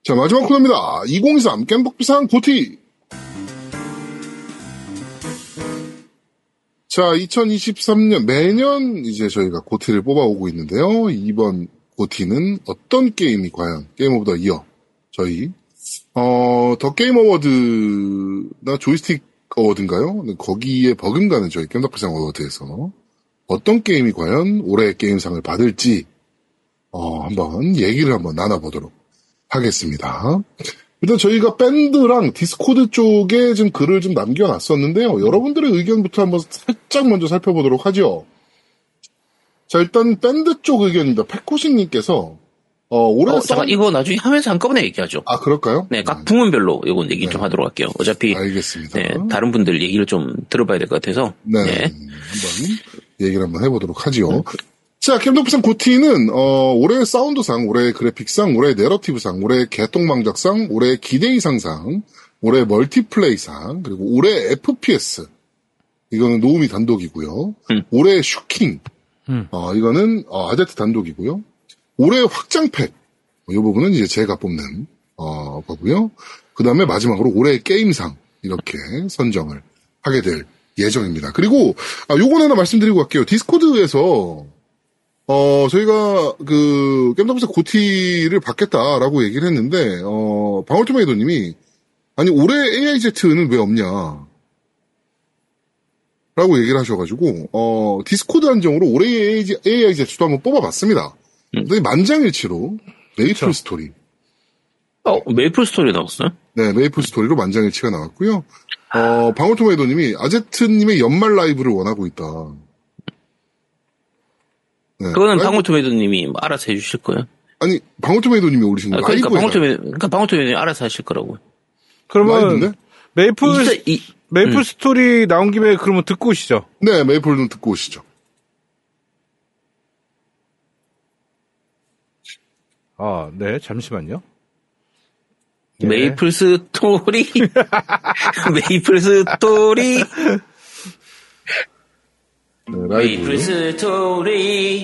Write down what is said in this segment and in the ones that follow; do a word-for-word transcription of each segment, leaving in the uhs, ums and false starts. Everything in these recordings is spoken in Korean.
자, 마지막 코너입니다. 이천이십삼 겜덕비상 고티. 자, 이천이십삼 년 매년 이제 저희가 고티를 뽑아오고 있는데요. 이번 고티는 어떤 게임이 과연 게임 오브 더 이어 저희 어, 더 게임 어워드나 조이스틱 어워드인가요? 거기에 버금가는 저희 겜덕비상 어워드에서 어떤 게임이 과연 올해의 게임상을 받을지 어, 한번 얘기를 한번 나눠보도록 하겠습니다. 일단 저희가 밴드랑 디스코드 쪽에 좀 글을 좀 남겨놨었는데요. 여러분들의 의견부터 한번 살짝 먼저 살펴보도록 하죠. 자, 일단 밴드 쪽 의견입니다. 패코신님께서 어, 올해 어, 잠깐, 이거 나중에 하면서 한꺼번에 얘기하죠. 아, 그럴까요? 네, 각 부문별로 이건 얘기 네. 좀 하도록 할게요. 어차피. 알겠습니다. 네, 다른 분들 얘기를 좀 들어봐야 될 것 같아서. 네. 네. 한번 얘기를 한번 해보도록 하죠. 음. 자, 겜덕비상 고티는, 어, 올해의 사운드상, 올해의 그래픽상, 올해의 내러티브상, 올해의 개똥망작상, 올해의 기대이상상, 올해의 멀티플레이상, 그리고 올해의 에프피에스. 이거는 노우미 단독이고요. 음. 올해의 슈킹. 음. 어, 이거는, 어, 아제트 단독이고요. 올해의 확장팩. 이 부분은 이제 제가 뽑는, 어, 거고요. 그 다음에 마지막으로 올해의 게임상. 이렇게 선정을 하게 될 예정입니다. 그리고, 아, 요건 하나 말씀드리고 갈게요. 디스코드에서, 어, 저희가, 그, 겜덕비상 고티를 받겠다라고 얘기를 했는데, 어, 방울토마토님이, 아니, 올해 에이아이제트는 왜 없냐, 라고 얘기를 하셔가지고, 어, 디스코드 한정으로 올해의 에이아이제트도 한번 뽑아봤습니다. 근데 음. 만장일치로, 메이플 그렇죠. 스토리. 어, 메이플 스토리 나왔어요? 네, 메이플 스토리로 만장일치가 나왔고요. 어, 방울토마토님이 아제트님의 연말 라이브를 원하고 있다. 네. 그거는 방울토마토님이 알아서 해주실 거예요. 아니, 방울토마토님이 올리신 거예요. 아, 그러니까 방울토마토, 그러니까 방울토마토님이 알아서 하실 거라고요. 그러면 라이브인데? 메이플 이, 이, 메이플 음. 스토리 나온 김에 그러면 듣고 오시죠. 네, 메이플은 듣고 오시죠. 아, 네, 잠시만요. 네. 메이플 스토리, 메이플 스토리. 네, 메이플 스토리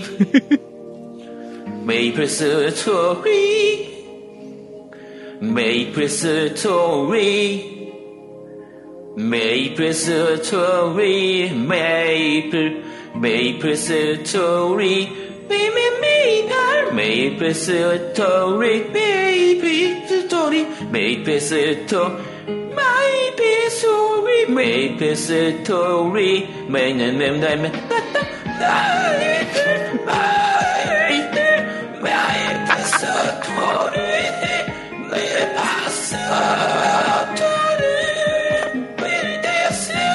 메이플 스토리 메이플 스토리 메이플 스토리 메이플 메이플 스토리 메이플 메이플 스토리 메이플 스토리 메이플 스토리 메이플 스토리 메이플 스토리 매년 맴달면 메이플 메이플 스토리 메이플 스토리 메이플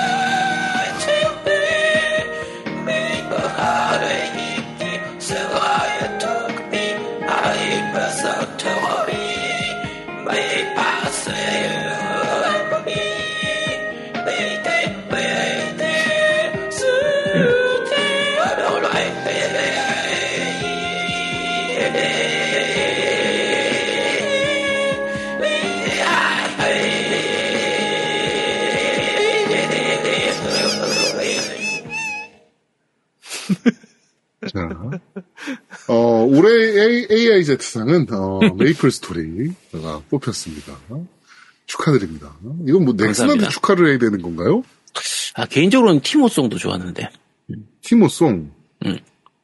스토리 메이플 하레이티 스와야 토크미 메이플 스토리 메이플 스토리 자, 어, 올해 에이아이제트상은, 어, 메이플 스토리가 뽑혔습니다. 축하드립니다. 이건 뭐, 넥슨한테 축하를 해야 되는 건가요? 아, 개인적으로는 티모송도 좋았는데. 티모송? 응.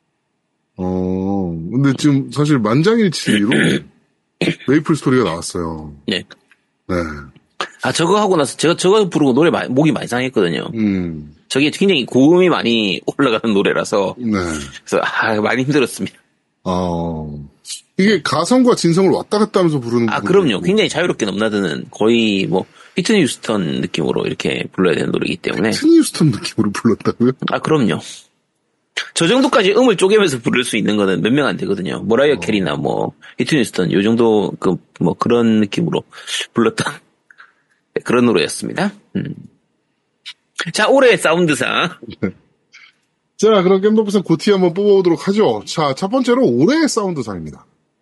어, 근데 지금 사실 만장일치로 메이플 스토리가 나왔어요. 네. 네. 아, 저거 하고 나서 제가 저거 부르고 노래 많이, 목이 많이 상했거든요. 음. 저게 굉장히 고음이 많이 올라가는 노래라서. 네. 그래서, 아, 많이 힘들었습니다. 어, 이게 가성과 진성을 왔다 갔다 하면서 부르는 아, 그럼요. 굉장히 자유롭게 넘나드는 거의 뭐, 히트니 휴스턴 느낌으로 이렇게 불러야 되는 노래이기 때문에. 히트니 휴스턴 느낌으로 불렀다고요? 아, 그럼요. 저 정도까지 음을 쪼개면서 부를 수 있는 거는 몇 명 안 되거든요. 모라이어 어. 캐리나 뭐, 히트니 휴스턴, 요 정도, 그, 뭐, 그런 느낌으로 불렀던 그런 노래였습니다. 음. 자, 올해의 사운드상. 네. 자, 그럼 겜덕비상 고티 한번 뽑아보도록 하죠. 자, 첫 번째로 올해의 사운드상입니다.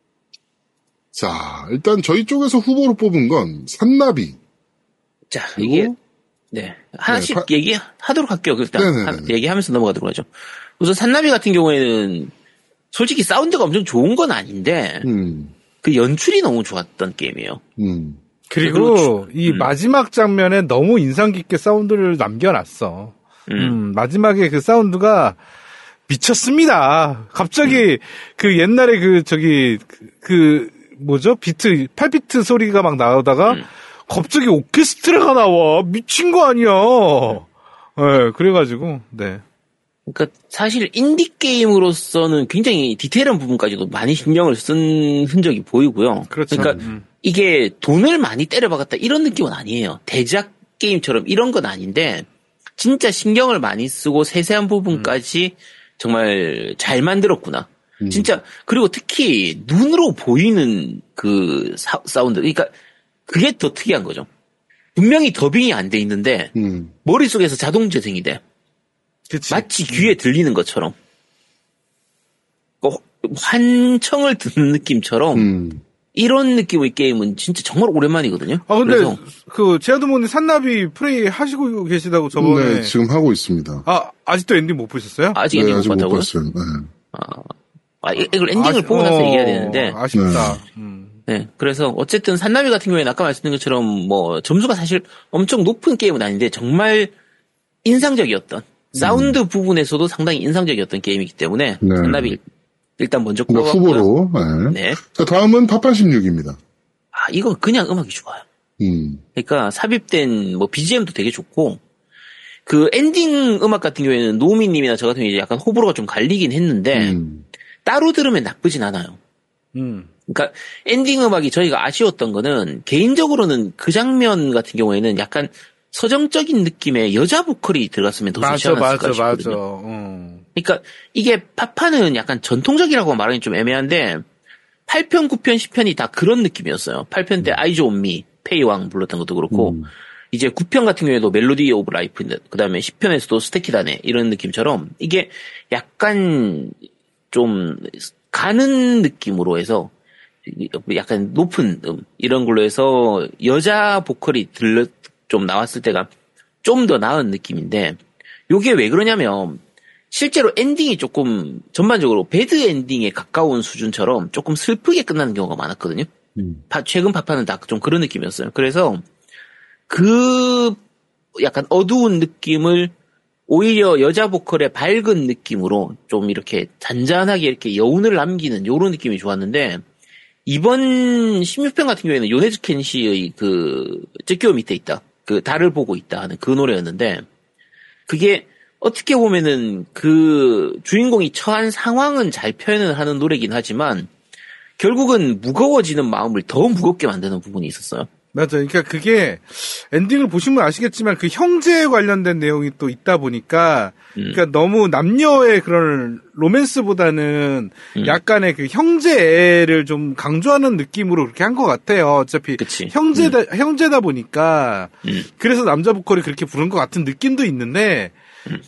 자, 일단 저희 쪽에서 후보로 뽑은 건 산나비. 자, 이게, 네. 하나씩 네, 파... 얘기하도록 할게요. 일단 하, 얘기하면서 넘어가도록 하죠. 우선 산나비 같은 경우에는 솔직히 사운드가 엄청 좋은 건 아닌데, 음. 그 연출이 너무 좋았던 게임이에요. 음. 그리고 그렇죠. 이 음. 마지막 장면에 너무 인상 깊게 사운드를 남겨놨어. 음. 음, 마지막에 그 사운드가 미쳤습니다. 갑자기 음. 그 옛날에 그 저기 그, 그 뭐죠? 비트 팔 비트 소리가 막 나오다가 음. 갑자기 오케스트라가 나와. 미친 거 아니야. 네, 그래가지고 네. 그러니까 사실 인디 게임으로서는 굉장히 디테일한 부분까지도 많이 신경을 쓴 흔적이 보이고요. 그렇죠. 그러니까 음. 이게 돈을 많이 때려박았다 이런 느낌은 아니에요. 대작 게임처럼 이런 건 아닌데 진짜 신경을 많이 쓰고 세세한 부분까지 음. 정말 잘 만들었구나. 음. 진짜 그리고 특히 눈으로 보이는 그 사, 사운드 그러니까 그게 더 특이한 거죠. 분명히 더빙이 안 돼 있는데 음. 머릿속에서 자동 재생이 돼. 그치. 마치 귀에 들리는 것처럼 환청을 듣는 느낌처럼 음. 이런 느낌의 게임은 진짜 정말 오랜만이거든요. 아 근데 그래서 그 제아도모님 산나비 플레이 하시고 계시다고 저번에 네 지금 하고 있습니다. 아 아직도 엔딩 못 보셨어요? 아직 네, 엔딩 아직 못 봤다고요? 못 봤어요. 네. 아, 아 이걸 엔딩을 아시, 보고 나서 어, 얘기해야 되는데 아쉽다. 네. 음. 네, 그래서 어쨌든 산나비 같은 경우에는 아까 말씀드린 것처럼 뭐 점수가 사실 엄청 높은 게임은 아닌데 정말 인상적이었던 사운드 음. 부분에서도 상당히 인상적이었던 게임이기 때문에 네. 산나비 일단 먼저 꼽았고요. 후보로. 네. 네. 자 다음은 파판십육입니다. 아 이건 그냥 음악이 좋아요. 음. 그러니까 삽입된 뭐 비지엠도 되게 좋고 그 엔딩 음악 같은 경우에는 노미님이나 저 같은 경우에 이제 약간 호불호가 좀 갈리긴 했는데 음. 따로 들으면 나쁘진 않아요. 음. 그러니까 엔딩 음악이 저희가 아쉬웠던 거는 개인적으로는 그 장면 같은 경우에는 약간 서정적인 느낌의 여자 보컬이 들어갔으면 더 좋지 않았을까 싶거든요. 맞아, 맞아. 음. 그러니까 이게 파파는 약간 전통적이라고 말하기 좀 애매한데 팔 편, 구 편, 십 편이 다 그런 느낌이었어요. 팔 편 때 아이즈 온 미, 페이왕 불렀던 것도 그렇고 음. 이제 구 편 같은 경우에도 멜로디 오브 라이프, 그 다음에 십 편에서도 스테키다네 이런 느낌처럼 이게 약간 좀 가는 느낌으로 해서 약간 높은 음 이런 걸로 해서 여자 보컬이 들려 좀 나왔을 때가 좀 더 나은 느낌인데 요게 왜 그러냐면 실제로 엔딩이 조금 전반적으로 배드 엔딩에 가까운 수준처럼 조금 슬프게 끝나는 경우가 많았거든요. 음. 최근 파파는 다 좀 그런 느낌이었어요. 그래서 그 약간 어두운 느낌을 오히려 여자 보컬의 밝은 느낌으로 좀 이렇게 잔잔하게 이렇게 여운을 남기는 요런 느낌이 좋았는데 이번 십육 편 같은 경우에는 요네즈 켄시의 그 쯔끼오 밑에 있다. 그 달을 보고 있다 하는 그 노래였는데 그게 어떻게 보면은 그 주인공이 처한 상황은 잘 표현을 하는 노래긴 하지만 결국은 무거워지는 마음을 더 무겁게 만드는 부분이 있었어요. 맞아요. 그러니까 그게 엔딩을 보시면 아시겠지만 그 형제에 관련된 내용이 또 있다 보니까 음. 그러니까 너무 남녀의 그런 로맨스보다는 음. 약간의 그 형제를 좀 강조하는 느낌으로 그렇게 한 것 같아요. 어차피 그치. 형제다 음. 형제다 보니까 음. 그래서 남자 보컬이 그렇게 부른 것 같은 느낌도 있는데 음.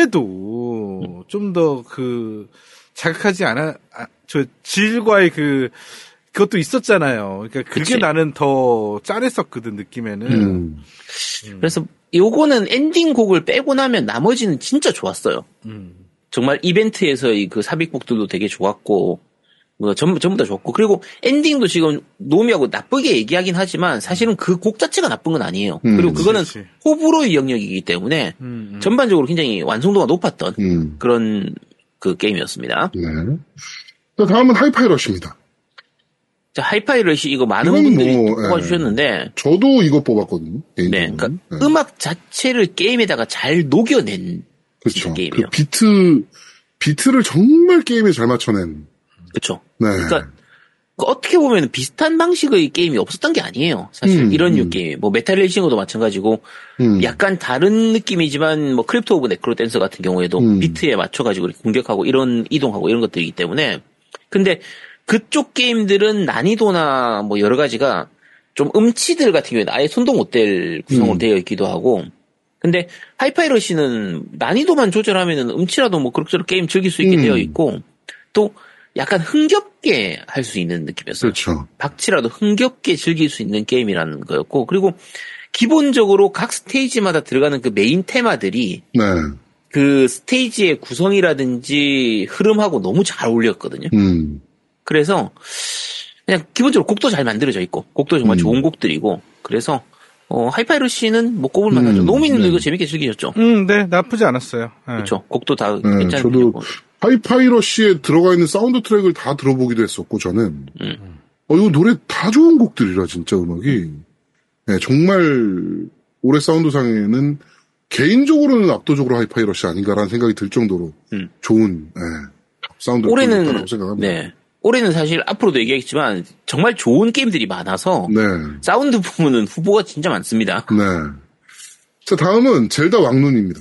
그래도 음. 좀 더 그 자극하지 않아 아, 저 질과의 그 그것도 있었잖아요. 그러니까 그게 그치. 나는 더 짠했었거든 느낌에는. 음. 음. 그래서 요거는 엔딩 곡을 빼고 나면 나머지는 진짜 좋았어요. 음. 정말 이벤트에서의 그 삽입곡들도 되게 좋았고 뭐 전부 전부 다 좋았고 그리고 엔딩도 지금 노미하고 나쁘게 얘기하긴 하지만 사실은 그 곡 자체가 나쁜 건 아니에요. 음. 그리고 그거는 그치. 호불호의 영역이기 때문에 음, 음. 전반적으로 굉장히 완성도가 높았던 음. 그런 그 게임이었습니다. 네. 자, 다음은 하이파이러시입니다. 자, 하이파이러시 이거 많은 이건 분들이 뭐, 뽑아주셨는데 예. 저도 이거 뽑았거든요. 네, 그러니까 네. 음악 자체를 게임에다가 잘 녹여낸 그렇죠. 게임이에요. 그 비트 비트를 정말 게임에 잘 맞춰낸. 그렇죠. 네. 그러니까 어떻게 보면 비슷한 방식의 게임이 없었던 게 아니에요. 사실 음, 이런 음. 류 게임, 뭐 메탈 헬싱어도 마찬가지고 음. 약간 다른 느낌이지만 뭐 크립토 오브 네크로 댄서 같은 경우에도 음. 비트에 맞춰가지고 이렇게 공격하고 이런 이동하고 이런 것들이기 때문에 근데 그쪽 게임들은 난이도나 뭐 여러 가지가 좀 음치들 같은 경우에는 아예 손도 못 댈 구성으로 음. 되어 있기도 하고 근데 하이파이러시는 난이도만 조절하면은 음치라도 뭐 그럭저럭 게임 즐길 수 있게 음. 되어 있고 또 약간 흥겹게 할 수 있는 느낌이었어요. 그렇죠. 박치라도 흥겹게 즐길 수 있는 게임이라는 거였고 그리고 기본적으로 각 스테이지마다 들어가는 그 메인 테마들이 네. 그 스테이지의 구성이라든지 흐름하고 너무 잘 어울렸거든요. 음. 그래서 그냥 기본적으로 곡도 잘 만들어져 있고 곡도 정말 음. 좋은 곡들이고 그래서 어, 하이파이러시는 뭐 꼽을 만하죠. 음, 노미님도 네. 이거 재밌게 즐기셨죠? 음, 네, 나쁘지 않았어요. 네. 그렇죠. 곡도 다 네, 괜찮은 저도 곡이고. 하이파이러시에 들어가 있는 사운드 트랙을 다 들어보기도 했었고 저는 음. 어 이거 노래 다 좋은 곡들이라 진짜 음악이 네, 정말 올해 사운드상에는 개인적으로는 압도적으로 하이파이러시 아닌가라는 생각이 들 정도로 음. 좋은 네, 사운드 올해는 트랙이라고 생각합니다. 네. 올해는 사실 앞으로도 얘기했지만 정말 좋은 게임들이 많아서 네. 사운드 부분은 후보가 진짜 많습니다. 네. 자, 다음은 젤다 왕눈입니다.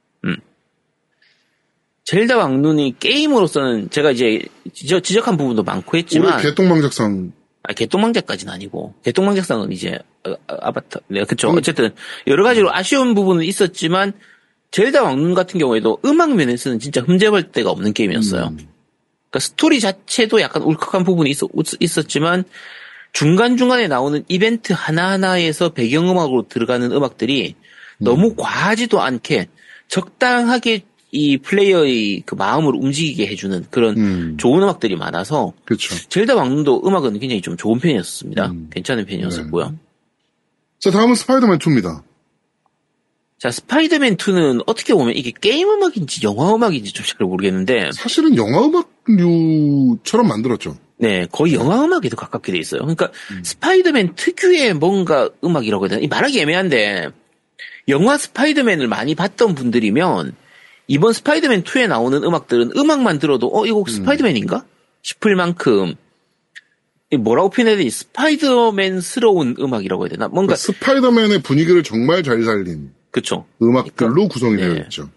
젤다 왕눈이 게임으로서는 제가 이제 지적, 지적한 부분도 많고 했지만 올해 개똥망작상 아, 개똥망작까지는 아니고 개똥망작상은 이제 아, 아바타 네 그쵸 음. 어쨌든 여러 가지로 아쉬운 부분은 있었지만 젤다 왕눈 같은 경우에도 음악 면에서는 진짜 흠잡을 데가 없는 게임이었어요. 음. 그러니까 스토리 자체도 약간 울컥한 부분이 있었, 있었지만 중간중간에 나오는 이벤트 하나하나에서 배경음악으로 들어가는 음악들이 음. 너무 과하지도 않게 적당하게 이 플레이어의 그 마음을 움직이게 해주는 그런 음. 좋은 음악들이 많아서 그렇죠. 젤다 왕눈도 음악은 굉장히 좀 좋은 편이었습니다. 음. 괜찮은 편이었었고요. 자, 다음은 스파이더맨 투입니다. 자, 스파이더맨 투는 어떻게 보면 이게 게임 음악인지 영화 음악인지 좀 잘 모르겠는데 사실은 영화 음악류처럼 만들었죠. 네, 거의 영화 음악에도 가깝게 돼 있어요. 그러니까 음. 스파이더맨 특유의 뭔가 음악이라고 해야 되나? 이 말하기 애매한데 영화 스파이더맨을 많이 봤던 분들이면 이번 스파이더맨 투에 나오는 음악들은 음악만 들어도 어 이거 스파이더맨인가? 싶을 만큼 이 뭐라고 표현해야 되지? 스파이더맨스러운 음악이라고 해야 되나? 뭔가 그러니까 스파이더맨의 분위기를 정말 잘 살린 그쵸. 음악들로 그러니까, 구성이 네. 되어 있죠.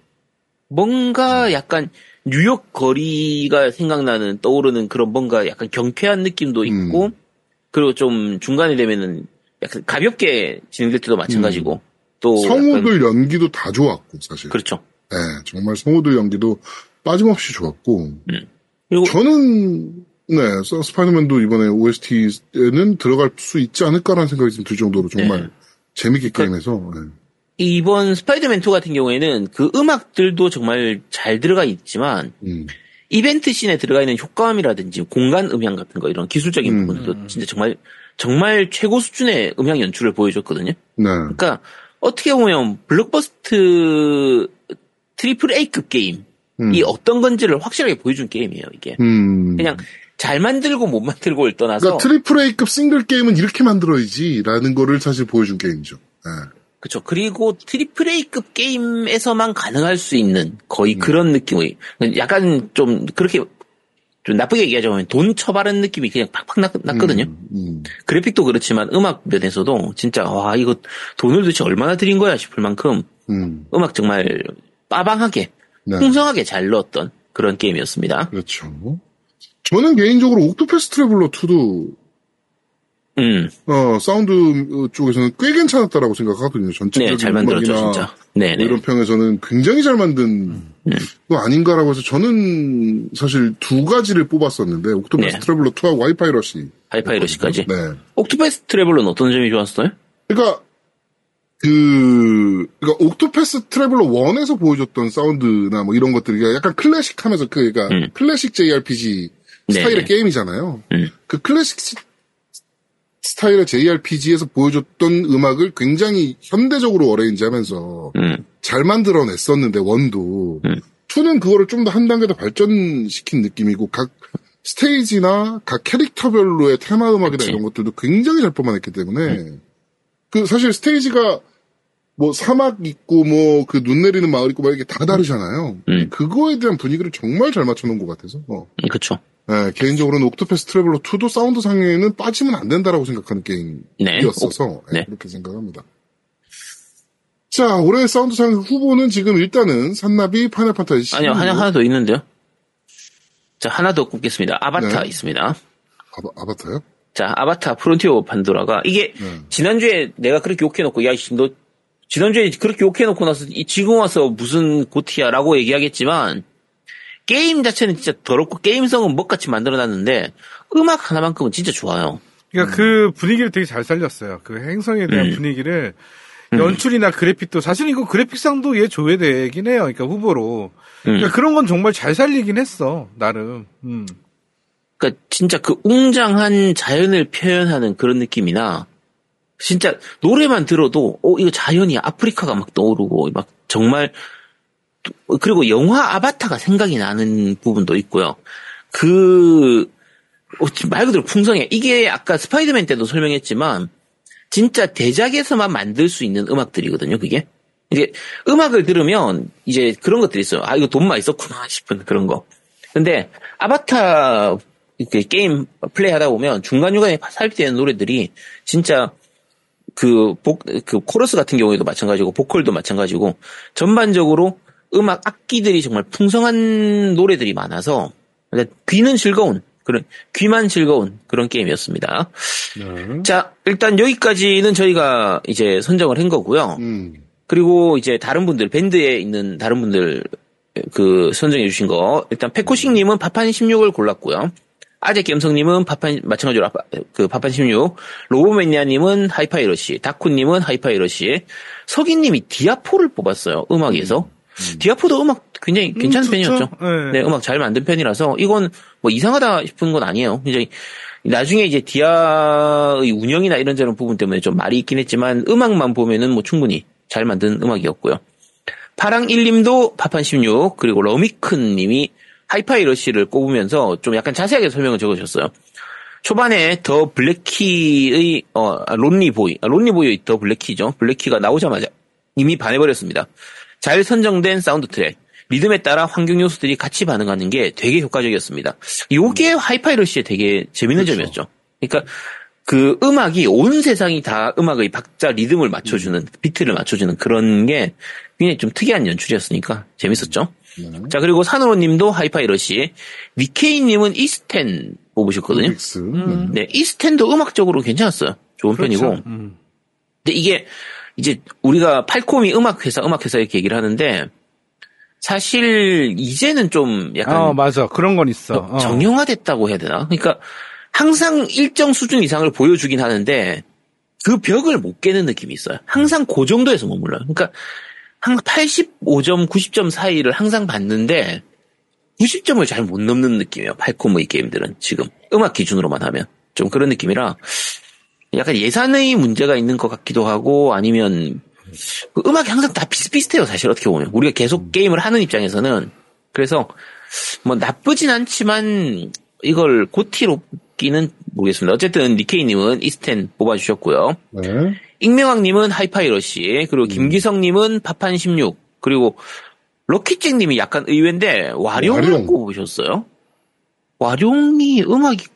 뭔가 약간 뉴욕 거리가 생각나는 떠오르는 그런 뭔가 약간 경쾌한 느낌도 있고 음. 그리고 좀 중간에 되면은 약간 가볍게 진행될 때도 마찬가지고 또 성우들 약간, 연기도 다 좋았고 사실. 그렇죠. 네, 정말 성우들 연기도 빠짐없이 좋았고. 음. 그리고 저는 네, 스- 스파이더맨도 이번에 오에스티에는 들어갈 수 있지 않을까라는 생각이 좀 들 정도로 정말 네. 재밌게 그- 게임해서. 네. 이번 스파이더맨 투 같은 경우에는 그 음악들도 정말 잘 들어가 있지만 음. 이벤트 씬에 들어가 있는 효과음이라든지 공간 음향 같은 거 이런 기술적인 음. 부분도 진짜 정말 정말 최고 수준의 음향 연출을 보여줬거든요. 네. 그러니까 어떻게 보면 블록버스트 트리플 A급 게임이 음. 어떤 건지를 확실하게 보여준 게임이에요. 이게 음. 그냥 잘 만들고 못 만들고를 떠나서 그러니까 트리플 A급 싱글 게임은 이렇게 만들어야지라는 거를 사실 보여준 게임이죠. 네. 그렇죠. 그리고 트리플 A급 게임에서만 가능할 수 있는 거의 음. 그런 느낌의 약간 좀 그렇게 좀 나쁘게 얘기하자면 돈 처바른 느낌이 그냥 팍팍 났, 났거든요. 음, 음. 그래픽도 그렇지만 음악 면에서도 진짜 와 이거 돈을 도대체 얼마나 들인 거야 싶을 만큼 음. 음악 정말 빠방하게 네. 풍성하게 잘 넣었던 그런 게임이었습니다. 그렇죠. 저는 개인적으로 옥토패스 트래블러 투도 음, 어, 사운드 쪽에서는 꽤 괜찮았다라고 생각하거든요. 전체적인 네, 잘 만들었죠, 음악이나 진짜. 네, 뭐 네. 이런 평에서는 굉장히 잘 만든 거 아닌가라고 해서 저는 사실 두 가지를 뽑았었는데 옥토패스 네. 트래블러 투하고 하이파이러시. 하이파이러시까지. 네. 옥토패스 트래블러는 어떤 점이 좋았어요? 그러니까 그 그러니까 옥토패스 트래블러 원에서 보여줬던 사운드나 뭐 이런 것들이 약간 클래식하면서 그 그러니까 음. 클래식 제이알피지 스타일의 네네. 게임이잖아요. 음. 그 클래식 스- 스타일의 제이알피지에서 보여줬던 음악을 굉장히 현대적으로 어레인지하면서 음, 잘 만들어냈었는데 원도 음. 투는 그거를 좀 더 한 단계 더 발전시킨 느낌이고 각 스테이지나 각 캐릭터별로의 테마 음악이나 그치. 이런 것들도 굉장히 잘 뽑아냈기 때문에 그 사실 스테이지가 뭐 사막 있고 뭐 그 눈 내리는 마을 있고 막 이렇게 다 다르잖아요. 음. 그거에 대한 분위기를 정말 잘 맞춰놓은 것 같아서 어. 음, 그쵸. 네, 개인적으로는 옥토패스 트래블러 투도 사운드 상에는 빠지면 안 된다라고 생각하는 네. 게임이었어서 네, 네. 그렇게 생각합니다. 자, 올해 사운드상 후보는 지금 일단은 산나비, 파이널 판타지 아니요, 하나, 하나 더 있는데요. 자, 하나 더 꼽겠습니다. 아바타 네. 있습니다. 아바, 아바타요? 자, 아바타 프론티어 판도라가 이게 네. 지난주에 내가 그렇게 욕해놓고 야, 이씨, 너 지난주에 그렇게 욕해놓고 나서 이 지금 와서 무슨 고티야라고 얘기하겠지만 게임 자체는 진짜 더럽고 게임성은 먹같이 만들어놨는데 음악 하나만큼은 진짜 좋아요. 그러니까 그 분위기를 되게 잘 살렸어요. 그 행성에 대한 음. 분위기를 연출이나 그래픽도 사실 이거 그래픽상도 얘 줘야 되긴 해요. 그러니까 후보로. 그러니까 음. 그런 건 정말 잘 살리긴 했어. 나름. 음. 그러니까 진짜 그 웅장한 자연을 표현하는 그런 느낌이나 진짜 노래만 들어도 어 이거 자연이야 아프리카가 막 떠오르고 막 정말 그리고 영화 아바타가 생각이 나는 부분도 있고요. 그 말 그대로 풍성해. 이게 아까 스파이더맨 때도 설명했지만 진짜 대작에서만 만들 수 있는 음악들이거든요. 그게 이게 음악을 들으면 이제 그런 것들이 있어요. 아 이거 돈 많이 썼구나 싶은 그런 거. 근데 아바타 게임 플레이하다 보면 중간중간에 삽입되는 노래들이 진짜 그, 복, 그 코러스 같은 경우에도 마찬가지고 보컬도 마찬가지고 전반적으로 음악 악기들이 정말 풍성한 노래들이 많아서 귀는 즐거운 그런 귀만 즐거운 그런 게임이었습니다. 네. 자 일단 여기까지는 저희가 이제 선정을 한 거고요. 음. 그리고 이제 다른 분들 밴드에 있는 다른 분들 그 선정해 주신 거 일단 페코식님은 파판 십육을 골랐고요. 아재겸성님은 파판 마찬가지로 그 파판 십육, 로보매니아님은 하이파이러시, 다쿠님은 하이파이러시, 석인님이 디아포를 뽑았어요. 음악에서. 음. 음. 디아포도 음악 굉장히 괜찮은 음, 편이었죠. 네. 네, 음악 잘 만든 편이라서 이건 뭐 이상하다 싶은 건 아니에요. 굉장히 나중에 이제 디아의 운영이나 이런저런 부분 때문에 좀 말이 있긴 했지만 음악만 보면은 뭐 충분히 잘 만든 음악이었고요. 파랑일님도 파판 십육, 그리고 러미큰님이 하이파이러시를 꼽으면서 좀 약간 자세하게 설명을 적으셨어요. 초반에 더 블랙키의 어 론리보이, 론리보이의 더 블랙키죠. 블랙키가 나오자마자 이미 반해버렸습니다. 잘 선정된 사운드 트랙, 리듬에 따라 환경 요소들이 같이 반응하는 게 되게 효과적이었습니다. 이게 하이파이러시의 되게 재밌는 그렇죠. 점이었죠. 그러니까 그 음악이 온 세상이 다 음악의 박자 리듬을 맞춰주는 음. 비트를 맞춰주는 그런 게 굉장히 좀 특이한 연출이었으니까 재밌었죠. 음. 자 그리고 산으로님도 하이파이러시, 니케이님은 이스텐 뽑으셨거든요. 음. 네, 이스텐도 음악적으로 괜찮았어요. 좋은 그렇죠. 편이고. 음. 근데 이게 이제 우리가 팔콤이 음악회사, 음악회사 이렇게 얘기를 하는데 사실 이제는 좀 약간 어, 맞아. 그런 건 있어. 어. 정형화됐다고 해야 되나? 그러니까 항상 일정 수준 이상을 보여주긴 하는데 그 벽을 못 깨는 느낌이 있어요. 항상 그 정도에서 머물러요. 그러니까 한 팔십오 점, 구십 점 사이를 항상 받는데 구십 점을 잘 못 넘는 느낌이에요. 팔콤의 게임들은 지금 음악 기준으로만 하면 좀 그런 느낌이라 약간 예산의 문제가 있는 것 같기도 하고 아니면 그 음악이 항상 다 비슷비슷해요. 사실 어떻게 보면 우리가 계속 게임을 하는 입장에서는 그래서 뭐 나쁘진 않지만 이걸 고티로 끼는 모르겠습니다. 어쨌든 니케이님은 이스텐 뽑아주셨고요. 네. 익명왕님은 하이파이러시, 그리고 김기성님은 파판 십육, 그리고 럭키잭님이 약간 의외인데 와룡을 와룡. 꼽으셨어요. 와룡이 음악이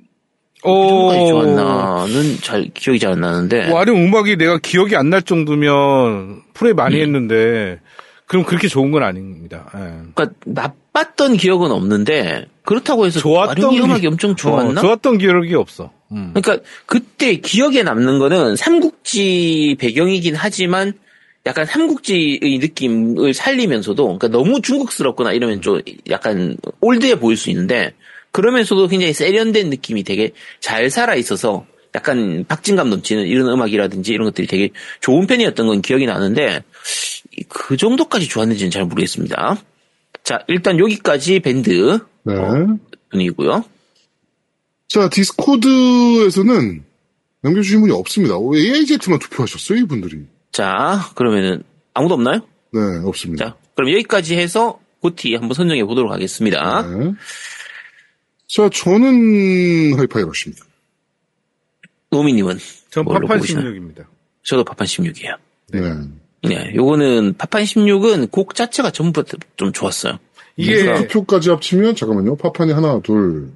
어디까지 좋았나는 잘 기억이 잘 안 나는데. 와룡 음악이 내가 기억이 안 날 정도면 플레이 많이 음. 했는데 그럼 그렇게 좋은 건 아닙니다. 네. 그러니까 나빴던 기억은 없는데 그렇다고 해서 좋았던 기... 음악이 엄청 좋았나? 어, 좋았던 기억이 없어. 음. 그러니까 그때 기억에 남는 거는 삼국지 배경이긴 하지만 약간 삼국지의 느낌을 살리면서도 그러니까 너무 중국스럽거나 이러면 좀 약간 올드해 보일 수 있는데 그러면서도 굉장히 세련된 느낌이 되게 잘 살아 있어서 약간 박진감 넘치는 이런 음악이라든지 이런 것들이 되게 좋은 편이었던 건 기억이 나는데 그 정도까지 좋았는지는 잘 모르겠습니다. 자, 일단 여기까지 밴드 네. 어, 분이고요. 자, 디스코드에서는 남겨주신 분이 없습니다. 에이아이제트만 투표하셨어요, 이분들이. 자, 그러면은 아무도 없나요? 네, 없습니다. 자, 그럼 여기까지 해서 고티 한번 선정해 보도록 하겠습니다. 네. 자, 저는 하이파이러시입니다. 노미님은? 전 파판 십육입니다. 저도 파판 십육이에요. 네. 네, 요거는 파판 십육은 곡 자체가 전부 좀 좋았어요. 이게 투표까지 합치면 잠깐만요. 파판이 하나, 둘,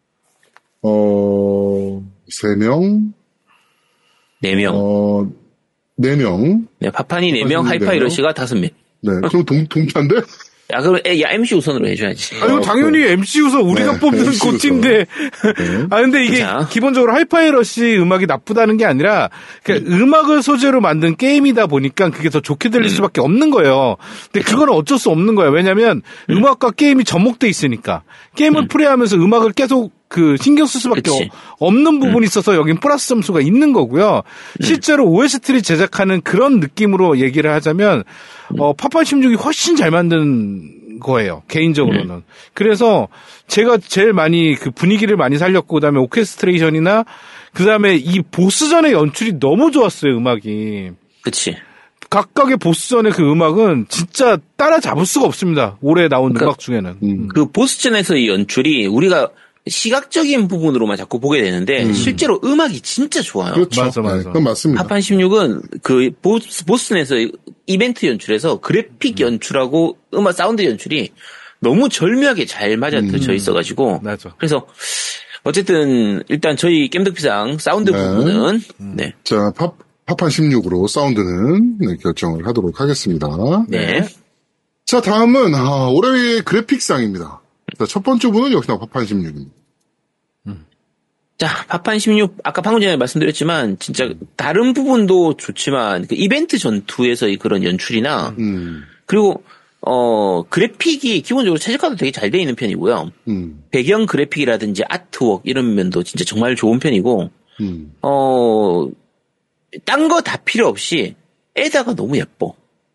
어, 세 명, 네 명, 어, 네 명. 네, 파판이 네 명, 하이파이러시가 다섯 명. 네, 그럼 동 동차인데? 야, 그럼 야 엠씨 우선으로 해줘야지. 아니, 당연히 어, 엠씨 우선 우리가 네, 뽑는 고티인데. 네. 아, 근데 이게 자. 기본적으로 하이파이러시 음악이 나쁘다는 게 아니라 그러니까 음. 음악을 소재로 만든 게임이다 보니까 그게 더 좋게 들릴 음. 수밖에 없는 거예요. 근데 그쵸. 그거는 어쩔 수 없는 거예요. 왜냐면 음. 음악과 게임이 접목돼 있으니까. 게임을 음. 플레이하면서 음악을 계속 그 신경 쓸 수밖에 그치. 없는 부분이 음. 있어서 여긴 플러스 점수가 있는 거고요. 음. 실제로 오에스티를 제작하는 그런 느낌으로 얘기를 하자면 음. 어, 파판 십육이 훨씬 잘 만든 거예요. 개인적으로는. 음. 그래서 제가 제일 많이 그 분위기를 많이 살렸고 그다음에 오케스트레이션이나 그다음에 이 보스전의 연출이 너무 좋았어요. 음악이. 그치. 각각의 보스전의 그 음악은 진짜 따라잡을 수가 없습니다. 올해 나온 그러니까, 음악 중에는. 음. 그 보스전에서의 연출이 우리가 시각적인 부분으로만 자꾸 보게 되는데 음. 실제로 음악이 진짜 좋아요. 그렇죠. 맞아, 맞아. 네, 그건 맞습니다. 파판 십육은 그 보스, 보스전에서 이벤트 연출에서 그래픽 음. 연출하고 음악 사운드 연출이 너무 절묘하게 잘 맞아떨쳐 음. 있어가지고. 맞아. 그래서 어쨌든 일단 저희 겜덕비상 사운드 네. 부분은 음. 네. 자, 파, 파판 십육으로 사운드는 네, 결정을 하도록 하겠습니다. 네. 자, 다음은 아, 올해의 그래픽상입니다. 자, 첫 번째 분은 역시나 파판 십육입니다. 음. 자, 파판 십육 아까 방금 전에 말씀드렸지만 진짜 다른 부분도 좋지만 그 이벤트 전투에서의 그런 연출이나 음. 그리고 어 그래픽이 기본적으로 최적화도 되게 잘 돼 있는 편이고요. 음. 배경 그래픽이라든지 아트웍 이런 면도 진짜 정말 좋은 편이고 음. 어 딴 거 다 필요 없이 에다가 너무 예뻐.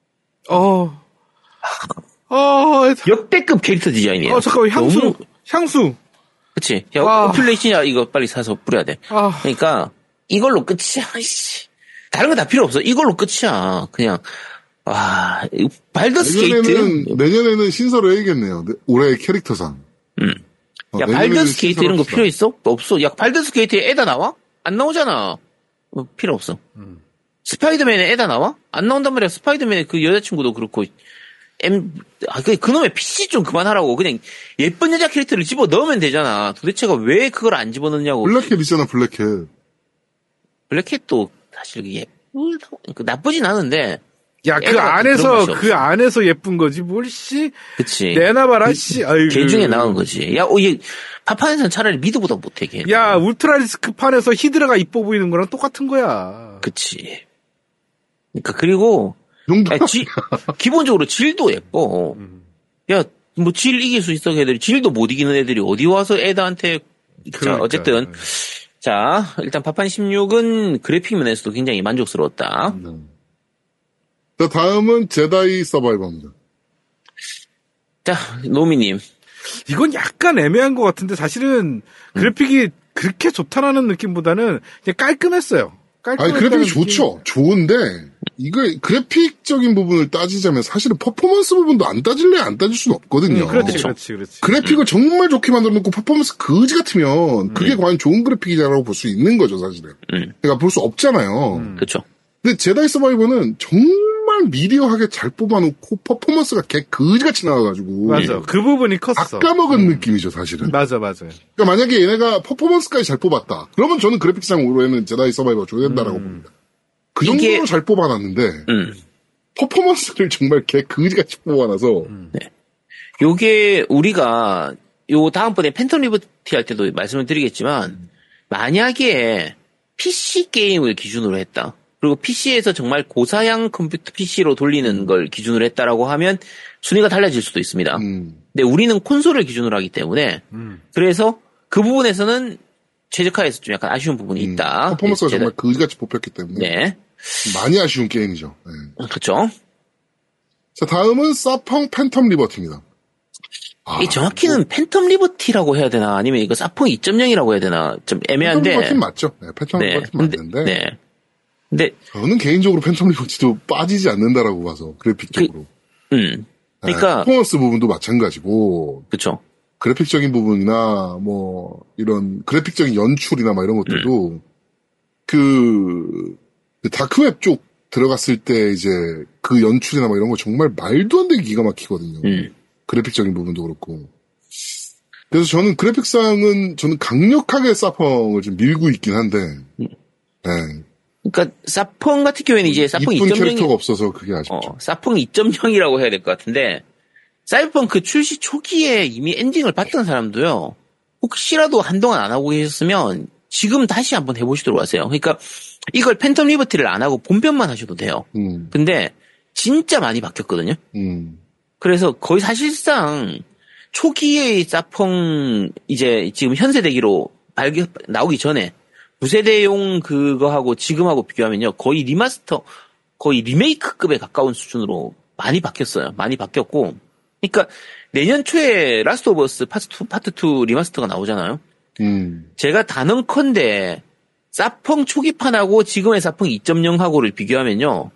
어. 어, 역대급 캐릭터 디자인이에요. 어, 잠깐만, 향수. 너무... 향수. 그치. 야, 아. 플레이시냐, 이거 빨리 사서 뿌려야 돼. 아. 그러니까, 이걸로 끝이야, 씨. 다른 거 다 필요 없어. 이걸로 끝이야. 그냥, 와, 발더스 내년에는, 게이트. 내년에는 신설을 해야겠네요. 올해의 캐릭터상. 음. 어, 야, 발더스 게이트 이런 거 필요 있어? 없어. 야, 발더스 게이트에 에다 나와? 안 나오잖아. 어, 필요 없어. 음. 스파이더맨에 에다 나와? 안 나온단 말이야. 스파이더맨의 그 여자친구도 그렇고. M, 아, 그, 그놈의 피씨 좀 그만하라고. 그냥 예쁜 여자 캐릭터를 집어 넣으면 되잖아. 도대체가 왜 그걸 안 집어 넣냐고. 블랙캣 있잖아, 블랙캣. 블랙캣도 사실 예쁘다고, 나쁘진 않은데. 야, 그 안에서, 그 안에서 예쁜 거지, 뭘, 씨. 그치. 내놔봐라, 씨. 아이고. 걔 중에 나온 거지. 야, 어, 얘, 파판에서는 차라리 미드보다 못해, 걔. 야, 울트라리스크 판에서 히드라가 이뻐 보이는 거랑 똑같은 거야. 그치. 그니까, 그리고, 야, 지, 기본적으로 질도 예뻐. 음. 야, 뭐 질 이길 수 있어, 걔들이. 질도 못 이기는 애들이 어디 와서 애들한테. 자, 어쨌든. 네. 자, 일단 파판 십육은 그래픽 면에서도 굉장히 만족스러웠다. 네. 자, 다음은 제다이 서바이버입니다. 자, 노미님. 이건 약간 애매한 것 같은데 사실은 그래픽이 음. 그렇게 좋다라는 느낌보다는 그냥 깔끔했어요. 아니, 그래픽이 좋죠. 좋은데, 이거, 그래픽적인 부분을 따지자면 사실은 퍼포먼스 부분도 안 따질래 안 따질 수는 없거든요. 음, 그렇지, 그렇지, 그렇지. 그래픽을 음. 정말 좋게 만들어 놓고 퍼포먼스 거지 같으면 그게 음. 과연 좋은 그래픽이라고 볼 수 있는 거죠, 사실은. 음. 그러니까 볼 수 없잖아요. 음. 그렇죠. 근데 제다이 서바이버는 정말 미리어하게 잘 뽑아놓고 퍼포먼스가 개 거지같이 나와가지고. 맞아. 음. 그 부분이 컸어. 아까먹은 음. 느낌이죠, 사실은. 맞아, 맞아. 그러니까 만약에 얘네가 퍼포먼스까지 잘 뽑았다. 그러면 저는 그래픽상으로는 제다이 서바이버 줘야 된다라고 음. 봅니다. 그 정도로 이게... 잘 뽑아놨는데, 음. 퍼포먼스를 정말 개 거지같이 뽑아놔서. 음. 네. 요게 우리가 요 다음번에 팬텀 리버티 할 때도 말씀을 드리겠지만, 음. 만약에 피씨 게임을 기준으로 했다. 그리고 피씨에서 정말 고사양 컴퓨터 피씨로 돌리는 걸 기준으로 했다라고 하면 순위가 달라질 수도 있습니다. 음. 근데 우리는 콘솔을 기준으로 하기 때문에 음. 그래서 그 부분에서는 최적화에서 좀 약간 아쉬운 부분이 음. 있다. 퍼포먼스가 네, 정말 거지같이 뽑혔기 때문에 네. 많이 아쉬운 게임이죠. 네. 그렇죠. 자, 다음은 사펑 팬텀 리버티입니다. 이 정확히는 뭐, 팬텀 리버티라고 해야 되나 아니면 이거 사펑 이 점 영이라고 해야 되나 좀 애매한데. 팬텀 리버티는 맞죠. 네, 팬텀 네. 리버티 맞는데. 네. 근데 저는 개인적으로 팬텀 리버티도 빠지지 않는다라고 봐서 그래픽적으로. 그, 음. 그러니까 네, 퍼포먼스 부분도 마찬가지고. 그렇죠. 그래픽적인 부분이나 뭐 이런 그래픽적인 연출이나 막 이런 것들도 음. 그, 그 다크웹 쪽 들어갔을 때 이제 그 연출이나 막 이런 거 정말 말도 안 되게 기가 막히거든요. 음. 그래픽적인 부분도 그렇고. 그래서 저는 그래픽상은 저는 강력하게 사펑을 좀 밀고 있긴 한데. 음. 네. 그러니까 사펑 같은 경우에는 이제 사펑 이 점 영이 캐릭터가 없어서 그게 아쉽죠. 어, 사펑 이 점 영이라고 해야 될 것 같은데 사이버펑크 출시 초기에 이미 엔딩을 봤던 사람도요. 혹시라도 한동안 안 하고 계셨으면 지금 다시 한번 해보시도록 하세요. 그러니까 이걸 팬텀 리버티를 안 하고 본편만 하셔도 돼요. 음. 근데 진짜 많이 바뀌었거든요. 음. 그래서 거의 사실상 초기의 사펑 이제 지금 현세 대기로 발견 나오기 전에 구세대용 그거하고 지금하고 비교하면요. 거의 리마스터, 거의 리메이크급에 가까운 수준으로 많이 바뀌었어요. 많이 바뀌었고, 그러니까 내년 초에 라스트 오브 어스 파트 투, 파트 투 리마스터가 나오잖아요. 음. 제가 단언컨대 사펑 초기판하고 지금의 사펑 이 점 영하고를 비교하면요.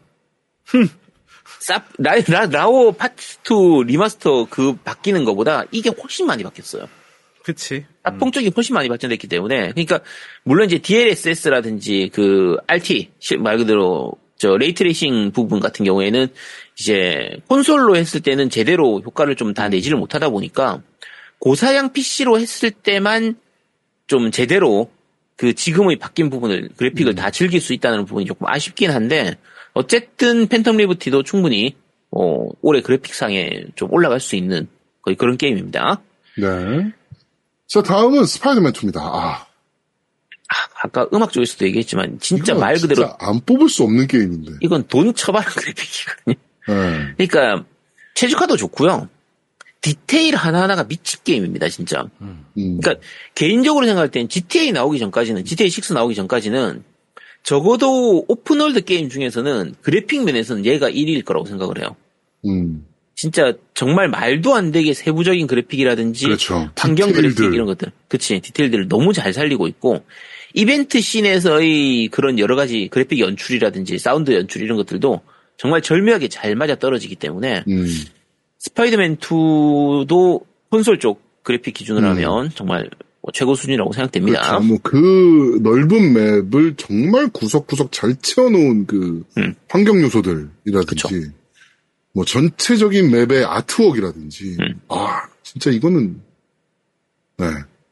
사, 라, 라, 라오 파트 투 리마스터 그 바뀌는 것보다 이게 훨씬 많이 바뀌었어요. 그치. 사펑 쪽이 훨씬 많이 발전됐기 때문에. 그러니까, 물론 이제 디엘에스에스라든지 그 알티, 말 그대로 저 레이트레이싱 부분 같은 경우에는 이제 콘솔로 했을 때는 제대로 효과를 좀 다 내지를 못하다 보니까 고사양 피씨로 했을 때만 좀 제대로 그 지금의 바뀐 부분을 그래픽을 음. 다 즐길 수 있다는 부분이 조금 아쉽긴 한데 어쨌든 팬텀 리버티도 충분히 어, 올해 그래픽상에 좀 올라갈 수 있는 거의 그런 게임입니다. 네. 자, 다음은 스파이더맨 투입니다. 아. 아, 아까 음악 쪽에서도 얘기했지만 진짜 말 그대로 진짜 안 뽑을 수 없는 게임인데. 이건 돈 처발한 그래픽이거든요. 네. 그러니까 최적화도 좋고요. 디테일 하나하나가 미친 게임입니다, 진짜. 음. 그러니까 개인적으로 생각할 땐 지티에이 나오기 전까지는 지티에이 육 나오기 전까지는 적어도 오픈월드 게임 중에서는 그래픽 면에서는 얘가 일 위일 거라고 생각을 해요. 음. 진짜 정말 말도 안 되게 세부적인 그래픽이라든지 그렇죠. 환경 디테일들. 그래픽 이런 것들. 그치. 디테일들을 너무 잘 살리고 있고 이벤트 씬에서의 그런 여러 가지 그래픽 연출이라든지 사운드 연출 이런 것들도 정말 절묘하게 잘 맞아 떨어지기 때문에 음. 스파이더맨 투도 콘솔 쪽 그래픽 기준으로 음. 하면 정말 최고 수준이라고 생각됩니다. 그렇죠. 뭐 그 넓은 맵을 정말 구석구석 잘 채워놓은 그 음. 환경 요소들이라든지 그쵸. 뭐 전체적인 맵의 아트웍이라든지 음. 아 진짜 이거는 네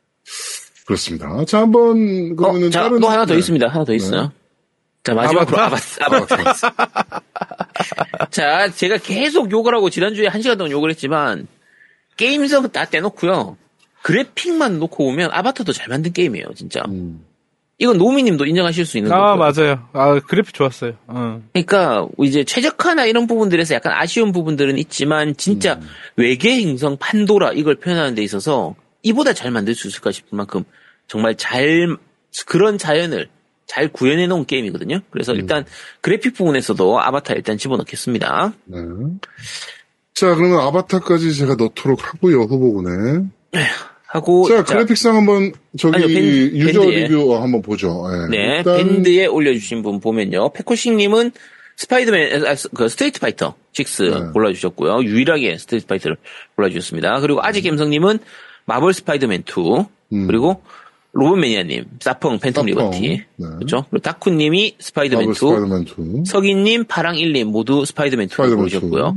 그렇습니다. 자 한번 그러면은 어, 자, 다른 또 하나 더 네. 있습니다. 하나 더 있어요. 자 마지막으로 아바타. 아바타. 아바타. 자 제가 계속 욕을 하고 지난주에 한 시간 동안 욕을 했지만 게임성 다 떼놓고요. 그래픽만 놓고 보면 아바타도 잘 만든 게임이에요, 진짜. 음. 이건 노미님도 인정하실 수 있는 아, 거고요. 맞아요. 아, 그래픽 좋았어요. 어. 그러니까 이제 최적화나 이런 부분들에서 약간 아쉬운 부분들은 있지만 진짜 음. 외계 행성 판도라 이걸 표현하는 데 있어서 이보다 잘 만들 수 있을까 싶을 만큼 정말 잘 그런 자연을 잘 구현해 놓은 게임이거든요. 그래서 음. 일단 그래픽 부분에서도 아바타 일단 집어넣겠습니다. 네. 자 그러면 아바타까지 제가 넣도록 하고요 후보군에. 하고 자, 그래픽상 한번 저기 아니요, 밴- 유저 밴드에. 리뷰 한번 보죠. 네. 네, 일단 밴드에 올려주신 분 보면요. 페코싱님은 스파이더맨, 아, 그 스트레이트 파이터 육 네. 골라주셨고요. 유일하게 스트레이트 파이터를 골라주셨습니다. 그리고 아직 갬성님은 마블 스파이더맨 투, 음. 그리고 로봇매니아님, 사펑 팬텀 사펑. 리버티, 네. 그렇죠? 그리고 다쿠님이 스파이더맨 마블 투, 스파이더맨 투. 서기님, 파랑일님 모두 스파이더맨 투를 스파이더맨 고르셨고요.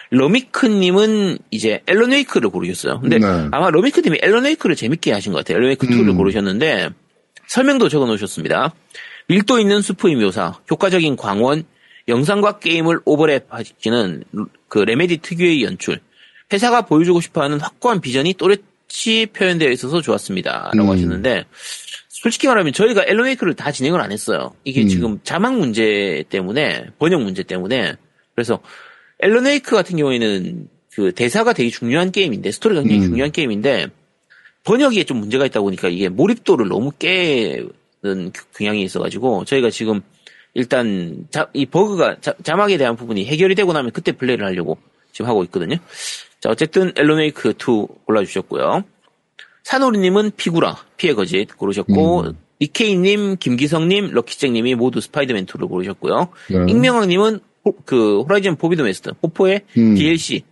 러미크님은 이제 앨런 웨이크를 고르셨어요. 근데 네. 아마 러미크님이 앨런 웨이크를 재밌게 하신 것 같아요. 앨런 웨이크 투를 음. 고르셨는데 설명도 적어 놓으셨습니다. 밀도 있는 숲의 묘사, 효과적인 광원, 영상과 게임을 오버랩하시는 그 레메디 특유의 연출, 회사가 보여주고 싶어하는 확고한 비전이 또렷이 표현되어 있어서 좋았습니다. 라고 음. 하셨는데 솔직히 말하면 저희가 앨런 웨이크를 다 진행을 안 했어요. 이게 음. 지금 자막 문제 때문에, 번역 문제 때문에. 그래서 앨런 웨이크 같은 경우에는 그 대사가 되게 중요한 게임인데, 스토리가 굉장히 음. 중요한 게임인데, 번역에 좀 문제가 있다 보니까 이게 몰입도를 너무 깨는 경향이 있어가지고, 저희가 지금 일단 자, 이 버그가, 자, 자막에 대한 부분이 해결이 되고 나면 그때 플레이를 하려고 지금 하고 있거든요. 자, 어쨌든 앨런 웨이크 투 골라주셨고요. 산오리님은 피구라, 피해 거짓 고르셨고, 음. 니케이님, 김기성님, 럭키잭님이 모두 스파이더맨 투를 고르셨고요. 네. 익명왕님은 호, 그 호라이즌 포비드 웨스트, 호포의 음. 디엘씨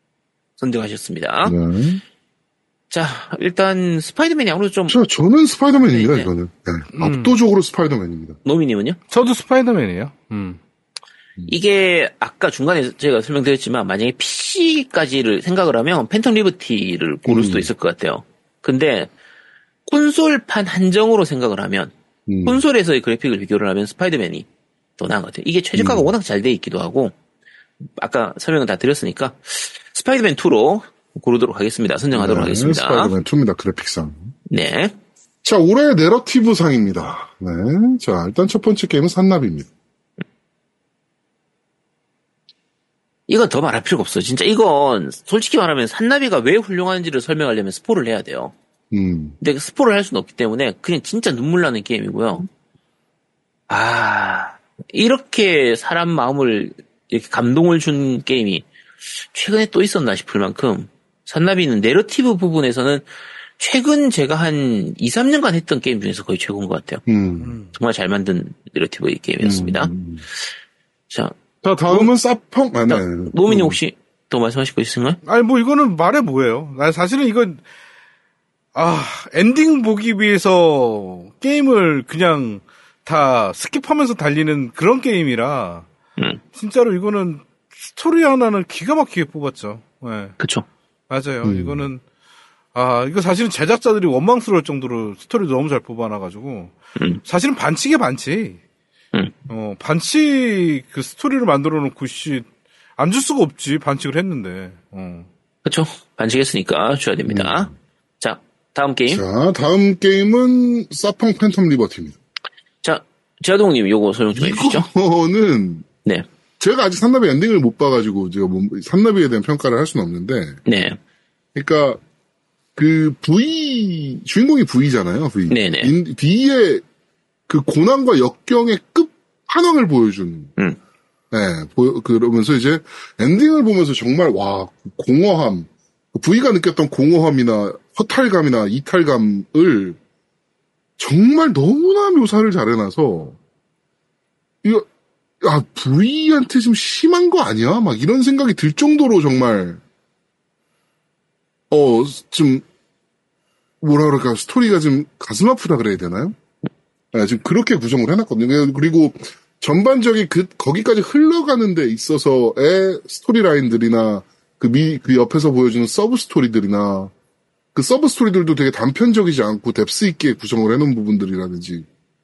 선정하셨습니다. 네. 자, 일단 스파이더맨이 아무래도 좀 저, 저는 스파이더맨입니다, 네, 네. 이거는. 네. 음. 압도적으로 스파이더맨입니다. 노미님은요? 저도 스파이더맨이에요. 음. 이게 아까 중간에 제가 설명드렸지만 만약에 피씨까지를 생각을 하면 팬텀 리버티를 고를 수도 음. 있을 것 같아요. 근데 콘솔판 한정으로 생각을 하면 음. 콘솔에서의 그래픽을 비교를 하면 스파이더맨이 더 나은 것 같아요. 이게 최적화가 음. 워낙 잘 돼 있기도 하고 아까 설명을 다 드렸으니까 스파이더맨 투로 고르도록 하겠습니다. 선정하도록 네, 하겠습니다. 스파이더맨 투입니다, 그래픽상. 네. 자, 올해 내러티브 상입니다. 네. 자, 일단 첫 번째 게임은 산나비입니다. 이건 더 말할 필요가 없어요. 진짜 이건 솔직히 말하면 산나비가 왜 훌륭한지를 설명하려면 스포를 해야 돼요. 음. 근데 그 스포를 할 수는 없기 때문에 그냥 진짜 눈물 나는 게임이고요. 아, 이렇게 사람 마음을 이렇게 감동을 준 게임이 최근에 또 있었나 싶을 만큼 산나비는 내러티브 부분에서는 최근 제가 한 이, 삼 년간 했던 게임 중에서 거의 최고인 것 같아요. 음. 정말 잘 만든 내러티브 게임이었습니다. 음. 자, 자, 다음은 사펑, 아, 네. 노미님 혹시 또 말씀하실 거 있으신가요? 아니, 뭐, 이거는 말해 뭐예요. 난 사실은 이건, 아, 엔딩 보기 위해서 게임을 그냥 다 스킵하면서 달리는 그런 게임이라, 음. 진짜로 이거는 스토리 하나는 기가 막히게 뽑았죠. 네. 그쵸. 맞아요. 음. 이거는, 아, 이거 사실은 제작자들이 원망스러울 정도로 스토리도 너무 잘 뽑아놔가지고, 음. 사실은 반칙에 반칙. 음. 어, 반칙 그 스토리를 만들어 놓고, 씨, 안 줄 수가 없지, 반칙을 했는데, 어. 그쵸. 반칙했으니까 줘야 됩니다. 음. 자, 다음 게임. 자, 다음 게임은 사펑 팬텀 리버티입니다. 자, 제아동님 요거 설명 좀 해주시죠. 이거는, 네. 제가 아직 산나비 엔딩을 못 봐가지고, 제가 뭐, 산나비에 대한 평가를 할 수는 없는데, 네. 그러니까, 그, V, 주인공이 V잖아요, V. 네네. 인, V의 그 고난과 역경의 끝판왕을 보여준, 음. 네, 보, 그러면서 이제 엔딩을 보면서 정말, 와, 공허함, V가 느꼈던 공허함이나 허탈감이나 이탈감을 정말 너무나 묘사를 잘 해놔서, 이거, 야, V한테 좀 심한 거 아니야? 막 이런 생각이 들 정도로 정말, 어, 좀, 뭐라 그럴까, 스토리가 좀 가슴 아프다 그래야 되나요? 네, 지금 그렇게 구성을 해놨거든요. 그리고 전반적인 그, 거기까지 흘러가는 데 있어서의 스토리 라인들이나 그 미, 그 옆에서 보여주는 서브 스토리들이나 그 서브 스토리들도 되게 단편적이지 않고 뎁스 있게 구성을 해놓은 부분들이라든지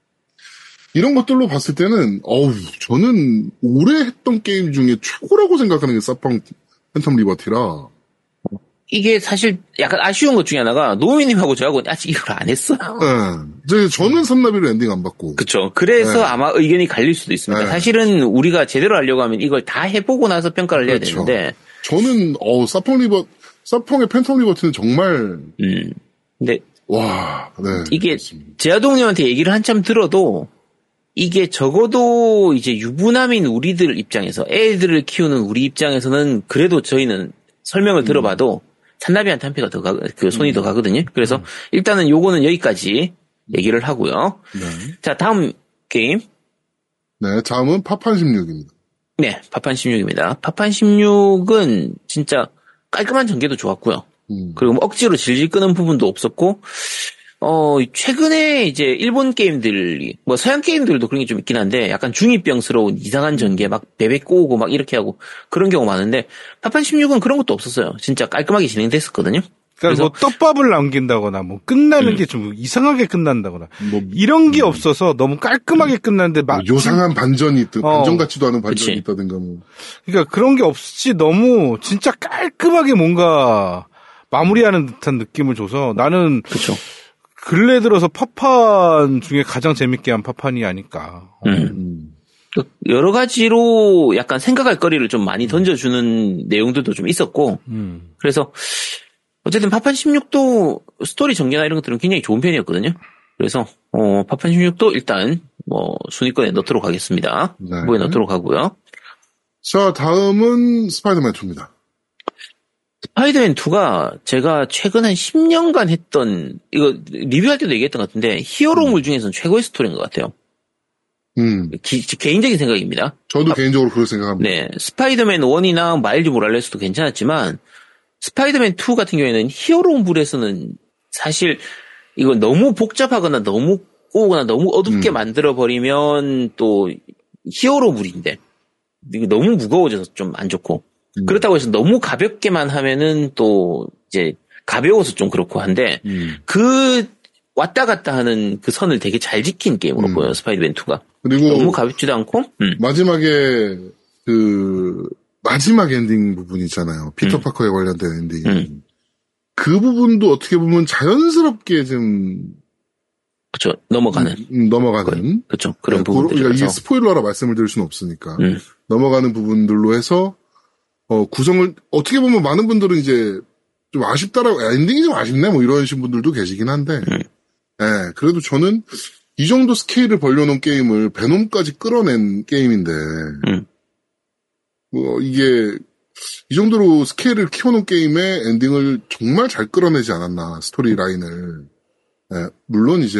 이런 것들로 봤을 때는, 어우, 저는 올해 했던 게임 중에 최고라고 생각하는 게 사펑 팬텀 리버티라. 이게 사실 약간 아쉬운 것 중에 하나가 노미님하고 저하고 아직 이걸 안 했어요. 네. 저는 산나비로 엔딩 안 받고. 그쵸. 그래서 네. 아마 의견이 갈릴 수도 있습니다. 네. 사실은 우리가 제대로 하려고 하면 이걸 다 해보고 나서 평가를 해야 그렇죠. 되는데. 저는, 어, 사펑 리버, 사펑의 팬텀 리버티는 정말. 음. 근데. 와, 네. 이게 제아동님한테 얘기를 한참 들어도 이게 적어도 이제 유부남인 우리들 입장에서 애들을 키우는 우리 입장에서는 그래도 저희는 설명을 음. 들어봐도 산나비한테 한 표가 더 가, 그 손이 음. 더 가거든요. 그래서 음. 일단은 요거는 여기까지 얘기를 하고요. 네. 자, 다음 게임. 네, 다음은 파판 십육입니다. 네, 파판 십육입니다. 파판 십육은 진짜 깔끔한 전개도 좋았고요. 음. 그리고 뭐 억지로 질질 끄는 부분도 없었고, 어, 최근에 이제 일본 게임들이, 뭐 서양 게임들도 그런 게 좀 있긴 한데, 약간 중이병스러운 이상한 전개, 막 베베 꼬우고 막 이렇게 하고 그런 경우가 많은데, 파판 십육은 그런 것도 없었어요. 진짜 깔끔하게 진행됐었거든요. 그러니까 뭐 떡밥을 남긴다거나 뭐 끝나는 음. 게 좀 이상하게 끝난다거나 뭐, 이런 게 없어서 너무 깔끔하게 끝났는데 막 뭐 요상한 반전이 있든, 어. 반전 같지도 않은 반전이 그치. 있다든가 뭐. 그러니까 그런 게 없이 너무 진짜 깔끔하게 뭔가 마무리하는 듯한 느낌을 줘서 나는 그쵸. 근래 들어서 파판 중에 가장 재밌게 한 파판이 아닐까. 음. 음. 여러 가지로 약간 생각할 거리를 좀 많이 던져주는 내용들도 좀 있었고, 음. 그래서 어쨌든 파판 십육도 스토리 전개나 이런 것들은 굉장히 좋은 편이었거든요. 그래서 어, 파판 십육도 일단 뭐 순위권에 넣도록 하겠습니다. 네. 후보에 넣도록 하고요. 자, 다음은 스파이더맨 투입니다. 스파이더맨 투가 제가 최근 한 십 년간 했던, 이거 리뷰할 때도 얘기했던 것 같은데, 히어로물 중에서는 최고의 스토리인 것 같아요. 음. 기, 개인적인 생각입니다. 저도 아, 개인적으로 그렇게 생각합니다. 네. 스파이더맨 원이나 마일즈 모랄레스도 괜찮았지만, 스파이더맨 투 같은 경우에는 히어로물에서는 사실 이거 너무 복잡하거나 너무 꼬거나 너무 어둡게 음. 만들어버리면 또 히어로물인데, 이게 너무 무거워져서 좀 안 좋고, 음. 그렇다고 해서 너무 가볍게만 하면은 또 이제 가벼워서 좀 그렇고 한데 음. 그 왔다 갔다 하는 그 선을 되게 잘 지킨 게임으로 음. 보여요. 스파이더맨 투가. 그리고 너무 가볍지도 않고. 음. 마지막에 그 마지막 엔딩 부분 있잖아요. 피터 음. 파커에 관련된 엔딩. 음. 그 부분도 어떻게 보면 자연스럽게 좀 그렇죠. 넘어가는. 음, 넘어가는. 그렇죠. 그런 네, 부분들이 그러니까 이게 있어서. 스포일러라 말씀을 드릴 수는 없으니까 음. 넘어가는 부분들로 해서 어, 구성을 어떻게 보면 많은 분들은 이제 좀 아쉽다라고 엔딩이 좀 아쉽네 뭐 이러신 분들도 계시긴 한데, 음. 네, 그래도 저는 이 정도 스케일을 벌려놓은 게임을 베놈까지 끌어낸 게임인데, 음. 뭐 이게 이 정도로 스케일을 키워놓은 게임의 엔딩을 정말 잘 끌어내지 않았나, 스토리 라인을. 예, 물론 이제,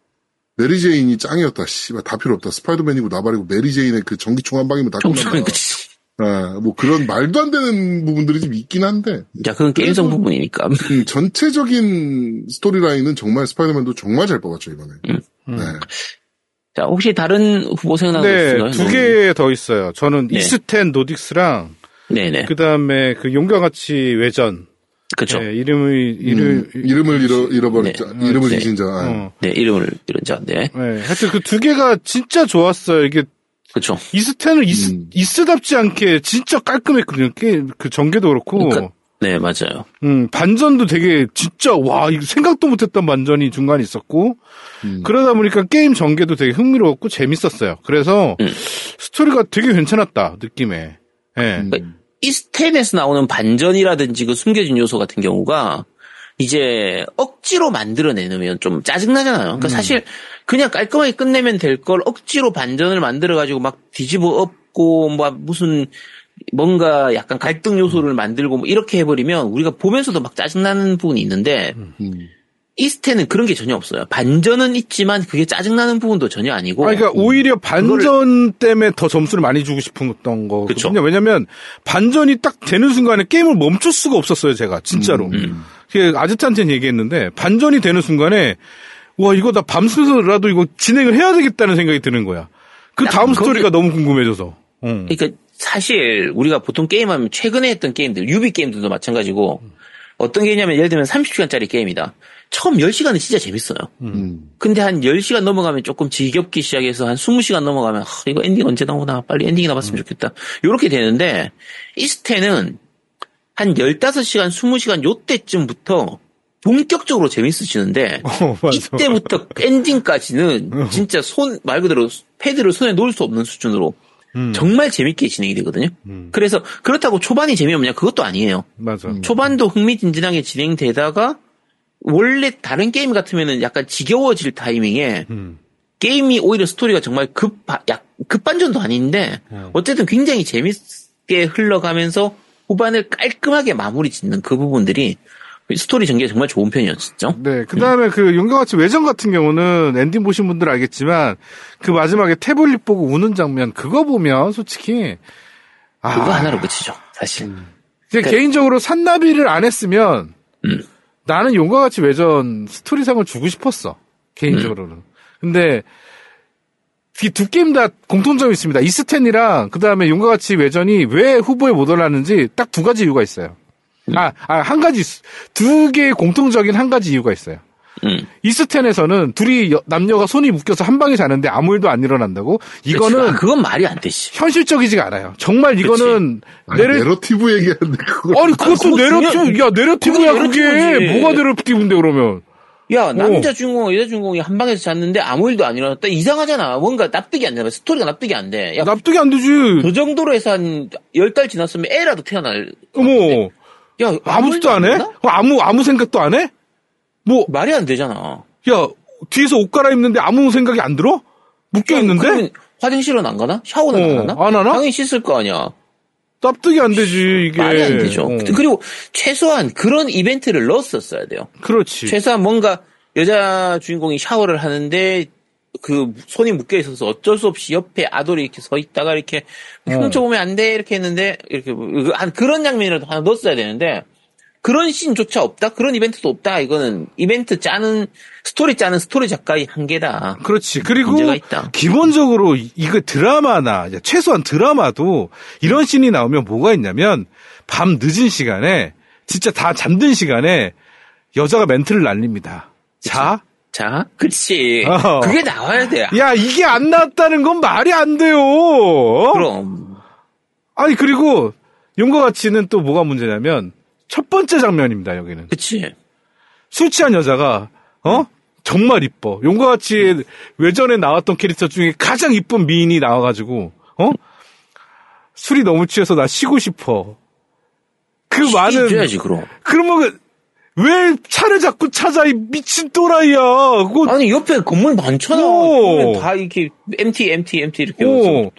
메리 제인이 짱이었다. 씨발, 다 필요 없다. 스파이더맨이고 나발이고 메리 제인의 그 전기총 한 방이면 다 끝난다. 그치. 예, 뭐 그런 말도 안 되는 부분들이 좀 있긴 한데. 야, 그건 게임성 부분이니까. 음, 전체적인 스토리 라인은 정말 스파이더맨도 정말 잘 뽑았죠, 이번에. 음. 네. 자, 혹시 다른 후보 생각나는 거 있어요? 네, 두 개 더 있어요. 저는 네. 이스텐 노딕스랑 네네. 그 다음에 그 용과 같이 외전. 그쵸. 네, 이름을, 이름, 음, 이름을 잃어, 잃어버린 자, 네. 이름을 네. 잊은 자. 어. 네, 이름을 잃은 자, 네. 네, 하여튼 그 두 개가 진짜 좋았어요. 이게. 그쵸. 이스텐을 이스, 음. 이스답지 않게 진짜 깔끔했거든요. 게임, 그 전개도 그렇고. 그러니까, 네, 맞아요. 음, 반전도 되게 진짜, 와, 이거 생각도 못했던 반전이 중간에 있었고. 음. 그러다 보니까 게임 전개도 되게 흥미로웠고 재밌었어요. 그래서 음. 스토리가 되게 괜찮았다, 느낌에. 예. 네. 음. 이스텐에서 나오는 반전이라든지 그 숨겨진 요소 같은 경우가 이제 억지로 만들어내면 좀 짜증나잖아요. 그러니까 음. 사실 그냥 깔끔하게 끝내면 될 걸 억지로 반전을 만들어가지고 막 뒤집어 엎고 뭐 무슨 뭔가 약간 갈등 요소를 만들고 뭐 이렇게 해버리면 우리가 보면서도 막 짜증나는 부분이 있는데 음. 이스텐은 그런 게 전혀 없어요. 반전은 있지만 그게 짜증나는 부분도 전혀 아니고. 아, 그러니까 오히려 반전 때문에 더 점수를 많이 주고 싶었던 거거든요. 그쵸. 왜냐면 반전이 딱 되는 순간에 게임을 멈출 수가 없었어요, 제가. 진짜로. 음. 음. 아지트한테는 얘기했는데 반전이 되는 순간에 와, 이거 나 밤새서라도 이거 진행을 해야 되겠다는 생각이 드는 거야. 그 다음 스토리가 너무 궁금해져서. 응. 그러니까 사실 우리가 보통 게임하면 최근에 했던 게임들, 유비 게임들도 마찬가지고 어떤 게 있냐면 예를 들면 삼십 시간짜리 게임이다. 처음 열 시간은 진짜 재밌어요. 음. 근데 한 열 시간 넘어가면 조금 지겹기 시작해서 한 스무 시간 넘어가면 아, 이거 엔딩 언제 나오나 빨리 엔딩이 나왔으면 좋겠다. 요렇게 되는데 이스텐은 한 열다섯 시간, 스무 시간 요때쯤부터 본격적으로 재밌어지는데 어, 맞아. 이때부터 엔딩까지는 진짜 손 말 그대로 패드를 손에 놓을 수 없는 수준으로 음. 정말 재밌게 진행이 되거든요. 음. 그래서 그렇다고 초반이 재미없냐 그것도 아니에요. 맞아. 음. 초반도 흥미진진하게 진행되다가 원래 다른 게임 같으면은 약간 지겨워질 타이밍에 음. 게임이 오히려 스토리가 정말 급, 약, 급반전도 아닌데 음. 어쨌든 굉장히 재밌게 흘러가면서 후반을 깔끔하게 마무리 짓는 그 부분들이 스토리 전개가 정말 좋은 편이었죠. 네, 그 다음에 음. 그 용과 같이 외전 같은 경우는 엔딩 보신 분들 알겠지만 그 마지막에 태블릿 보고 우는 장면 그거 보면 솔직히 아, 그거 하나로 끝이죠, 사실. 음. 그러니까 개인적으로 산나비를 안 했으면 음. 나는 용과 같이 외전 스토리상을 주고 싶었어. 개인적으로는. 음. 근데 이 두 게임 다 공통점이 있습니다. 이스텐이랑 그 다음에 용과 같이 외전이 왜 후보에 못 올랐는지 딱 두 가지 이유가 있어요. 음. 아, 아, 한 가지, 두 개의 공통적인 한 가지 이유가 있어요. 음. 이스텐에서는 둘이 여, 남녀가 손이 묶여서 한 방에 자는데 아무 일도 안 일어난다고? 이거는. 아, 그건 말이 안 되지. 현실적이지가 않아요. 정말 이거는. 아니, 내레... 내러티브 얘기하는데 그걸. 아니, 그것도 내러티브, 야, 내러티브야, 그게. 뭐가 내러티브인데, 그러면. 야, 남자 주인공, 여자 주인공이 한 방에서 잤는데 아무 일도 안 일어났다? 이상하잖아. 뭔가 납득이 안 돼. 스토리가 납득이 안 돼. 야, 납득이 안 되지. 그 정도로 해서 한 열 달 지났으면 애라도 태어날. 어머. 야, 아무것도 안 해? 아무, 아무 생각도 안 해? 뭐. 말이 안 되잖아. 야, 뒤에서 옷 갈아입는데 아무 생각이 안 들어? 묶여있는데? 그러면 화장실은 안 가나? 샤워는 어, 안 하나? 안 하나? 당연히 씻을 거 아니야. 납득이 안 되지, 이게. 말이 안 되죠. 어. 그리고 최소한 그런 이벤트를 넣었었어야 돼요. 그렇지. 최소한 뭔가 여자 주인공이 샤워를 하는데 그 손이 묶여 있어서 어쩔 수 없이 옆에 아돌이 이렇게 서 있다가 이렇게 훔쳐보면 안 돼 이렇게 했는데 이렇게 한 그런 장면이라도 하나 넣었어야 되는데 그런 씬조차 없다? 그런 이벤트도 없다? 이거는 이벤트 짜는 스토리 짜는 스토리 작가의 한계다. 그렇지. 그리고 문제가 있다. 기본적으로 이거 드라마나 최소한 드라마도 이런 씬이 나오면 뭐가 있냐면 밤 늦은 시간에 진짜 다 잠든 시간에 여자가 멘트를 날립니다. 그치? 자, 자, 그렇지. 어. 그게 나와야 돼. 야, 이게 안 나왔다는 건 말이 안 돼요. 그럼. 아니, 그리고 용과 같이는 또 뭐가 문제냐면 첫 번째 장면입니다, 여기는. 그치. 술 취한 여자가, 어? 정말 이뻐. 용과 같이 외전에 나왔던 캐릭터 중에 가장 이쁜 미인이 나와가지고, 어? 술이 너무 취해서 나 쉬고 싶어. 그 많은. 쉬어야지, 그럼. 그러면 왜 차를 자꾸 찾아, 이 미친 또라이야. 그거. 아니, 옆에 건물 많잖아. 다 이렇게 엠티, 엠티, 엠티 이렇게. 어.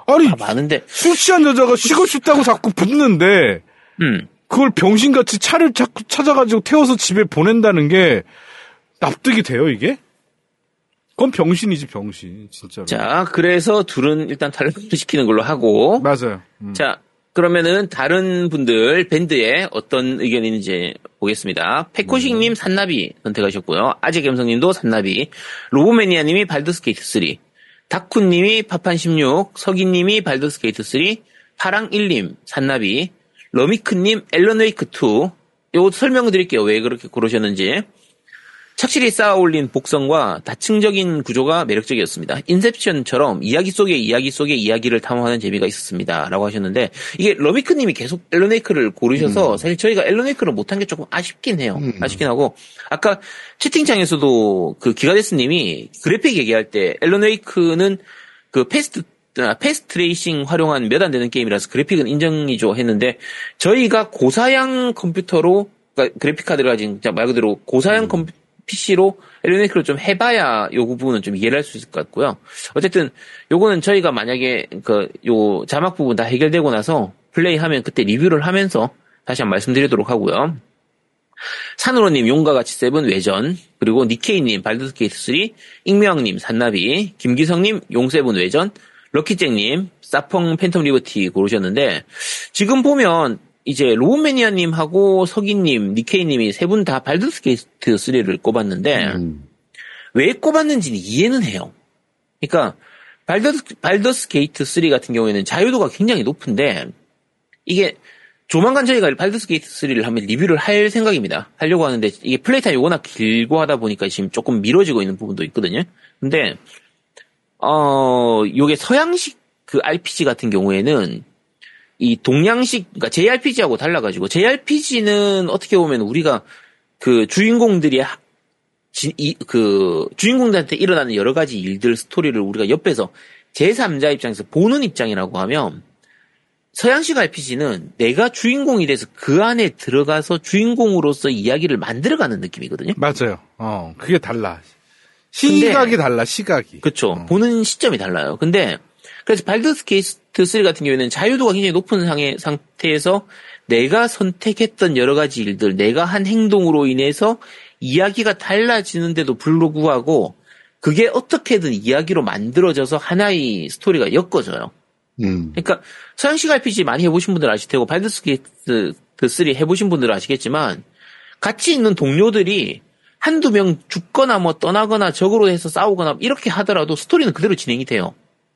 아니, 아, 많은데. 술 취한 여자가 쉬고 싶다고 자꾸 붙는데, 음. 그걸 병신같이 차를 자꾸 찾아가지고 태워서 집에 보낸다는 게 납득이 돼요, 이게? 그건 병신이지, 병신, 진짜로. 자, 그래서 둘은 일단 탈락시키는 걸로 하고. 맞아요. 음. 자, 그러면은 다른 분들 밴드에 어떤 의견이 있는지 보겠습니다. 페코식님 산나비 선택하셨고요. 아재겸성님도 산나비, 로보매니아님이 발더스케이트 삼, 다쿠님이 파판 십육, 서기님이 발더스케이트 삼, 파랑일님 산나비, 러미크님 앨런웨이크 투. 요거 설명을 드릴게요. 왜 그렇게 고르셨는지. 착실히 쌓아올린 복선과 다층적인 구조가 매력적이었습니다. 인셉션처럼 이야기 속의 이야기 속의 이야기를 탐험하는 재미가 있었습니다. 라고 하셨는데, 이게 러미크님이 계속 앨런웨이크를 고르셔서 음. 사실 저희가 앨런웨이크를 못한 게 조금 아쉽긴 해요. 음. 아쉽긴 하고, 아까 채팅창에서도 그 기가데스님이 그래픽 얘기할 때 앨런웨이크는 그 패스트 패스트 트레이싱 활용한 몇 안 되는 게임이라서 그래픽은 인정이죠 했는데, 저희가 고사양 컴퓨터로, 그러니까 그래픽 카드를 가진 말 그대로 고사양 음. 컴퓨터 피시로 앨런웨이크를 좀 해봐야 요 부분은 좀 이해를 할 수 있을 것 같고요. 어쨌든 요거는 저희가 만약에 그 요 자막 부분 다 해결되고 나서 플레이하면 그때 리뷰를 하면서 다시 한번 말씀드리도록 하고요. 산으로님 용가같이 세븐 외전, 그리고 니케이님 발더스케이트 삼, 익명님 산나비, 김기성님 용세븐 외전, 럭키잭님 사펑 팬텀 리버티 고르셨는데, 지금 보면 이제 로봇매니아님하고 서기님, 니케이님이 세 분 다 발더스케이트 삼을 꼽았는데 음. 왜 꼽았는지는 이해는 해요. 그러니까 발더스, 발더스게이트 삼 같은 경우에는 자유도가 굉장히 높은데, 이게 조만간 저희가 발더스게이트 삼을 하면 리뷰를 할 생각입니다. 하려고 하는데 이게 플레이 타임이 워낙 길고 하다 보니까 지금 조금 미뤄지고 있는 부분도 있거든요. 근데 어 요게 서양식 그 알피지 같은 경우에는 이 동양식, 그러니까 제이알피지하고 달라가지고, 제이알피지는 어떻게 보면 우리가 그 주인공들이 지, 이, 그 주인공들한테 일어나는 여러 가지 일들, 스토리를 우리가 옆에서 제삼자 입장에서 보는 입장이라고 하면, 서양식 알피지는 내가 주인공이 돼서 그 안에 들어가서 주인공으로서 이야기를 만들어가는 느낌이거든요. 맞아요. 어, 그게 달라. 시각이 근데, 달라, 시각이. 그렇죠. 어. 보는 시점이 달라요. 근데 그래서 발더스게이트 삼 같은 경우에는 자유도가 굉장히 높은 상의, 상태에서 내가 선택했던 여러 가지 일들, 내가 한 행동으로 인해서 이야기가 달라지는데도 불구하고 그게 어떻게든 이야기로 만들어져서 하나의 스토리가 엮어져요. 음. 그러니까 서양식 알피지 많이 해보신 분들 아실 테고 발더스게이트 삼 해보신 분들은 아시겠지만, 같이 있는 동료들이 한두 명 죽거나 뭐 떠나거나 적으로 해서 싸우거나 이렇게 하더라도 스토리는 그대로 진행이 돼요.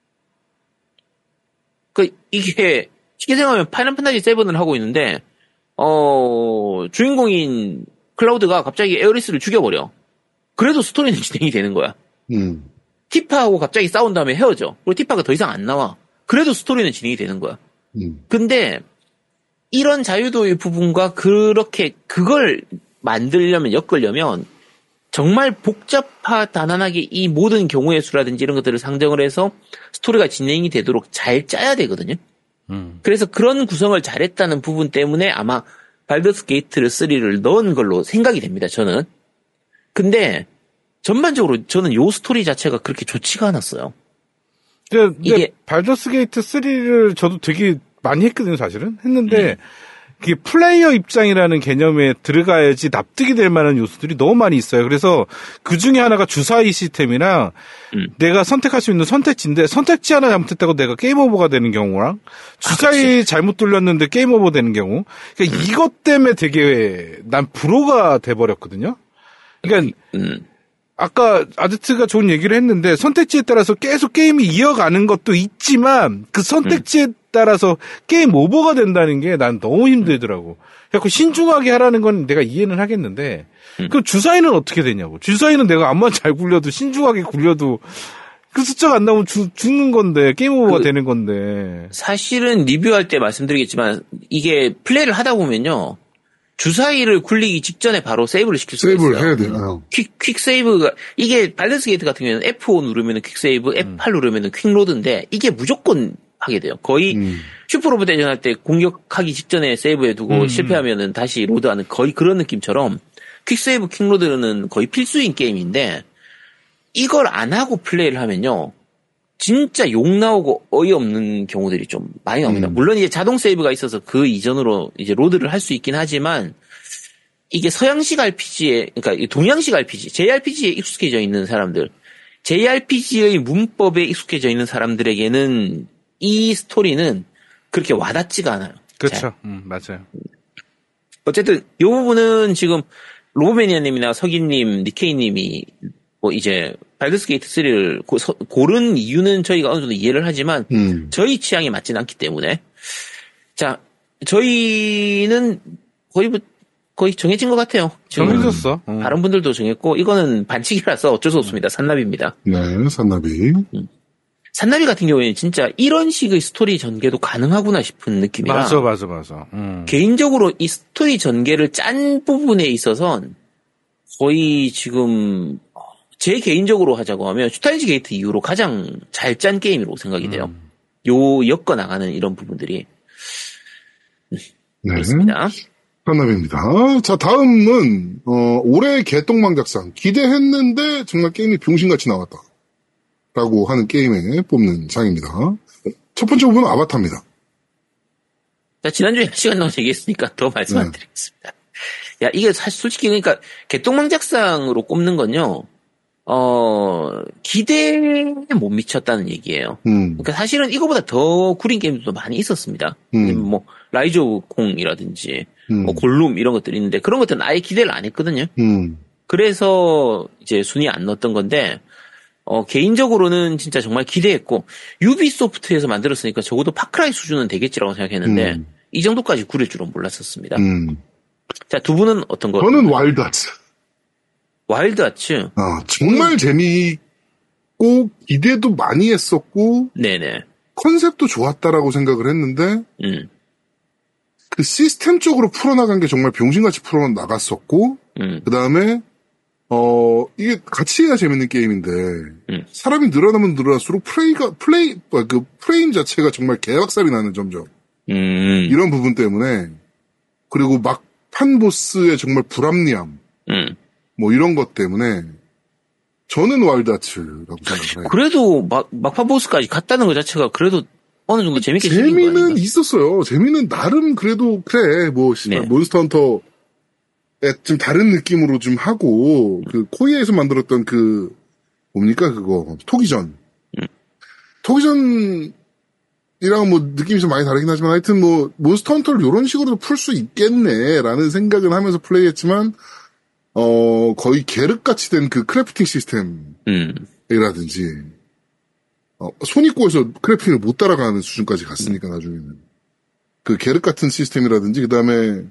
그, 이게, 쉽게 생각하면 파이널 판타지 세븐을 하고 있는데, 어, 주인공인 클라우드가 갑자기 에어리스를 죽여버려. 그래도 스토리는 진행이 되는 거야. 음. 티파하고 갑자기 싸운 다음에 헤어져. 그리고 티파가 더 이상 안 나와. 그래도 스토리는 진행이 되는 거야. 음. 근데, 이런 자유도의 부분과 그렇게, 그걸 만들려면, 엮으려면, 정말 복잡하, 단단하게 이 모든 경우의 수라든지 이런 것들을 상정을 해서 스토리가 진행이 되도록 잘 짜야 되거든요. 음. 그래서 그런 구성을 잘했다는 부분 때문에 아마 발더스게이트 삼을 넣은 걸로 생각이 됩니다, 저는. 근데 전반적으로 저는 요 스토리 자체가 그렇게 좋지가 않았어요. 근데, 근데 이게 발더스게이트 삼을 저도 되게 많이 했거든요, 사실은. 했는데 음. 그게 플레이어 입장이라는 개념에 들어가야지 납득이 될 만한 요소들이 너무 많이 있어요. 그래서 그 중에 하나가 주사위 시스템이랑 음. 내가 선택할 수 있는 선택지인데, 선택지 하나 잘못했다고 내가 게임 오버가 되는 경우랑 주사위 아, 잘못 돌렸는데 게임 오버 되는 경우. 그러니까 음. 이것 때문에 되게 난 불호가 돼버렸거든요. 그러니까 음. 아까 아제트가 좋은 얘기를 했는데, 선택지에 따라서 계속 게임이 이어가는 것도 있지만 그 선택지에 음. 따라서 게임 오버가 된다는 게 난 너무 힘들더라고. 그래서 신중하게 하라는 건 내가 이해는 하겠는데, 음. 그 주사위는 어떻게 되냐고. 주사위는 내가 암만 잘 굴려도, 신중하게 굴려도 그 숫자가 안 나오면 주, 죽는 건데, 게임 오버가 그, 되는 건데. 사실은 리뷰할 때 말씀드리겠지만, 이게 플레이를 하다 보면요, 주사위를 굴리기 직전에 바로 세이브를 시킬 수가 세이브를 있어요. 해야 돼요. 퀵, 퀵 세이브가, 이게 발더스 게이트 같은 경우에는 에프 오 누르면 퀵 세이브, 에프 팔 음. 누르면 퀵 로드인데, 이게 무조건 하게 돼요. 거의 음. 슈퍼로봇 대전할 때 공격하기 직전에 세이브해두고 음. 실패하면은 다시 로드하는 거의 그런 느낌처럼 퀵 세이브, 퀵 로드는 거의 필수인 게임인데, 이걸 안 하고 플레이를 하면요, 진짜 욕 나오고 어이없는 경우들이 좀 많이 나옵니다. 음. 물론 이제 자동 세이브가 있어서 그 이전으로 이제 로드를 할 수 있긴 하지만 이게 서양식 알피지에, 그러니까 동양식 알피지, 제이알피지에 익숙해져 있는 사람들, 제이알피지의 문법에 익숙해져 있는 사람들에게는 이 스토리는 그렇게 와닿지가 않아요. 그렇죠. 음, 맞아요. 어쨌든 이 부분은 지금 로보매니아님이나 석인님, 니케이님이 뭐 이제 발더스 게이트 쓰리를 고, 서, 고른 이유는 저희가 어느 정도 이해를 하지만 음. 저희 취향에 맞진 않기 때문에 자 저희는 거의 뭐 거의 정해진 것 같아요. 정해졌어. 음. 다른 분들도 정했고 이거는 반칙이라서 어쩔 수 없습니다. 산나비입니다. 네, 산나비. 음. 산나비 같은 경우에는 진짜 이런 식의 스토리 전개도 가능하구나 싶은 느낌이라. 맞아, 맞아, 맞아. 음. 개인적으로 이 스토리 전개를 짠 부분에 있어서는 거의 지금 제 개인적으로 하자고 하면 슈타인즈 게이트 이후로 가장 잘 짠 게임이라고 생각이 돼요. 음. 요 엮어 나가는 이런 부분들이. 네. 그렇습니다. 산나비입니다. 자, 다음은 어, 올해 개똥망 작상. 기대했는데 정말 게임이 병신같이 나왔다. 라고 하는 게임에 뽑는 장입니다. 첫 번째 부분은 아바타입니다. 자, 지난주에 한 시간 넘게 얘기했으니까 더 말씀 안 네. 드리겠습니다. 야, 이게 사실 솔직히 그러니까 개똥망 작상으로 꼽는 건요, 어, 기대에 못 미쳤다는 얘기예요. 음, 그러니까 사실은 이거보다 더 구린 게임들도 많이 있었습니다. 음. 뭐, 라이즈 오브 콩이라든지, 음. 뭐, 골룸 이런 것들이 있는데 그런 것들은 아예 기대를 안 했거든요. 음, 그래서 이제 순위 안 넣었던 건데, 어, 개인적으로는 진짜 정말 기대했고, 유비소프트에서 만들었으니까 적어도 파크라이 수준은 되겠지라고 생각했는데, 음. 이 정도까지 구릴 줄은 몰랐었습니다. 음. 자, 두 분은 어떤 거? 저는 와일드 아츠. 와일드 아츠? 아, 정말 재미있고, 기대도 많이 했었고, 네네. 컨셉도 좋았다라고 생각을 했는데, 음, 그 시스템 쪽으로 풀어나간 게 정말 병신같이 풀어나갔었고, 음, 그 다음에, 어, 이게 같이 해야 재밌는 게임인데, 음. 사람이 늘어나면 늘어날수록 플레이가, 플레이, 그 프레임 자체가 정말 개박살이 나는 점점. 음, 이런 부분 때문에, 그리고 막판 보스의 정말 불합리함, 음. 뭐 이런 것 때문에, 저는 와일드아츠라고 생각을 해요. 그래도 막, 막판 보스까지 갔다는 것 자체가 그래도 어느 정도 재밌게 즐긴 거 재미는 아닌가? 있었어요. 재미는 나름 그래도, 그래, 뭐, 네. 몬스터 헌터, 좀 다른 느낌으로 좀 하고, 그, 코이에서 만들었던 그, 뭡니까, 그거, 토기전. 음. 토기전이랑 뭐, 느낌이 좀 많이 다르긴 하지만, 하여튼 뭐, 몬스터 헌터를 이런 식으로도 풀 수 있겠네라는 생각은 하면서 플레이했지만, 어, 거의 계륵같이 된 그 크래프팅 시스템이라든지, 음, 어, 손이 꼬여서 크래프팅을 못 따라가는 수준까지 갔으니까, 나중에는. 그 계륵 같은 시스템이라든지, 그 다음에,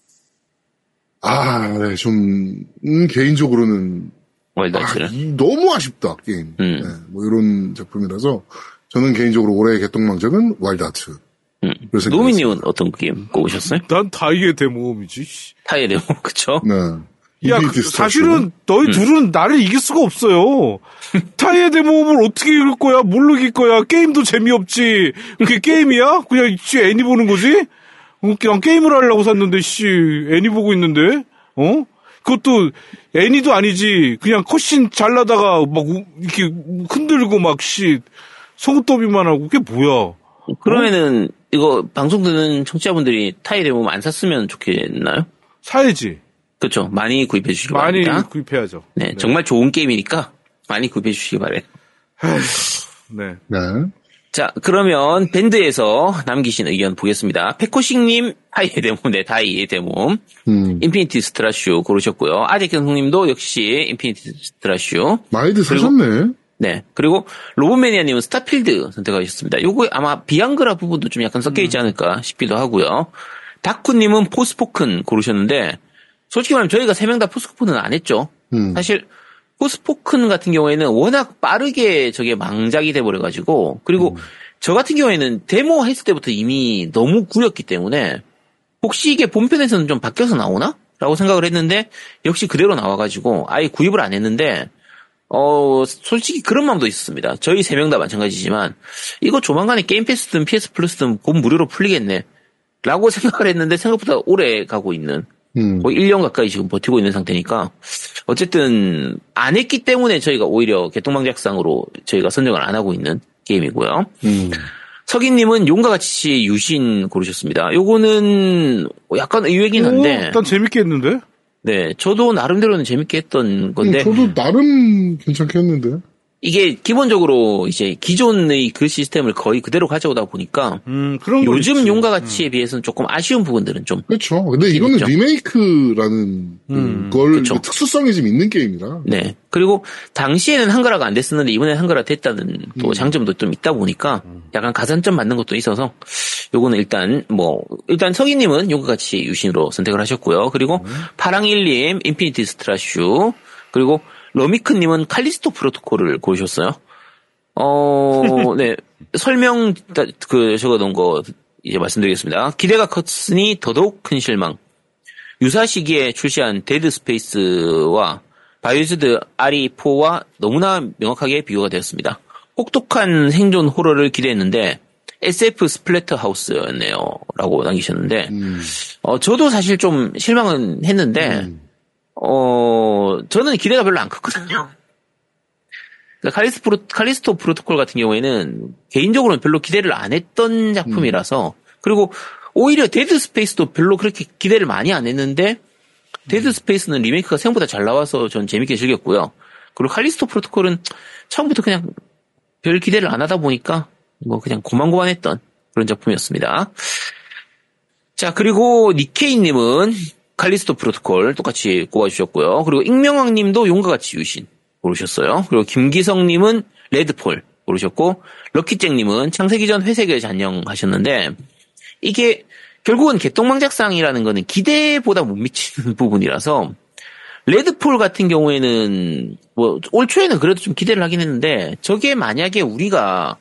아, 네, 좀, 음, 개인적으로는, 와일드 아, 아츠는? 이- 너무 아쉽다, 게임. 음. 네, 뭐, 이런 작품이라서, 저는 개인적으로 올해의 개똥망작은 와일드 아츠. 음. 그래서 노미님은 어떤 게임 꼽으셨어요? 난 다이의 대모험이지. 씨. 타이에 대모, 그쵸? 네. 야, 인피니티 그, 스타쇼. 사실은 너희 음. 둘은 나를 이길 수가 없어요. 타이의 대모험을 어떻게 이길 거야? 뭘로 이길 거야? 게임도 재미없지. 그게 게임이야? 그냥 씨 애니 보는 거지? 어, 그냥 게임을 하려고 샀는데 씨 애니 보고 있는데? 어? 그것도 애니도 아니지. 그냥 컷신 잘라다가 막 우- 이렇게 흔들고 막 씨 송도비만 하고 그게 뭐야? 그러면은, 이거 방송 듣는 청취자분들이 타이에 대모 안 샀으면 좋겠나요? 사야지. 그렇죠. 많이 구입해 주시기 많이 바랍니다. 구입해야죠. 네, 정말 좋은 게임이니까 많이 구입해 주시기 바래요. 네. 네. 자, 그러면 밴드에서 남기신 의견 보겠습니다. 페코식님, 타이의 데모, 네, 타이의 데모. 음. 인피니티 스트라슈 고르셨고요. 아재경님도 역시 인피니티 스트라슈. 많이들 사셨네. 네. 그리고 로봇매니아님은 스타필드 선택하셨습니다. 요거 아마 비앙그라 부분도 좀 약간 섞여 있지 않을까 싶기도 하고요. 다쿠님은 포스포큰 고르셨는데, 솔직히 말하면 저희가 세 명 다 포스포큰은 안 했죠. 음. 사실 포스포큰 같은 경우에는 워낙 빠르게 저게 망작이 돼버려가지고, 그리고 저 같은 경우에는 데모 했을 때부터 이미 너무 구렸기 때문에 혹시 이게 본편에서는 좀 바뀌어서 나오나? 라고 생각을 했는데 역시 그대로 나와가지고 아예 구입을 안 했는데, 어, 솔직히 그런 마음도 있었습니다. 저희 세 명 다 마찬가지지만 이거 조만간에 게임 패스든 피에스 플러스든 곧 무료로 풀리겠네 라고 생각을 했는데 생각보다 오래 가고 있는, 음. 거의 일 년 가까이 지금 버티고 있는 상태니까 어쨌든 안 했기 때문에 저희가 오히려 개똥망작상으로 저희가 선정을 안 하고 있는 게임이고요. 음. 석인님은 용과 같이 유신 고르셨습니다. 요거는 약간 의외긴 한데. 오, 일단 재밌게 했는데? 네, 저도 나름대로는 재밌게 했던 건데. 음, 저도 나름 괜찮게 했는데. 이게 기본적으로 이제 기존의 그 시스템을 거의 그대로 가져오다 보니까 음, 그런 거 요즘 있지. 용과 같이에 비해서는 조금 아쉬운 부분들은 좀. 그렇죠. 근데 이거는 있죠. 리메이크라는 음, 걸 그쵸. 특수성이 좀 있는 게임이라. 네. 그리고 당시에는 한글화가 안 됐었는데 이번에 한글화 됐다는 또 음. 장점도 좀 있다 보니까 약간 가산점 맞는 것도 있어서 요거는 일단 뭐 일단 석이님은 용과 같이 유신으로 선택을 하셨고요. 그리고 파랑일님 인피니티 스트라슈 그리고 러미크님은 칼리스토 프로토콜을 고르셨어요. 어, 네. 설명, 그, 적어놓은 거, 이제 말씀드리겠습니다. 기대가 컸으니 더더욱 큰 실망. 유사 시기에 출시한 데드 스페이스와 바이오즈드 알이포와 너무나 명확하게 비교가 되었습니다. 혹독한 생존 호러를 기대했는데, 에스에프 스플래터 하우스였네요. 라고 남기셨는데, 음. 어, 저도 사실 좀 실망은 했는데, 음. 어, 저는 기대가 별로 안 컸거든요. 그러니까 칼리스토, 프로, 칼리스토 프로토콜 같은 경우에는 개인적으로는 별로 기대를 안 했던 작품이라서, 그리고 오히려 데드 스페이스도 별로 그렇게 기대를 많이 안 했는데, 데드 스페이스는 리메이크가 생각보다 잘 나와서 전 재밌게 즐겼고요. 그리고 칼리스토 프로토콜은 처음부터 그냥 별 기대를 안 하다 보니까, 뭐 그냥 고만고만했던 그런 작품이었습니다. 자, 그리고 니케이님은 칼리스토 프로토콜 똑같이 꼽아주셨고요. 그리고 익명왕님도 용과 같이 유신 고르셨어요. 그리고 김기성님은 레드폴 고르셨고, 럭키잭님은 창세기 전 회색의 잔영 하셨는데, 이게 결국은 개똥망작상이라는 거는 기대보다 못 미치는 부분이라서, 레드폴 같은 경우에는 뭐 올 초에는 그래도 좀 기대를 하긴 했는데, 저게 만약에 우리가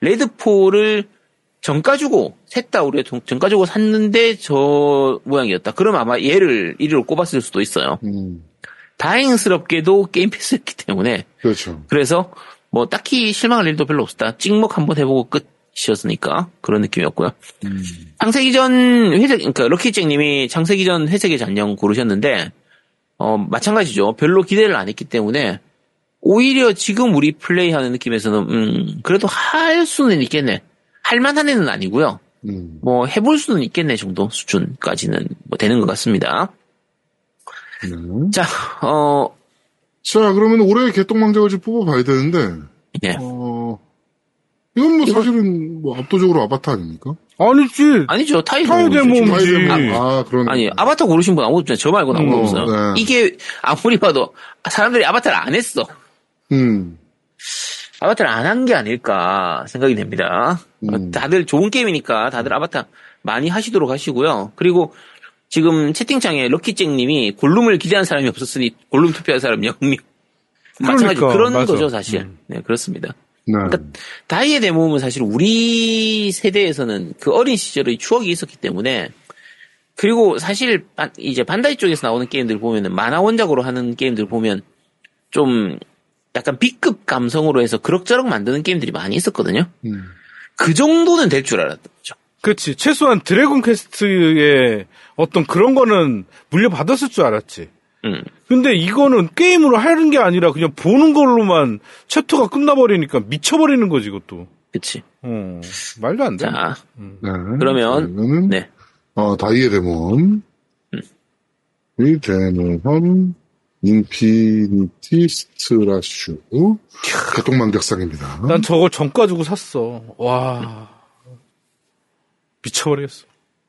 레드폴을 정가 주고 셋 다 우리가 정가 주고 샀는데 저 모양이었다. 그럼 아마 얘를 일 위로 꼽았을 수도 있어요. 음. 다행스럽게도 게임 패스였기 때문에. 그렇죠. 그래서 뭐 딱히 실망할 일도 별로 없었다. 찍먹 한번 해보고 끝이었으니까 그런 느낌이었고요. 음. 창세기 전 회색, 그러니까 럭키잭님이 창세기 전 회색의 잔영 고르셨는데 어 마찬가지죠. 별로 기대를 안 했기 때문에 오히려 지금 우리 플레이하는 느낌에서는 음 그래도 할 수는 있겠네. 할만한 애는 아니고요. 음. 뭐 해볼 수는 있겠네 정도 수준까지는 뭐 되는 것 같습니다. 네. 자, 어, 자, 그러면 올해 개똥망작을 좀 뽑아봐야 되는데, 예. 어, 이건 뭐 이거- 사실은 뭐 압도적으로 아바타 아닙니까? 아니지. 아니죠. 타이 타이 데몬이죠. 데몬. 타이 아, 데몬. 아, 그런. 아니, 아바타 고르신 분 아무도 없잖아요. 저 말고는 아무도 음, 없어요. 네. 이게 아무리 봐도 사람들이 아바타를 안 했어. 음. 아바타를 안 한 게 아닐까 생각이 됩니다. 음. 다들 좋은 게임이니까 다들 아바타 많이 하시도록 하시고요. 그리고 지금 채팅창에 럭키잭님이 골룸을 기대한 사람이 없었으니 골룸 투표한 사람 영 명. 마찬가지 그러니까, 그런 맞아. 거죠 사실. 음. 네 그렇습니다. 네. 그러니까 다이의 데모는 사실 우리 세대에서는 그 어린 시절의 추억이 있었기 때문에 그리고 사실 반- 이제 반다이 쪽에서 나오는 게임들 보면은 만화 원작으로 하는 게임들 보면 좀 약간 B급 감성으로 해서 그럭저럭 만드는 게임들이 많이 있었거든요. 음. 그 정도는 될 줄 알았던 거죠. 그렇지. 최소한 드래곤 퀘스트의 어떤 그런 거는 물려받았을 줄 알았지. 음. 근데 이거는 게임으로 하는 게 아니라 그냥 보는 걸로만 챕터가 끝나버리니까 미쳐버리는 거지, 이것도. 그치. 어, 말도 안 돼. 자, 네. 그러면, 그러면은, 네. 어, 다이의 데몬. 음. 이 데몬, 인피니티 스트라슈, 개똥망작상입니다. 난 저걸 정가 주고 샀어. 와. 미쳐버리겠어.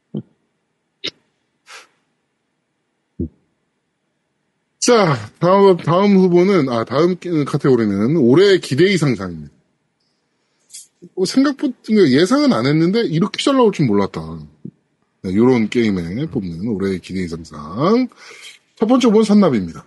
자, 다음, 다음 후보는, 아, 다음 카테고리는 올해의 기대 이상 상입니다. 어, 생각보다, 예상은 안 했는데, 이렇게 잘 나올 줄 몰랐다. 네, 요런 게임에 뽑는 올해의 기대 이상 상. 첫 번째 후보는 산나비입니다.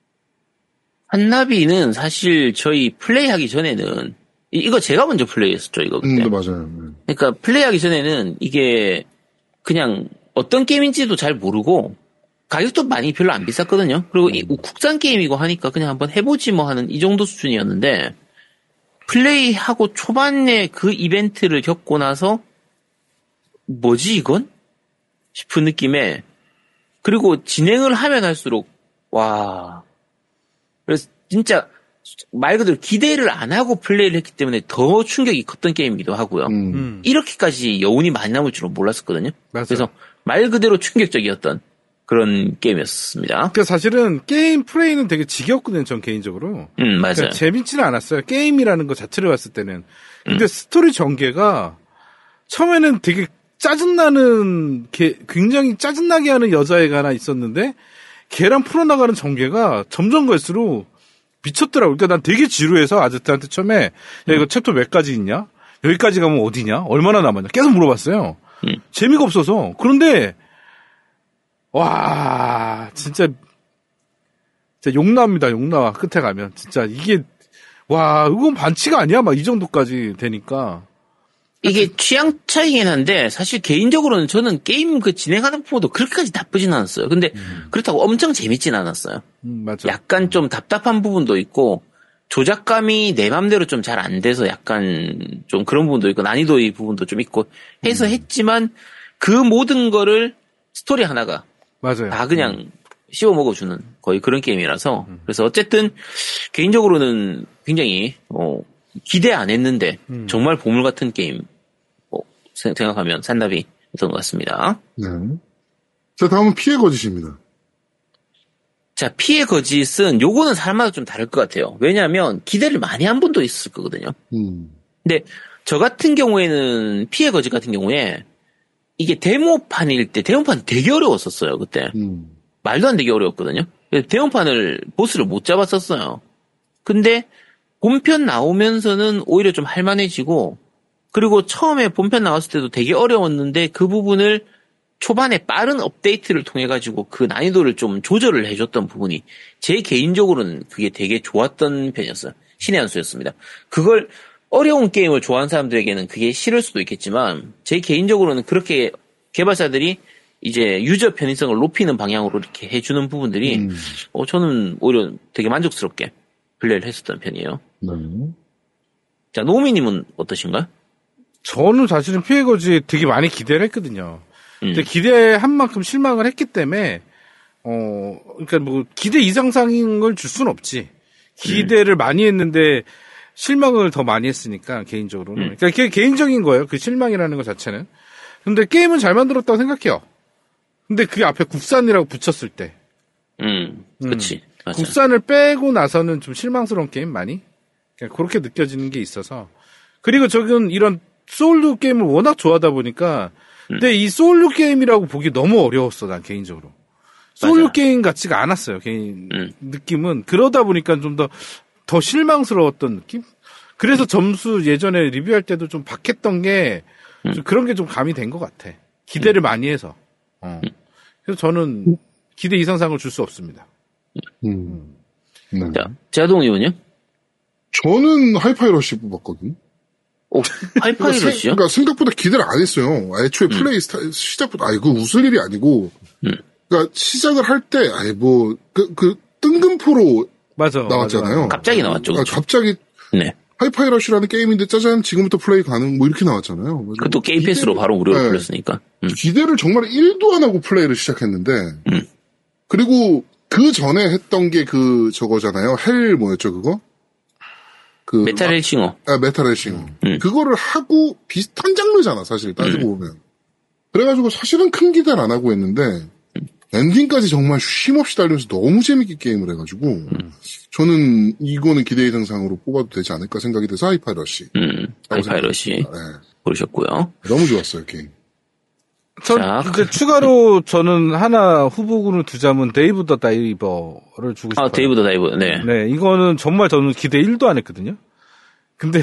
한나비는 사실 저희 플레이하기 전에는, 이- 이거 제가 먼저 플레이했었죠, 이거 음, 그때. 네, 맞아요. 네. 그러니까 플레이하기 전에는 이게 그냥 어떤 게임인지도 잘 모르고 가격도 많이 별로 안 비쌌거든요. 그리고 이 국산 게임이고 하니까 그냥 한번 해보지 뭐 하는 이 정도 수준이었는데 플레이하고 초반에 그 이벤트를 겪고 나서 뭐지 이건? 싶은 느낌에 그리고 진행을 하면 할수록 와 그래서 진짜 말 그대로 기대를 안 하고 플레이를 했기 때문에 더 충격이 컸던 게임이기도 하고요. 음. 음. 이렇게까지 여운이 많이 남을 줄은 몰랐었거든요. 맞아요. 그래서 말 그대로 충격적이었던 그런 게임이었습니다. 그러니까 사실은 게임 플레이는 되게 지겹거든요, 전 개인적으로. 음, 맞아요. 그러니까 재밌지는 않았어요. 게임이라는 것 자체를 봤을 때는. 근데 음. 스토리 전개가 처음에는 되게 짜증나는, 게, 굉장히 짜증나게 하는 여자애가 하나 있었는데, 걔랑 풀어나가는 전개가 점점 갈수록 미쳤더라고요. 그러니까 난 되게 지루해서 아저씨한테 처음에, 야, 이거 챕터 몇 가지 있냐? 여기까지 가면 어디냐? 얼마나 남았냐? 계속 물어봤어요. 음. 재미가 없어서. 그런데, 와, 진짜, 진짜 욕 나옵니다, 욕 나와. 끝에 가면. 진짜 이게, 와, 이건 반치가 아니야? 막 이 정도까지 되니까. 이게 취향 차이긴 한데 사실 개인적으로는 저는 게임 그 진행하는 부분도 그렇게까지 나쁘진 않았어요. 근데 음. 그렇다고 엄청 재밌진 않았어요. 음, 맞아. 약간 좀 답답한 부분도 있고 조작감이 내 맘대로 좀 잘 안 돼서 약간 좀 그런 부분도 있고 난이도의 부분도 좀 있고 해서 음. 했지만 그 모든 거를 스토리 하나가 맞아요. 다 그냥 음. 씹어 먹어주는 거의 그런 게임이라서 그래서 어쨌든 개인적으로는 굉장히 어, 기대 안 했는데 음. 정말 보물 같은 게임 어, 생각하면 산답이 있던 것 같습니다. 네. 자, 다음은 피해 거짓입니다. 자, 피해 거짓은 요거는 사람마다 좀 다를 것 같아요. 왜냐하면 기대를 많이 한 분도 있을 거거든요. 음. 근데 저 같은 경우에는 피해 거짓 같은 경우에 이게 데모판일 때 데모판 되게 어려웠었어요. 그때 음. 말도 안 되게 어려웠거든요. 그래서 데모판을 보스를 못 잡았었어요. 근데 본편 나오면서는 오히려 좀 할만해지고 그리고 처음에 본편 나왔을 때도 되게 어려웠는데 그 부분을 초반에 빠른 업데이트를 통해 가지고 그 난이도를 좀 조절을 해줬던 부분이 제 개인적으로는 그게 되게 좋았던 편이었어요. 신의 한 수였습니다. 그걸 어려운 게임을 좋아하는 사람들에게는 그게 싫을 수도 있겠지만 제 개인적으로는 그렇게 개발사들이 이제 유저 편의성을 높이는 방향으로 이렇게 해주는 부분들이 음. 어, 저는 오히려 되게 만족스럽게 플레이를 했었던 편이에요. 네. 자, 노미님은 어떠신가요? 저는 사실은 피해 거짓 되게 많이 기대를 했거든요. 음. 근데 기대한 만큼 실망을 했기 때문에, 어, 그러니까 뭐 기대 이상상인 걸 줄 수는 없지. 기대를 음. 많이 했는데 실망을 더 많이 했으니까 개인적으로는. 음. 그러니까 그게 개인적인 거예요. 그 실망이라는 것 자체는. 근데 게임은 잘 만들었다고 생각해요. 근데 그게 앞에 국산이라고 붙였을 때. 음, 그치. 맞아. 국산을 빼고 나서는 좀 실망스러운 게임 많이? 그냥 그렇게 느껴지는 게 있어서. 그리고 저는 이런 소울류 게임을 워낙 좋아하다 보니까 근데 이 소울류 게임이라고 보기 너무 어려웠어, 난 개인적으로. 소울류 맞아. 게임 같지가 않았어요, 개인 음. 느낌은. 그러다 보니까 좀 더, 더 실망스러웠던 느낌? 그래서 점수 예전에 리뷰할 때도 좀 박했던 게, 음. 좀 그런 게 좀 감이 된 것 같아. 기대를 많이 해서. 어. 그래서 저는 기대 이상상을 줄 수 없습니다. 음. 네. 자, 제아동이군요? 저는 하이파이 러시 뽑았거든요. 오, 하이파이러시요? 그러니까 생각보다 기대를 안 했어요. 애초에 음. 플레이 스타 시작부터 아 이거 웃을 일이 아니고. 음. 그러니까 시작을 할 때 아니 뭐그 그 뜬금포로 맞아. 나왔잖아요. 맞아, 맞아. 갑자기 나왔죠. 아, 그렇죠? 갑자기 네. 하이파이 러시라는 게임인데 짜잔 지금부터 플레이 가능 뭐 이렇게 나왔잖아요. 그래서 그것도 게임 패스로 기대를- 바로 무료로 네. 풀렸으니까. 음. 기대를 정말 일도 안 하고 플레이를 시작했는데 음. 그리고 그 전에 했던 게 그 저거잖아요. 헬 뭐였죠 그거? 그 메탈 헬싱어. 아, 메탈 헬싱. 음. 그거를 하고 비슷한 장르잖아, 사실, 따지고 보면. 그래가지고 사실은 큰 기대를 안 하고 했는데, 엔딩까지 정말 쉼없이 달리면서 너무 재밌게 게임을 해가지고, 음. 저는 이거는 기대 이상상으로 뽑아도 되지 않을까 생각이 돼서 하이파이 러시. 음, 하이파이러시 네. 고르셨고요. 너무 좋았어요, 게임. 전 자, 이제 추가로 저는 하나 후보군을 두자면 데이브 더 다이버를 주고 싶어요. 아, 데이브 더 다이브, 네. 네, 이거는 정말 저는 기대 일도 안 했거든요. 근데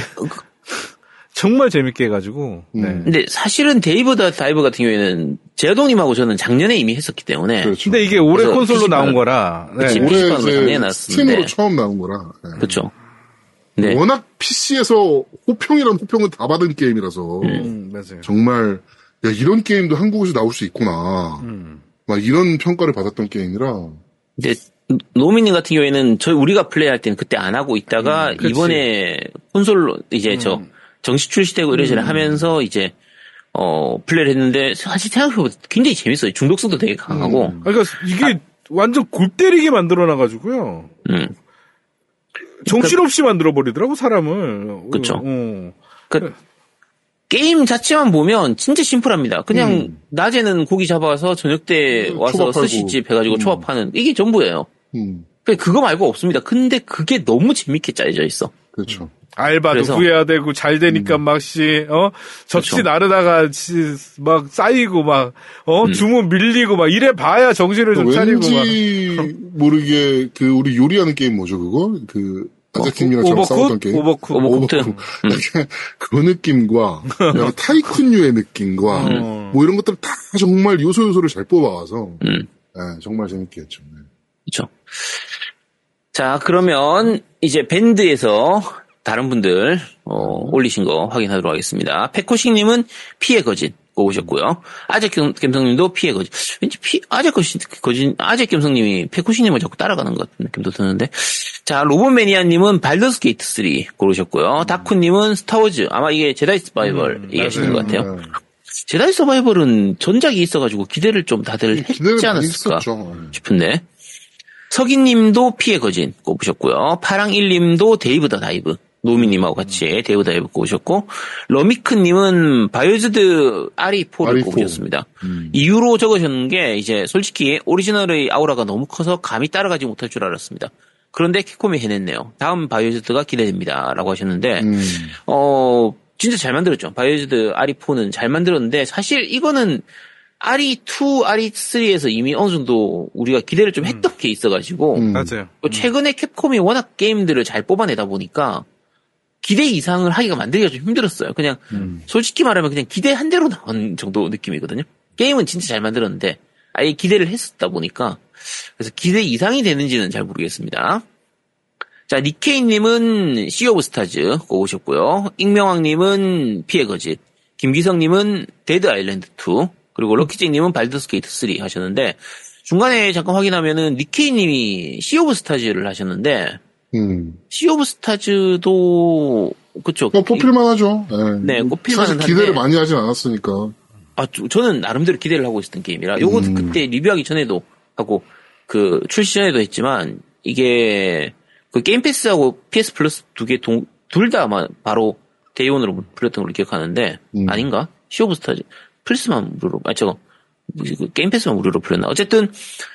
정말 재밌게 해가지고. 네. 음. 근데 사실은 데이브 더 다이브 같은 경우에는 제아동님하고 저는 작년에 이미 했었기 때문에. 그렇죠. 근데 이게 올해 그래서 콘솔로 피시판- 나온 거라. 네. 그치. 올해 피시판으로 작년에 이제 나왔었는데. 스팀으로 처음 나온 거라. 네. 그렇죠. 네. 워낙 피씨에서 호평이란 호평을 다 받은 게임이라서, 음, 맞아요. 정말, 야, 이런 게임도 한국에서 나올 수 있구나. 음. 막 이런 평가를 받았던 게임이라. 근데 노미님 같은 경우에는 저희 우리가 플레이할 때는 그때 안 하고 있다가 음, 그치. 이번에 콘솔로 이제 저 정식 출시되고 이러저러 하면서 이제 어 플레이를 했는데 사실 생각해보면 굉장히 재밌어요. 중독성도 되게 강하고. 음. 그러니까 이게 완전 골 때리게 만들어놔가지고요. 음. 정신없이 만들어버리더라고, 사람을. 그쵸. 어. 그, 게임 자체만 보면 진짜 심플합니다. 그냥 음. 낮에는 고기 잡아서 저녁 때 음, 와서 스시집 해가지고 음. 초밥하는 이게 전부예요. 음. 그거 말고 없습니다. 근데 그게 너무 재밌게 짜여져 있어. 그렇죠. 알바도 그래서, 구해야 되고 잘 되니까 음. 막씨 어 접시 그렇죠. 나르다가 막 쌓이고 막 어 음. 주문 밀리고 막 이래 봐야 정신을 좀 차리고 막. 왠지 모르게 그 우리 요리하는 게임 뭐죠 그거 그 아재팀이랑 저랑 싸웠던 게임 오버쿡 오버쿡 음. 그 느낌과 타이쿤류의 느낌과 음. 뭐 이런 것들 다 정말 요소 요소를 잘 뽑아와서 음. 네, 정말 재밌게 했죠. 네. 그렇죠. 자 그러면 이제 밴드에서 다른 분들 어, 올리신 거 확인하도록 하겠습니다. 페코식님은 피해 거짓 꼽으셨고요. 아재 갬성님도 피해 거짓. 왠지 피 아재 거짓 거짓 아재 갬성님이 페코식님을 자꾸 따라가는 것 같은 느낌도 드는데. 자 로봇매니아님은 발더스 게이트 쓰리 고르셨고요. 음. 다쿠님은 스타워즈 아마 이게 제다이 서바이벌 음, 얘기하시는 것 같아요. 네. 제다이 서바이벌은 전작이 있어가지고 기대를 좀 다들 했지 않았을까 싶은데. 서기님도 피해 거짓 꼽으셨고요. 파랑일님도 데이브 더 다이브. 노미님하고 같이 데이브 다이브 꼽으셨고, 러미크님은 바이오즈드 아리포를 꼽으셨습니다. 음. 이유로 적으셨는 게, 이제 솔직히 오리지널의 아우라가 너무 커서 감히 따라가지 못할 줄 알았습니다. 그런데 캡콤이 해냈네요. 다음 바이오즈드가 기대됩니다. 라고 하셨는데, 음. 어, 진짜 잘 만들었죠. 바이오즈드 아리포는 잘 만들었는데, 사실 이거는 아리 투, 아리 쓰리에서 이미 어느 정도 우리가 기대를 좀 했던 음. 게 있어가지고, 음. 맞아요. 최근에 캡콤이 워낙 게임들을 잘 뽑아내다 보니까, 기대 이상을 하기가 만들기가 좀 힘들었어요. 그냥 음. 솔직히 말하면 그냥 기대한 대로 나온 정도 느낌이거든요. 게임은 진짜 잘 만들었는데 아예 기대를 했었다 보니까 그래서 기대 이상이 되는지는 잘 모르겠습니다. 자 니케이님은 시 오브 스타즈 꼽으셨고요. 익명왕님은 피해 거짓, 김기성님은 데드 아일랜드 투, 그리고 럭키잭님은 발더스 게이트 쓰리 하셨는데 중간에 잠깐 확인하면은 니케이님이 시 오브 스타즈를 하셨는데 음. 시 오브 스타즈도 그쵸. 뭐 뽑힐만 하죠. 네, 네 뽑힐만 사실 기대를 한데, 많이 하진 않았으니까. 아, 저는 나름대로 기대를 하고 있었던 게임이라 요것도 음. 그때 리뷰하기 전에도 하고 그 출시 전에도 했지만 이게 그 게임 패스하고 피에스 플러스 두 개 둘 다 아마 바로 데이온으로 풀렸던 걸로 기억하는데 음. 아닌가? 시 오브 스타즈 플스만 무료로 아 저거 그 게임 패스만 무료로 풀렸나? 어쨌든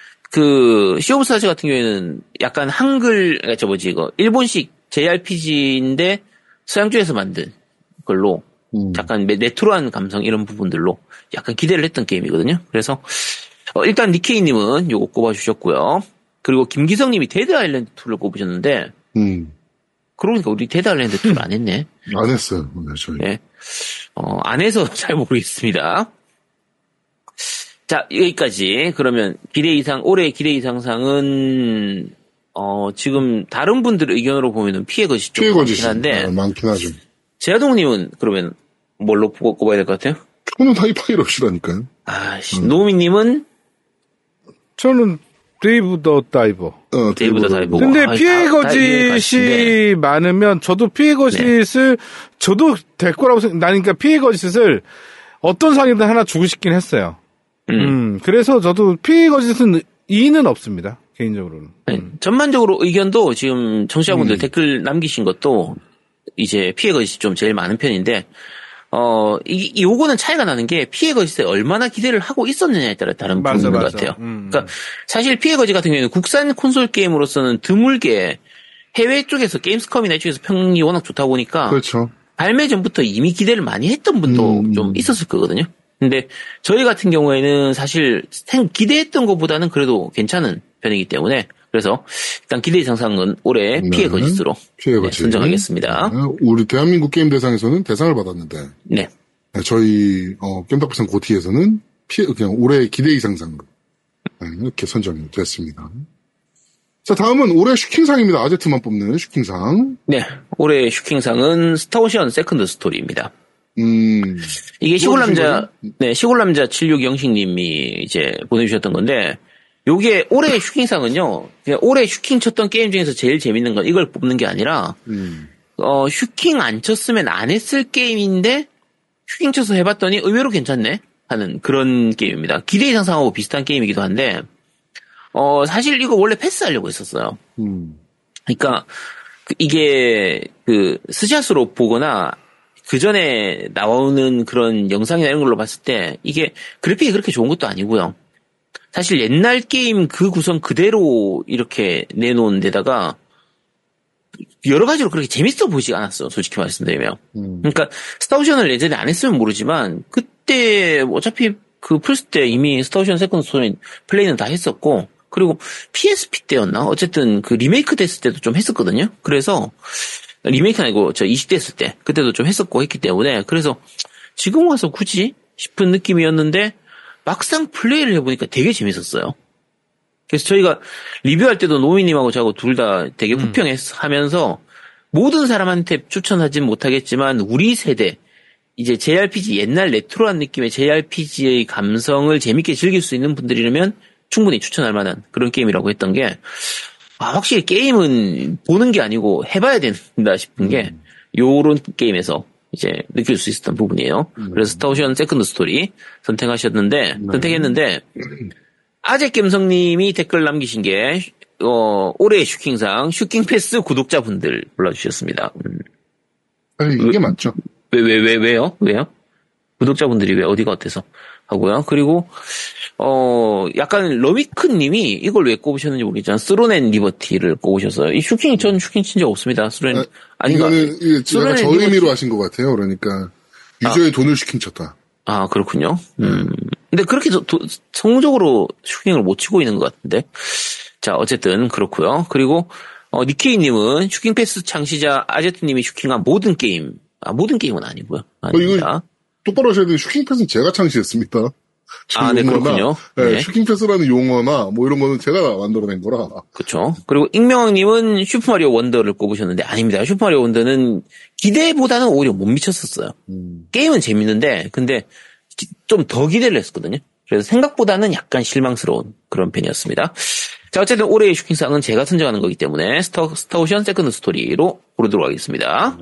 그, 시 오브 스타즈 같은 경우에는 약간 한글, 저 뭐지, 이거, 일본식 제이알피지인데 서양 쪽에서 만든 걸로 음. 약간 레트로한 감성 이런 부분들로 약간 기대를 했던 게임이거든요. 그래서, 어, 일단 니케이님은 요거 꼽아주셨고요. 그리고 김기성님이 데드 아일랜드 투를 꼽으셨는데, 음. 그러니까 우리 데드 아일랜드 투를 안 했네. 안 했어요, 오늘 저희. 네. 어, 안 해서 잘 모르겠습니다. 자, 여기까지. 그러면 기대 이상, 올해 기대 이상상은, 어, 지금 다른 분들 의견으로 보면은 피해 거짓 좀 많긴 한데. 아, 많긴 하죠. 제아동님은 그러면 뭘로 꼽아야 될 것 같아요? 저는 하이파이러시라니까요. 아, 씨. 음. 노미님은? 저는 데이브 더 다이버. 어, 데이브 더 다이버. 근데 아, 피해 거짓이 많으면 저도 피해 거짓을, 네. 저도 될 거라고 생각, 나는 그러니까 피해 거짓을 어떤 상이든 하나 주고 싶긴 했어요. 음. 음, 그래서 저도 피해 거짓은 이의는 없습니다. 개인적으로는. 네, 음. 전반적으로 의견도 지금 청취자분들 음. 댓글 남기신 것도 이제 피해 거짓이 좀 제일 많은 편인데, 어, 이, 요거는 차이가 나는 게 피해 거짓에 얼마나 기대를 하고 있었느냐에 따라 다른 부분인 것 같아요. 음. 그러니까 사실 피해 거짓 같은 경우에는 국산 콘솔 게임으로서는 드물게 해외 쪽에서 게임스컴이나 이쪽에서 평이 워낙 좋다 보니까. 그렇죠. 발매 전부터 이미 기대를 많이 했던 분도 음. 좀 있었을 거거든요. 근데 저희 같은 경우에는 사실 기대했던 것보다는 그래도 괜찮은 편이기 때문에 그래서 일단 기대 이상상은 올해 네. 피해 거짓으로 피해 거짓. 네, 선정하겠습니다. 네. 우리 대한민국 게임 대상에서는 대상을 받았는데 네. 네, 저희 어, 겜덕비상 고티에서는 피해 그냥 올해 기대 이상상 네, 이렇게 선정이 됐습니다. 자, 다음은 올해 슈킹상입니다. 아제트만 뽑는 슈킹상. 네, 올해 슈킹상은 스타오션 세컨드 스토리입니다. 음. 이게 시골 남자, 네, 시골 남자 칠육영식님이 이제 보내주셨던 건데, 요게 올해 슈킹상은요, 그냥 올해 슈킹 쳤던 게임 중에서 제일 재밌는 건 이걸 뽑는 게 아니라, 음. 어, 슈킹 안 쳤으면 안 했을 게임인데, 슈킹 쳐서 해봤더니 의외로 괜찮네? 하는 그런 게임입니다. 기대 이상상하고 비슷한 게임이기도 한데, 어, 사실 이거 원래 패스하려고 했었어요. 음. 그러니까, 이게 그 스샷으로 보거나 그 전에 나오는 그런 영상이나 이런 걸로 봤을 때 이게 그래픽이 그렇게 좋은 것도 아니고요. 사실 옛날 게임 그 구성 그대로 이렇게 내놓은 데다가 여러 가지로 그렇게 재밌어 보이지 않았어, 솔직히 말씀드리면. 음. 그러니까 스타오션을 예전에 안 했으면 모르지만 그때 어차피 그 플스 때 이미 스타오션 세컨드 스토리 플레이는 다 했었고, 그리고 피에스피 때였나? 어쨌든 그 리메이크 됐을 때도 좀 했었거든요. 그래서 리메이크 아니고 저 이십 대 했을 때 그때도 좀 했었고 했기 때문에, 그래서 지금 와서 굳이 싶은 느낌이었는데 막상 플레이를 해보니까 되게 재밌었어요. 그래서 저희가 리뷰할 때도 노미님하고 저하고 둘 다 되게 후평하면서 음. 모든 사람한테 추천하진 못하겠지만 우리 세대 이제 제이알피지 옛날 레트로한 느낌의 제이알피지의 감성을 재밌게 즐길 수 있는 분들이라면 충분히 추천할 만한 그런 게임이라고 했던 게, 아, 확실히 게임은 보는 게 아니고 해봐야 된다 싶은 게 음. 요런 게임에서 이제 느낄 수 있었던 부분이에요. 음. 그래서 스타오션 세컨드 스토리 선택하셨는데, 네. 선택했는데, 아재 겜성님이 댓글 남기신 게, 어, 올해의 슈킹상, 슈킹패스 구독자분들 골라주셨습니다. 음. 아니, 이게 왜, 맞죠. 왜, 왜, 왜, 왜요? 왜요? 구독자분들이 왜, 어디가 어때서? 하고요. 그리고, 어, 약간 러미크님이 이걸 왜 꼽으셨는지 모르겠지만, 스로넨 리버티를 꼽으셨어요. 이 슈킹, 전 슈킹 친 적 없습니다. 스로넨, 아, 아닌가? 이거는, 이게 제가 저 의미로 하신 것 같아요. 그러니까, 유저의 아. 돈을 슈킹 쳤다. 아, 그렇군요. 음. 근데 그렇게 도, 도, 성공적으로 슈킹을 못 치고 있는 것 같은데. 자, 어쨌든 그렇고요. 그리고 어, 니케이님은 슈킹 패스 창시자 아제트님이 슈킹한 모든 게임, 아 모든 게임은 아니고요. 아닙니다. 어, 이거 똑바로 하셔야 돼요. 슈킹 패스는 제가 창시했습니다. 아, 네, 그렇군요. 네, 네. 슈킹 패스라는 용어나 뭐 이런 거는 제가 만들어낸 거라. 그렇죠. 그리고 익명님은 슈퍼마리오 원더를 꼽으셨는데 아닙니다. 슈퍼마리오 원더는 기대보다는 오히려 못 미쳤었어요. 음. 게임은 재밌는데 근데 좀 더 기대를 했었거든요. 그래서 생각보다는 약간 실망스러운 그런 편이었습니다. 자, 어쨌든 올해의 슈킹상은 제가 선정하는 거기 때문에 스타, 스타오션 세컨드 스토리로 고르도록 하겠습니다.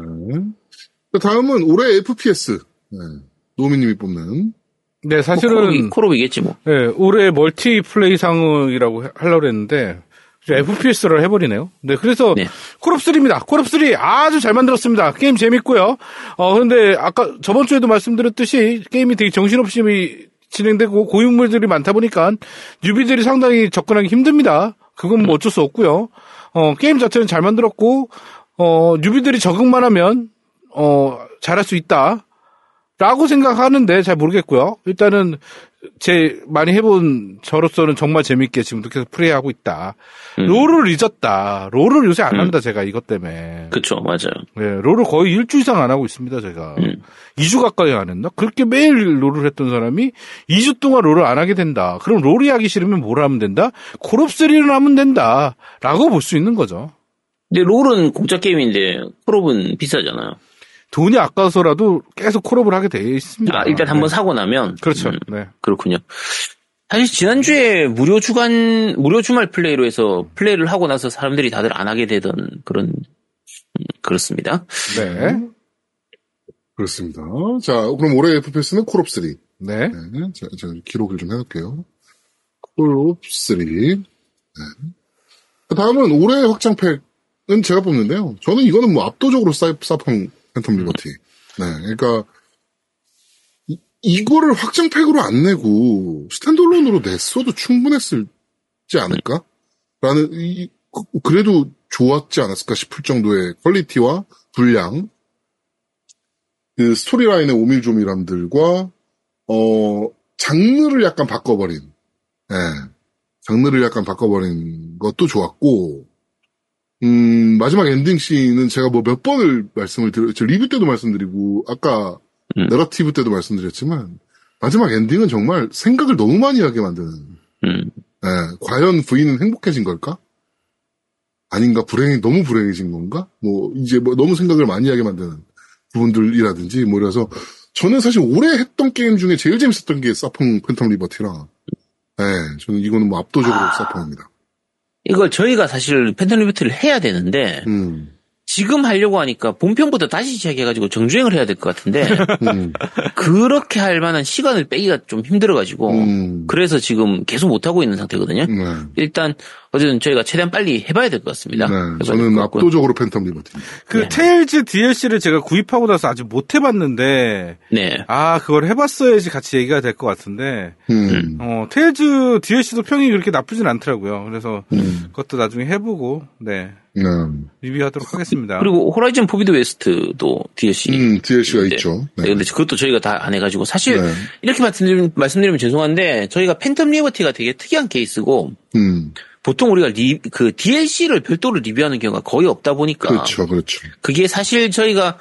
네. 다음은 올해 에프피에스. 네. 노미님이 뽑는. 네, 사실은. 뭐 콜옵이겠지 뭐. 네, 올해 멀티플레이상이라고 하려고 했는데, 에프피에스를 해버리네요. 네, 그래서 네. 콜옵 쓰리입니다. 콜옵 쓰리 아주 잘 만들었습니다. 게임 재밌고요. 어, 근데 아까 저번 주에도 말씀드렸듯이 게임이 되게 정신없이 진행되고 고인물들이 많다 보니까 뉴비들이 상당히 접근하기 힘듭니다. 그건 뭐 어쩔 수 없고요. 어, 게임 자체는 잘 만들었고, 어, 뉴비들이 적응만 하면, 어, 잘할 수 있다. 라고 생각하는데 잘 모르겠고요. 일단은 제 많이 해본 저로서는 정말 재밌게 지금도 계속 플레이하고 있다. 음. 롤을 잊었다. 롤을 요새 안 음. 한다 제가 이것 때문에. 그쵸, 맞아요. 네, 롤을 거의 일주 이상 안 하고 있습니다 제가. 음. 이 주 가까이 안 했나? 그렇게 매일 롤을 했던 사람이 이 주 동안 롤을 안 하게 된다. 그럼 롤이 하기 싫으면 뭘 하면 된다? 콜옵 쓰리를 하면 된다. 라고 볼 수 있는 거죠. 근데 롤은 공짜 게임인데 콜옵은 비싸잖아요. 돈이 아까워서라도 계속 콜업을 하게 돼 있습니다. 아, 일단 한번 네. 사고 나면. 그렇죠. 음, 네. 그렇군요. 사실 지난주에 무료 주간, 무료 주말 플레이로 해서 플레이를 하고 나서 사람들이 다들 안 하게 되던 그런, 음, 그렇습니다. 네. 그렇습니다. 자, 그럼 올해 에프피에스는 콜옵 쓰리. 네. 네. 자, 자, 기록을 좀 해놓을게요. 콜옵 쓰리. 네. 다음은 올해 확장팩은 제가 뽑는데요. 저는 이거는 뭐 압도적으로 사, 사펑 팬텀 리버티. 네, 그러니까 이, 이거를 확장팩으로 안 내고 스탠드얼론으로 냈어도 충분했을지 않을까? 라는 이, 그래도 좋았지 않았을까 싶을 정도의 퀄리티와 분량, 그 스토리라인의 오밀조밀함들과 어 장르를 약간 바꿔버린, 네, 장르를 약간 바꿔버린 것도 좋았고. 음, 마지막 엔딩 씬은 제가 뭐 몇 번을 말씀을 드려, 저 리뷰 때도 말씀드리고, 아까, 음. 내러티브 때도 말씀드렸지만, 마지막 엔딩은 정말 생각을 너무 많이 하게 만드는, 음. 예, 과연 부인은 행복해진 걸까? 아닌가? 불행이, 너무 불행해진 건가? 뭐, 이제 뭐 너무 생각을 많이 하게 만드는 부분들이라든지, 뭐, 이래서, 저는 사실 올해 했던 게임 중에 제일 재밌었던 게 사펑 팬텀 리버티라, 예, 저는 이거는 뭐 압도적으로 아. 사펑입니다. 이걸 저희가 사실 팬텀 리버티를 해야 되는데, 음. 지금 하려고 하니까 본편부터 다시 시작해가지고 정주행을 해야 될 것 같은데 음. 그렇게 할 만한 시간을 빼기가 좀 힘들어가지고 음. 그래서 지금 계속 못하고 있는 상태거든요. 네. 일단 어쨌든 저희가 최대한 빨리 해봐야 될 것 같습니다. 네. 저는 압도적으로 팬텀 리버티입니다. 그 네. 테일즈 디엘씨를 제가 구입하고 나서 아직 못 해봤는데 네. 아 그걸 해봤어야지 같이 얘기가 될 것 같은데 음. 어 테일즈 디엘씨도 평이 그렇게 나쁘진 않더라고요. 그래서 음. 그것도 나중에 해보고 네 네. 리뷰하도록 하겠습니다. 그리고 호라이즌 포비드 웨스트도 디엘씨. 음, 디엘씨가 네. 있죠. 네. 근데 그것도 저희가 다 안 해가지고 사실 네. 이렇게 말씀드리면, 말씀드리면 죄송한데 저희가 팬텀 리버티가 되게 특이한 케이스고 음. 보통 우리가 리, 그 디엘씨를 별도로 리뷰하는 경우가 거의 없다 보니까 그렇죠, 그렇죠. 그게 사실 저희가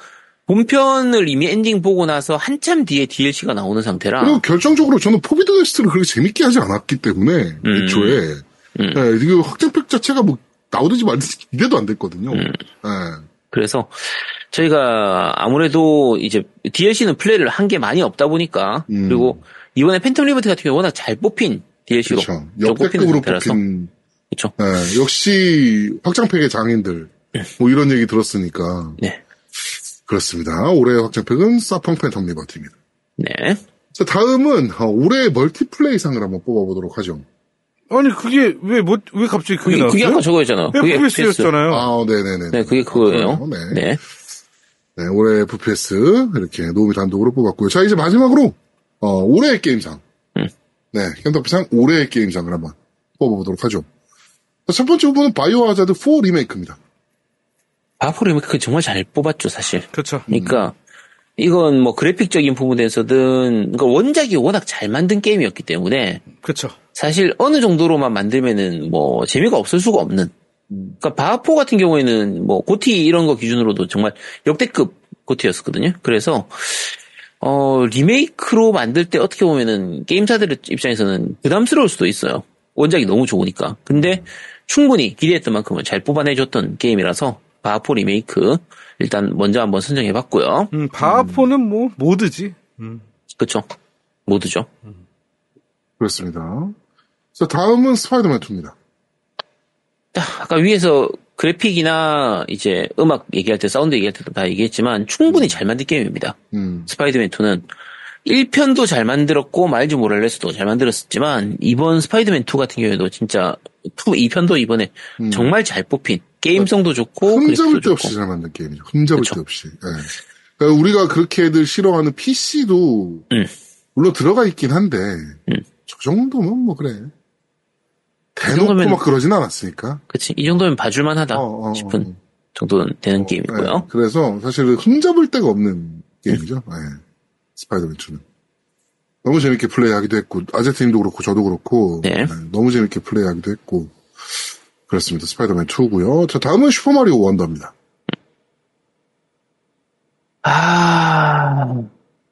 본편을 이미 엔딩 보고 나서 한참 뒤에 디엘씨가 나오는 상태라. 그리고 결정적으로 저는 포비드 웨스트를 그렇게 재밌게 하지 않았기 때문에 음. 애초에 음. 네, 이거 확장팩 자체가 뭐 나오든지 말든지 기대도 안 됐거든요. 음. 네. 그래서 저희가 아무래도 이제 디엘씨는 플레이를 한 게 많이 없다 보니까 음. 그리고 이번에 팬텀 리버티 같은 경우 워낙 잘 뽑힌 디엘씨로 그렇죠. 역대급으로 뽑힌. 그렇죠. 네, 역시 확장팩의 장인들 뭐 이런 얘기 들었으니까. 네. 그렇습니다. 올해의 확장팩은 사펑 팬텀 리버티입니다. 네. 자, 다음은 어, 올해의 멀티플레이 상을 한번 뽑아보도록 하죠. 아니 그게 왜 뭐 왜 갑자기 그게 그게, 나왔어요? 그게 아까 저거였잖아. 그게 에프피에스였잖아요. 아, 네네네. 네, 그게 그거예요. 네. 네. 네, 올해 에프피에스 이렇게 노우미 단독으로 뽑았고요. 자, 이제 마지막으로 어, 올해의 게임상. 음. 네, 캔터피상 올해의 게임상을 한번 뽑아보도록 하죠. 자, 첫 번째 후보는 바이오 하자드 사 리메이크입니다. 바포 리메이크 정말 잘 뽑았죠, 사실. 그렇죠. 그러니까 이건 뭐 그래픽적인 부분에서든 그러니까 원작이 워낙 잘 만든 게임이었기 때문에 그렇죠. 사실 어느 정도로만 만들면은 뭐 재미가 없을 수가 없는. 그러니까 바포 같은 경우에는 뭐 고티 이런 거 기준으로도 정말 역대급 고티였었거든요. 그래서 어 리메이크로 만들 때 어떻게 보면은 게임사들 입장에서는 부담스러울 수도 있어요. 원작이 너무 좋으니까. 근데 충분히 기대했던 만큼은 잘 뽑아내줬던 게임이라서 바포 리메이크 일단 먼저 한번 선정해봤고요. 음, 바포는 음. 뭐 모드지. 음. 그렇죠. 모드죠. 그렇습니다. 자, 다음은 스파이더맨 이입니다. 아까 위에서 그래픽이나 이제 음악 얘기할 때 사운드 얘기할 때도 다 얘기했지만 충분히 잘 만든 게임입니다. 음. 스파이더맨 이는 일 편도 잘 만들었고 마일즈 모랄레스도 잘 만들었지만 이번 스파이더맨 이 같은 경우에도 진짜 이 편도 이번에 음. 정말 잘 뽑힌 게임성도 좋고 흠잡을 데 좋고. 없이 잘 만든 게임이죠. 흠잡을 그쵸. 데 없이. 네. 그러니까 우리가 그렇게들 싫어하는 피씨도 음. 물론 들어가 있긴 한데 음. 저 정도면 뭐 그래. 대놓고 정도면, 막 그러진 않았으니까. 그치. 이 정도면 봐줄만하다 어, 어, 싶은 어. 정도는 되는 어, 게임이고요. 네. 그래서 사실 흠잡을 데가 없는 게임이죠. 네. 스파이더맨 이는. 너무 재밌게 플레이하기도 했고 아제트님도 그렇고 저도 그렇고 네. 네. 너무 재밌게 플레이하기도 했고 그렇습니다. 스파이더맨 이고요. 자, 다음은 슈퍼마리오 원더입니다. 아...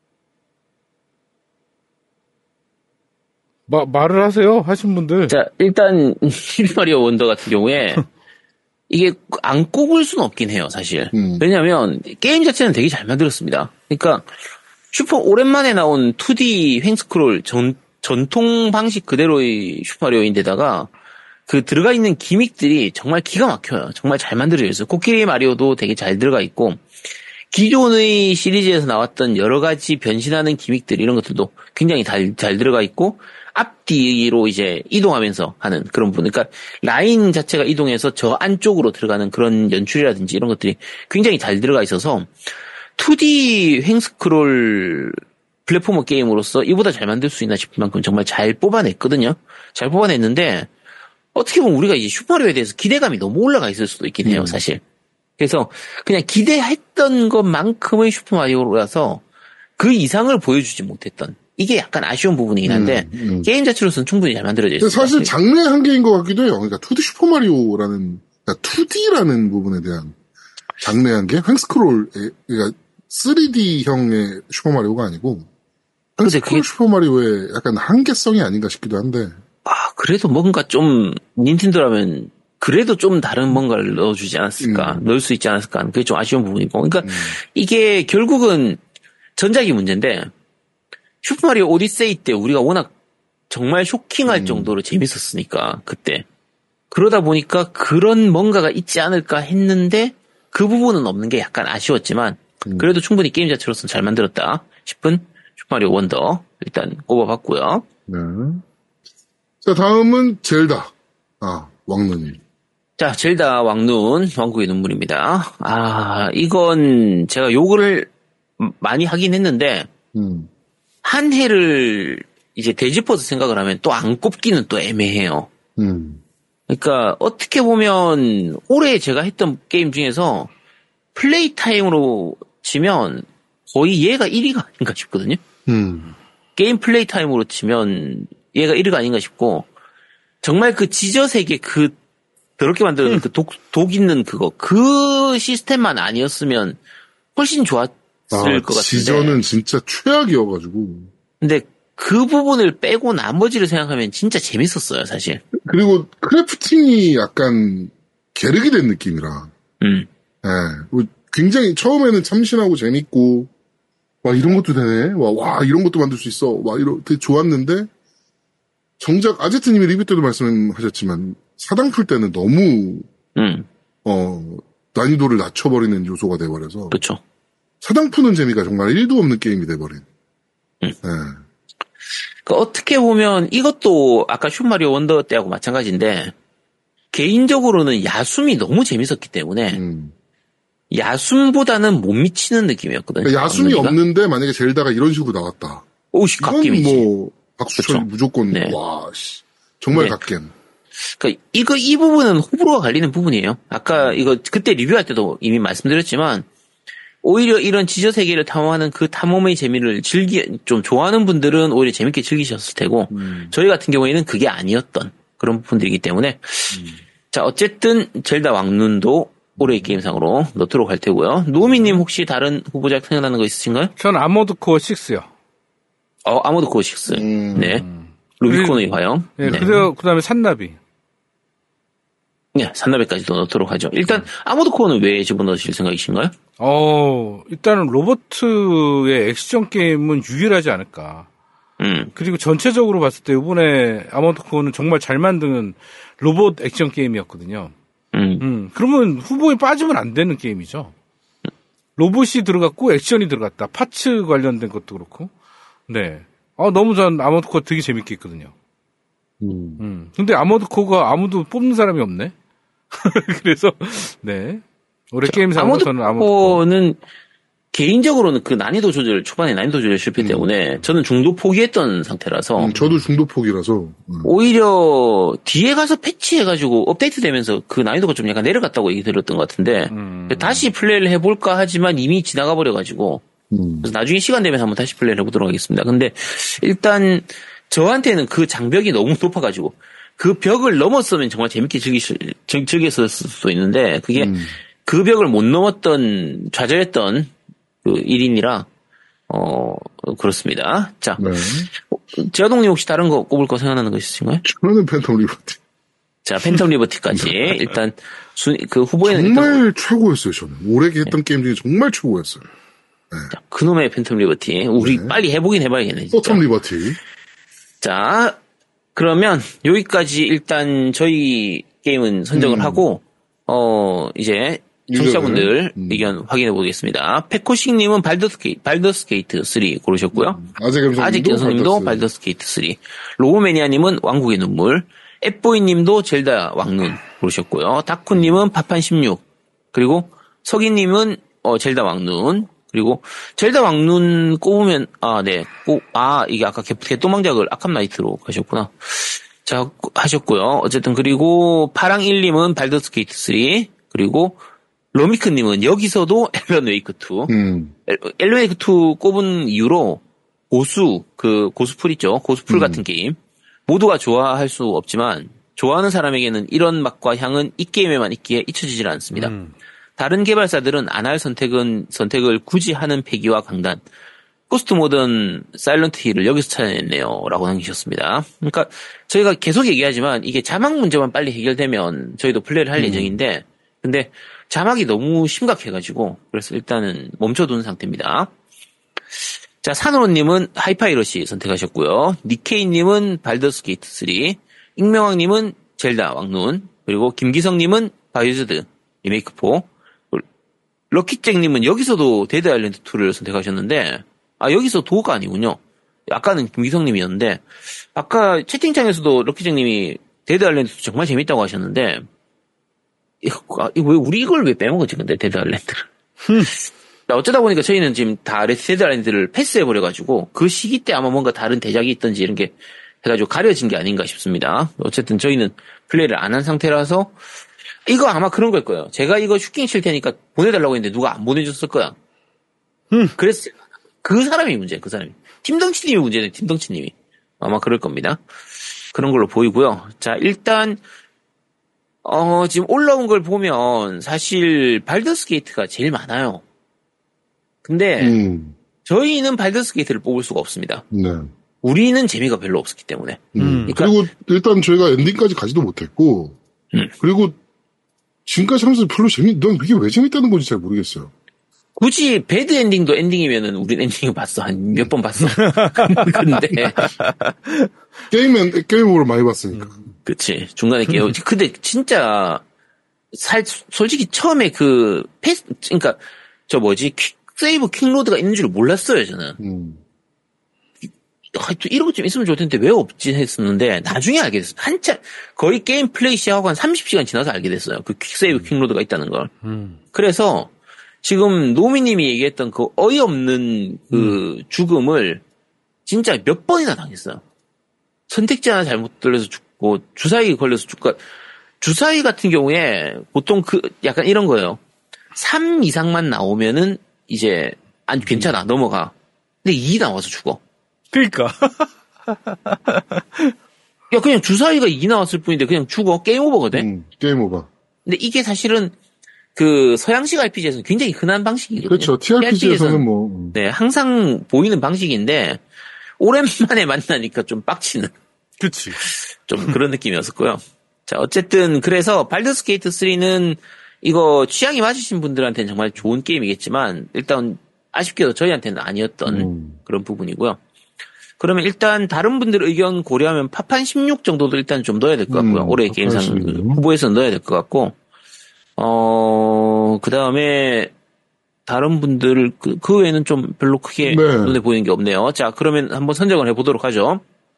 마, 말을 하세요, 하신 분들. 자, 일단 슈퍼마리오 원더 같은 경우에 이게 안 꼽을 수는 없긴 해요, 사실. 음. 왜냐하면 게임 자체는 되게 잘 만들었습니다. 그러니까 슈퍼 오랜만에 나온 투디 횡스크롤 전, 전통 방식 그대로의 슈퍼마리오인데다가 그 들어가 있는 기믹들이 정말 기가 막혀요. 정말 잘 만들어져 있어요. 코끼리 마리오도 되게 잘 들어가 있고 기존의 시리즈에서 나왔던 여러 가지 변신하는 기믹들 이런 것들도 굉장히 잘, 잘 들어가 있고 앞뒤로 이제 이동하면서 하는 그런 부분. 그러니까 라인 자체가 이동해서 저 안쪽으로 들어가는 그런 연출이라든지 이런 것들이 굉장히 잘 들어가 있어서 투디 횡스크롤 플랫포머 게임으로서 이보다 잘 만들 수 있나 싶을 만큼 정말 잘 뽑아냈거든요. 잘 뽑아냈는데 어떻게 보면 우리가 이제 슈퍼마리오에 대해서 기대감이 너무 올라가 있을 수도 있긴 해요, 사실. 그래서 그냥 기대했던 것만큼의 슈퍼마리오라서 그 이상을 보여주지 못했던 이게 약간 아쉬운 부분이긴 한데 음, 음. 게임 자체로서는 충분히 잘 만들어져 있습니다. 사실 장르의 한계인 것 같기도 해요. 그러니까 투디 슈퍼마리오라는 그러니까 투디라는 부분에 대한 장르의 한계? 횡스크롤 그러니까 쓰리디형의 슈퍼마리오가 아니고 횡스크롤 그게... 슈퍼마리오의 약간 한계성이 아닌가 싶기도 한데 아 그래도 뭔가 좀 닌텐도라면 그래도 좀 다른 뭔가를 넣어주지 않았을까, 음. 넣을 수 있지 않았을까, 그게 좀 아쉬운 부분이고. 그러니까 음. 이게 결국은 전작이 문제인데, 슈퍼마리오 오디세이 때 우리가 워낙 정말 쇼킹할 음. 정도로 재밌었으니까, 그때. 그러다 보니까 그런 뭔가가 있지 않을까 했는데, 그 부분은 없는 게 약간 아쉬웠지만 음. 그래도 충분히 게임 자체로서는 잘 만들었다 싶은 슈퍼마리오 원더 일단 꼽아봤고요. 네. 자, 다음은 젤다. 아, 왕눈이. 자, 젤다 왕눈 왕국의 눈물입니다. 아, 이건 제가 욕을 많이 하긴 했는데 음. 한 해를 이제 되짚어서 생각을 하면 또 안 꼽기는 또 애매해요. 음. 그러니까 어떻게 보면 올해 제가 했던 게임 중에서 플레이 타임으로 치면 거의 얘가 일 위가 아닌가 싶거든요. 음. 게임 플레이 타임으로 치면 얘가 일 위가 아닌가 싶고 정말 그 지저세계 그 더럽게 만드는 음. 그 독, 독 있는 그거 그 시스템만 아니었으면 훨씬 좋았을 아, 것 같은데. 지저는 진짜 최악이어가지고. 근데 그 부분을 빼고 나머지를 생각하면 진짜 재밌었어요, 사실. 그리고 크래프팅이 약간 게르게 된 느낌이라. 음. 예. 뭐 굉장히 처음에는 참신하고 재밌고, 와, 이런 것도 되네? 와, 와, 이런 것도 만들 수 있어. 와, 이러, 되게 좋았는데, 정작 아제트님이 리뷰 때도 말씀하셨지만, 사당 풀 때는 너무, 음. 어, 난이도를 낮춰버리는 요소가 돼버려서. 그쵸. 사당 푸는 재미가 정말 일도 없는 게임이 돼버린. 음. 예. 그 어떻게 보면 이것도 아까 슈마리오 원더 때하고 마찬가지인데, 개인적으로는 야숨이 너무 재밌었기 때문에, 음. 야숨보다는 못 미치는 느낌이었거든요. 그러니까 야숨이 왕눈이가. 없는데 만약에 젤다가 이런 식으로 나왔다. 오씨, 이건 갓겜이지. 뭐 박수 쳐 그쵸. 무조건 네. 와 씨. 정말 네. 갓겜. 그러니까 이거 이 부분은 호불호가 갈리는 부분이에요. 아까 이거 그때 리뷰할 때도 이미 말씀드렸지만 오히려 이런 지저 세계를 탐험하는 그 탐험의 재미를 즐기 좀 좋아하는 분들은 오히려 재밌게 즐기셨을 테고 음. 저희 같은 경우에는 그게 아니었던 그런 부분들이기 때문에 음. 자 어쨌든 젤다 왕눈도 올해의 게임상으로 넣도록 할 테고요. 노미님 혹시 다른 후보작 생각나는 거 있으신가요? 전 아모드 코어 식스요. 어 아모드 코어 식스. 음. 네. 루비콘의 화영. 네, 네. 그래서 그다음에 산나비. 네, 산나베까지도 넣도록 하죠. 일단 아모드 코어는 왜 집어넣으실 생각이신가요? 어, 일단은 로버트의 액션 게임은 유일하지 않을까. 음, 그리고 전체적으로 봤을 때 이번에 아모드 코어는 정말 잘 만드는 로봇 액션 게임이었거든요. 음, 음, 그러면 후보에 빠지면 안 되는 게임이죠. 로봇이 들어갔고 액션이 들어갔다. 파츠 관련된 것도 그렇고. 네. 아, 너무 전 아모드 코어 되게 재밌게 했거든요. 음. 음. 근데 아모드 코어가 아무도 뽑는 사람이 없네. 그래서 네. 올해 게임상으로 아모드 저는 아모드 코어. 코어는 개인적으로는 그 난이도 조절, 초반에 난이도 조절 실패 음. 때문에 저는 중도 포기했던 상태라서 음, 저도 중도 포기라서. 음. 오히려 뒤에 가서 패치해가지고 업데이트 되면서 그 난이도가 좀 약간 내려갔다고 얘기 들었던 것 같은데 음. 다시 플레이를 해볼까 하지만 이미 지나가 버려가지고 음. 그래서 나중에 시간 되면 한번 다시 플레이를 해보도록 하겠습니다. 근데 일단 저한테는 그 장벽이 너무 높아가지고 그 벽을 넘었으면 정말 재밌게 즐기실, 즐, 즐겼을 수도 있는데 그게 음. 그 벽을 못 넘었던 좌절했던 그 일인이라 어 그렇습니다. 자, 네. 제아동님 혹시 다른 거 꼽을 거 생각나는 거 있으신가요? 저는 팬텀 리버티. 자, 팬텀 리버티까지 일단 순, 그 후보에는 일단 정말 최고였어요, 저는. 올해 했던 게임 중에 정말 최고였어요. 자, 그놈의 팬텀 리버티 우리 네. 빨리 해보긴 해봐야겠네. 진짜. 포텀 리버티. 자, 그러면 여기까지 일단 저희 게임은 선정을 음. 하고 어 이제 청취자분들 음. 의견 확인해 보겠습니다. 페코식님은 발더스 게이트, 발더스 게이트 쓰리 고르셨고요. 아재 감성님도 아직 견성님도 발더스. 발더스 게이트 쓰리. 로우매니아님은 왕국의 눈물. 앱보이님도 젤다 왕눈 고르셨고요. 다쿠님은 파판 십육. 그리고 석이님은 어, 젤다 왕눈. 그리고 젤다 왕눈 꼽으면 아 네, 꼭 아 이게 아까 개, 개똥망작을 아캄 나이트로 가셨구나. 자 하셨고요. 어쨌든 그리고 파랑일님은 발더스 게이트 쓰리. 그리고 러미크님은 여기서도 앨런 웨이크 투. 음. 앨런 웨이크 투 꼽은 이유로 고수, 그 고수풀 있죠. 고수풀 음. 같은 게임. 모두가 좋아할 수 없지만 좋아하는 사람에게는 이런 맛과 향은 이 게임에만 있기에 잊혀지질 않습니다. 음. 다른 개발사들은 안 할 선택은 선택을 굳이 하는 패기와 강단. 포스트 모던 사일런트 힐을 여기서 찾아냈네요. 라고 남기셨습니다. 그러니까 저희가 계속 얘기하지만 이게 자막 문제만 빨리 해결되면 저희도 플레이를 할 음. 예정인데 근데 자막이 너무 심각해가지고 그래서 일단은 멈춰둔 상태입니다. 자, 산호님은 하이파이러시 선택하셨고요. 니케이님은 발더스 게이트 쓰리, 익명왕님은 젤다 왕눈, 그리고 김기성님은 바이오즈드 리메이크 사, 럭키잭님은 여기서도 데드 아일랜드 이를 선택하셨는데, 아, 여기서 도가 아니군요. 아까는 김기성님이었는데, 아까 채팅창에서도 럭키잭님이 데드 아일랜드 투 정말 재밌다고 하셨는데, 이거, 이거 왜, 우리 이걸 왜 빼먹었지, 근데, 데드 아일랜드를. 어쩌다 보니까 저희는 지금 다 데드 아일랜드를 패스해버려가지고, 그 시기 때 아마 뭔가 다른 대작이 있던지 이런 게 해가지고 가려진 게 아닌가 싶습니다. 어쨌든 저희는 플레이를 안 한 상태라서, 이거 아마 그런 걸 거예요. 제가 이거 슈킹 칠 테니까 보내달라고 했는데 누가 안 보내줬을 거야. 음. 그랬을 그 사람이 문제야, 그 사람이. 팀덩치님이 문제네, 팀덩치님이. 아마 그럴 겁니다. 그런 걸로 보이고요. 자, 일단, 어, 지금 올라온 걸 보면 사실 발더스 게이트가 제일 많아요. 근데, 음. 저희는 발더스 게이트를 뽑을 수가 없습니다. 네. 우리는 재미가 별로 없었기 때문에. 음. 그러니까, 그리고 일단 저희가 엔딩까지 가지도 못했고, 음. 그리고 지금까지 하면서 별로 재미, 넌 그게 왜 재밌다는 건지 잘 모르겠어요. 굳이 배드 엔딩도 엔딩이면은 우린 엔딩을 봤어. 한 몇 번 봤어. 근데. 게임은, 게임으로 많이 봤으니까. 그치. 중간에 깨우 근데 진짜, 살, 솔직히 처음에 그, 패스, 그니까, 저 뭐지, 퀵 세이브 퀵로드가 있는 줄 몰랐어요, 저는. 음. 하여튼 이런 것 좀 있으면 좋을 텐데 왜 없지 했었는데, 나중에 알게 됐어요. 한참, 거의 게임 플레이 시작하고 한 삼십 시간 지나서 알게 됐어요. 그 퀵 세이브 퀵로드가 있다는 걸. 음. 그래서, 지금 노미님이 얘기했던 그 어이없는 그 음. 죽음을 진짜 몇 번이나 당했어요. 선택지 하나 잘못 돌려서 죽고 주사위 걸려서 죽고 주사위 같은 경우에 보통 그 약간 이런 거예요. 삼 이상만 나오면은 이제 안 괜찮아 음. 넘어가. 근데 이 나와서 죽어. 그러니까. 야 그냥 주사위가 이 나왔을 뿐인데 그냥 죽어. 게임 오버거든. 음, 게임 오버. 근데 이게 사실은 그 서양식 알피지에서는 굉장히 흔한 방식이거든요. 그렇죠. 티알피지에서는 뭐 네 항상 보이는 방식인데 오랜만에 만나니까 좀 빡치는. 그렇지. 좀 그런 느낌이었었고요. 자 어쨌든 그래서 발더스 게이트 쓰리는 이거 취향이 맞으신 분들한테는 정말 좋은 게임이겠지만 일단 아쉽게도 저희한테는 아니었던 음. 그런 부분이고요. 그러면 일단 다른 분들 의견 고려하면 파판 십육 정도도 일단 좀 넣어야 될 것 같고요. 음, 올해 게임상 후보에서는 넣어야 될 것 같고. 어, 그 다음에, 다른 분들, 그, 그 외에는 좀 별로 크게 네. 눈에 보이는 게 없네요. 자, 그러면 한번 선정을 해보도록 하죠.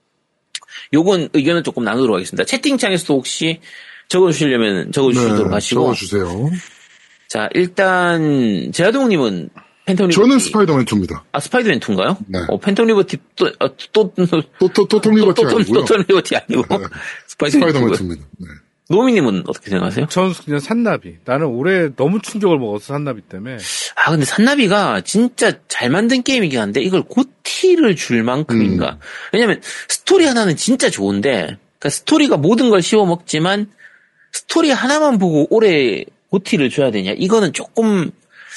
요건 의견을 조금 나누도록 하겠습니다. 채팅창에서도 혹시 적어주시려면 적어주시도록 네, 하시고. 적어주세요. 자, 일단, 제아동님은 팬텀 리버티. 저는 스파이더맨 투입니다. 아, 스파이더맨 투인가요? 네. 어, 팬텀 리버티 또, 어, 또, 또, 또, 또, 또, 톰 리버티 또, 아니고요. 또, 톰 리버티 아니고. 네. 스파이더맨 투입니다. 네. 노미님은 어떻게 생각하세요? 저는 그냥 산나비. 나는 올해 너무 충격을 먹었어, 산나비 때문에. 아, 근데 산나비가 진짜 잘 만든 게임이긴 한데, 이걸 고티를 줄 만큼인가. 음. 왜냐면, 스토리 하나는 진짜 좋은데, 그러니까 스토리가 모든 걸 씹어먹지만, 스토리 하나만 보고 올해 고티를 줘야 되냐? 이거는 조금,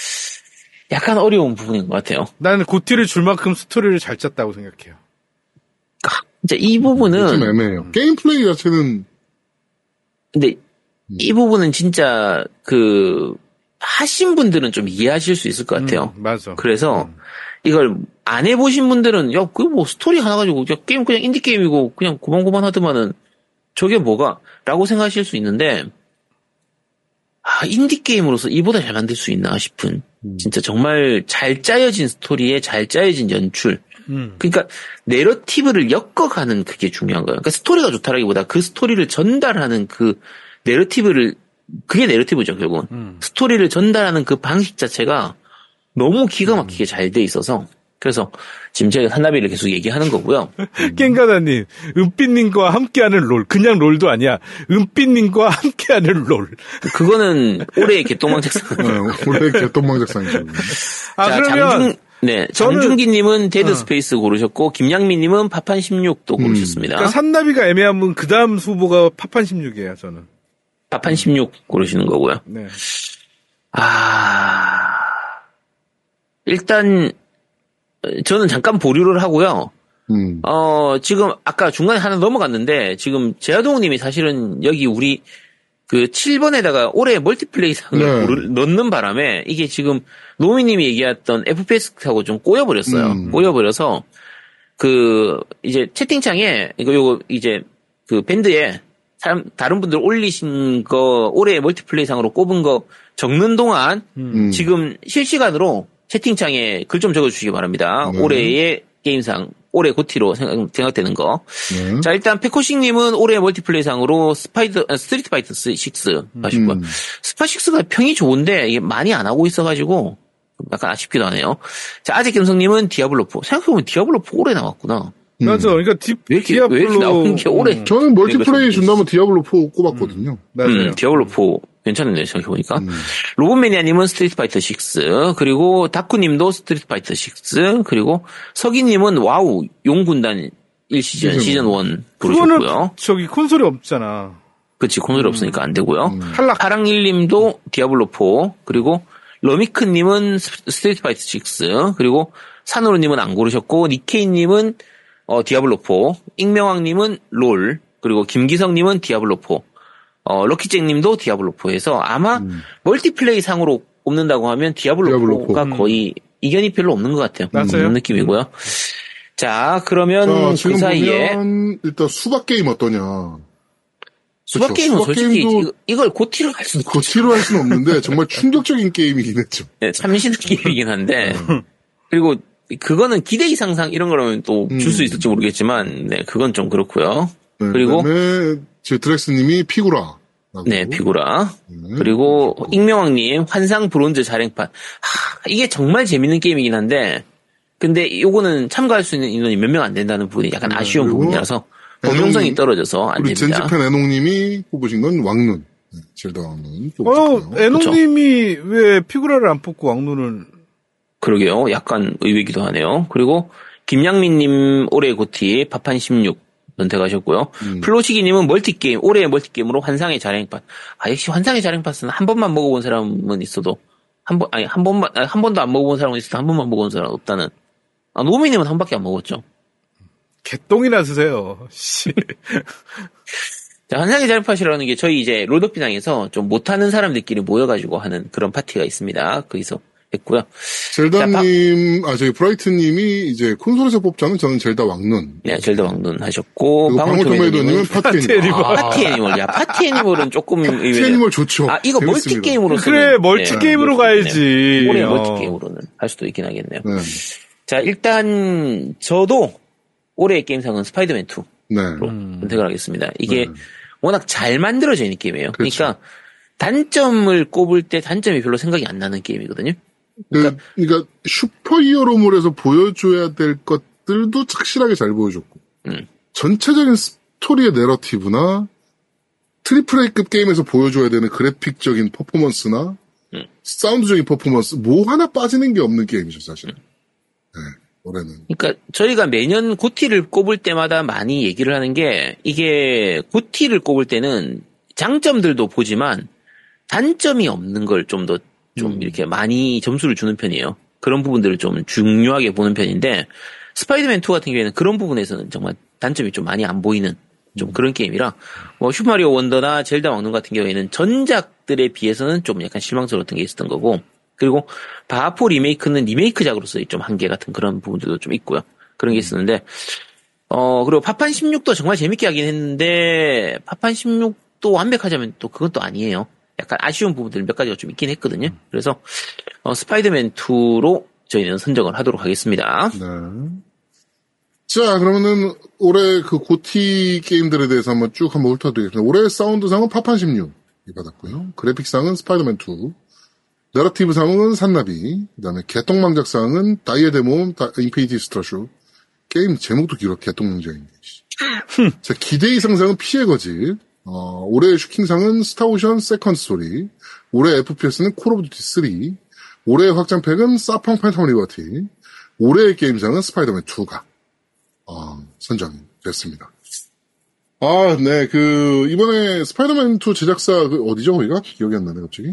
약간 어려운 부분인 것 같아요. 나는 고티를 줄 만큼 스토리를 잘 짰다고 생각해요. 아, 진짜 이 부분은. 좀 애매해요. 음. 게임 플레이 자체는, 근데 이 부분은 진짜 그 하신 분들은 좀 이해하실 수 있을 것 같아요. 음, 맞아. 그래서 음. 이걸 안 해보신 분들은 야, 그 뭐 스토리 하나 가지고 야, 게임 그냥 인디 게임이고 그냥 고만고만 하더만은 저게 뭐가?라고 생각하실 수 있는데 아 인디 게임으로서 이보다 잘 만들 수 있나 싶은 음. 진짜 정말 잘 짜여진 스토리에 잘 짜여진 연출. 음. 그러니까 내러티브를 엮어가는 그게 중요한 거예요. 그러니까 스토리가 좋다라기보다 그 스토리를 전달하는 그 내러티브를 그게 내러티브죠 결국은. 음. 스토리를 전달하는 그 방식 자체가 너무 기가 막히게 잘 돼 있어서 그래서 지금 제가 산나비를 계속 얘기하는 거고요. 깽가다님, 은빛님과 함께하는 롤. 그냥 롤도 아니야. 은빛님과 함께하는 롤. 그거는 올해의 개똥망작상. 올해의 개똥망작상이죠. 아, 자, 그러면 장중, 네, 저는, 장중기님은 데드 어. 스페이스 고르셨고 김양민님은 파판 십육도 음. 고르셨습니다. 그러니까 산나비가 애매한 분 그 다음 후보가 파판 십육이에요. 저는. 파판 십육 고르시는 거고요. 네. 아, 일단 저는 잠깐 보류를 하고요. 음. 어, 지금 아까 중간에 하나 넘어갔는데 지금 제아동님이 사실은 여기 우리 그 칠 번에다가 올해 멀티플레이상을 네. 넣는 바람에 이게 지금 노미님이 얘기했던 에프피에스하고 좀 꼬여버렸어요. 음. 꼬여버려서 그 이제 채팅창에 이거 요거 이제 그 밴드에 사람, 다른 분들 올리신 거, 올해 멀티플레이상으로 꼽은 거 적는 동안, 음. 지금 실시간으로 채팅창에 글 좀 적어주시기 바랍니다. 네. 올해의 게임상, 올해 고티로 생각, 생각되는 거. 네. 자, 일단, 페코싱님은 올해 멀티플레이상으로 스파이드, 아, 스트리트 파이터 육 하시고요. 음. 스파 육가 평이 좋은데, 이게 많이 안 하고 있어가지고, 약간 아쉽기도 하네요. 자, 아직 김성님은 디아블로 사. 생각해보면 디아블로 사 올해 나왔구나. 음. 맞아. 그러니까 디, 왜 이렇게, 디아블로 왜 이렇게 나오는 게 올해. 음. 저는 멀티플레이 그러니까 좀 준다면 디아블로 사 꼽았거든요. 맞아요. 음, 디아블로 사 괜찮은데 생각해보니까. 음. 로봇매니아님은 스트리트 파이터 육, 그리고 다쿠님도 스트리트 파이터 육, 그리고 서기님은 와우 용군단 일 시즌, 시즌 시즌 일 그거는 부르셨고요. 저기 콘솔이 없잖아. 그치, 콘솔이 없으니까 안 되고요. 음. 탈락. 하랑일님도 디아블로 사, 그리고 러미크님은 스트리트 파이터 육, 그리고 산으로님은 안 고르셨고, 니케이님은 어, 디아블로 사, 익명왕님은 롤, 그리고 김기성님은 디아블로 사, 어, 럭키잭님도 디아블로 사에서 아마 음. 멀티플레이 상으로 꼽는다고 하면 디아블로 사가 디아블로 사. 거의 이견이 별로 없는 것 같아요. 맞아요. 그런 느낌이고요. 자, 그러면 자, 그 지금 사이에 보면 일단 수박 게임 어떠냐. 수박 그쵸. 게임은 수박 솔직히 게임도 이거- 이걸 고티로 갈 수는 없죠. 고치로 할 수는 없는데 정말 충격적인 게임이긴 했죠. 네, 참신 게임이긴 한데 음. 그리고 그거는 기대 이상상 이런 거라면 또 줄 수 음. 있을지 모르겠지만 네, 그건 좀 그렇고요. 네, 그리고 그다음에 제 드렉스님이 피구라. 네, 피구라. 네. 그리고 익명왕님 환상 브론즈 자랭판. 하, 이게 정말 재밌는 게임이긴 한데 근데 요거는 참가할 수 있는 인원이 몇 명 안 된다는 부분이 약간 아쉬운 그리고 부분이라서 범용성이 애농- 떨어져서 안 우리 됩니다. 젠지팬 애농님이 뽑으신 건 왕눈. 네, 젤다 왕눈 어, 뽑으셨고요. 애농님이 왜 피구라를 안 뽑고 왕눈을. 그러게요. 약간 의외기도 하네요. 그리고 김양민님 올해 고티 파판 십육 선택하셨고요. 음. 플로시기님은 멀티게임, 올해의 멀티게임으로 환상의 자랭팟. 아, 역시 환상의 자랭팟은 한 번만 먹어본 사람은 있어도, 한 번, 아니, 한 번만, 아니, 한 번도 안 먹어본 사람은 있어도 한 번만 먹어본 사람은 없다는. 아, 노미님은 한 번밖에 안 먹었죠. 개똥이나 드세요. 씨. 자, 환상의 자랭팟이라는 게 저희 이제 롤더비상에서 좀 못하는 사람들끼리 모여가지고 하는 그런 파티가 있습니다. 거기서 했고요. 젤다님, 아, 저기 브라이트님이 이제 콘솔에서 뽑자면 저는 젤다 왕눈. 네, 젤다 왕눈 하셨고, 그리고 방울토마토님은 파티 파티 애니멀. 애니멀. 아, 파티 애니멀. 야, 파티 애니멀은 조금 파티 의외네요. 애니멀 좋죠. 아, 이거 멀티 재밌습니다. 게임으로서는 그래, 멀티 게임으로 가야지. 올해 어. 멀티 게임으로는 할 수도 있긴 하겠네요. 네. 자, 일단 저도 올해의 게임상은 스파이더맨 이로 네. 선택을 하겠습니다. 이게 네. 워낙 잘 만들어져 있는 게임이에요. 그 그렇죠. 러니까 단점을 꼽을 때 단점이 별로 생각이 안 나는 게임이거든요. 그, 그러니까 슈퍼히어로물에서 보여줘야 될 것들도 착실하게 잘 보여줬고 음. 전체적인 스토리의 내러티브나 트리플 A급 게임에서 보여줘야 되는 그래픽적인 퍼포먼스나 음. 사운드적인 퍼포먼스 뭐 하나 빠지는 게 없는 게임이죠 사실. 네, 올해는. 그러니까 저희가 매년 고티를 꼽을 때마다 많이 얘기를 하는 게 이게 고티를 꼽을 때는 장점들도 보지만 단점이 없는 걸 좀 더 좀 음. 이렇게 많이 점수를 주는 편이에요. 그런 부분들을 좀 중요하게 보는 편인데 스파이더맨 이 같은 경우에는 그런 부분에서는 정말 단점이 좀 많이 안 보이는 좀 그런 게임이라 뭐 슈퍼마리오 원더나 젤다 왕눈 같은 경우에는 전작들에 비해서는 좀 약간 실망스러웠던 게 있었던 거고 그리고 바하포 리메이크는 리메이크작으로서의 좀 한계 같은 그런 부분들도 좀 있고요. 그런 게 있었는데 어 그리고 파판 십육도 정말 재밌게 하긴 했는데 파판 십육도 완벽하자면 또 그건 또 아니에요. 약간 아쉬운 부분들 몇 가지가 좀 있긴 했거든요. 그래서 어, 스파이더맨 이로 저희는 선정을 하도록 하겠습니다. 네. 자, 그러면은 올해 그 고티 게임들에 대해서 한번 쭉 한번 훑어드리겠습니다. 올해 사운드상은 파판 십육이 받았고요. 그래픽상은 스파이더맨 이, 내러티브상은 산나비, 그 다음에 개똥망작상은 다이애드 모험, 인피니티 스트러슈. 게임 제목도 길어, 개똥망작인데. 자, 기대 이상상은 피해 거짓. 어, 올해의 슈킹상은 스타오션 세컨드 스토리. 올해 에프피에스는 콜 오브 듀티 쓰리. 올해의 확장팩은 사펑 팬텀 리버티. 올해의 게임상은 스파이더맨 이가 어, 선정이 됐습니다. 아, 네, 그, 이번에 스파이더맨 이 제작사, 그 어디죠, 거기가? 기억이 안 나네, 갑자기.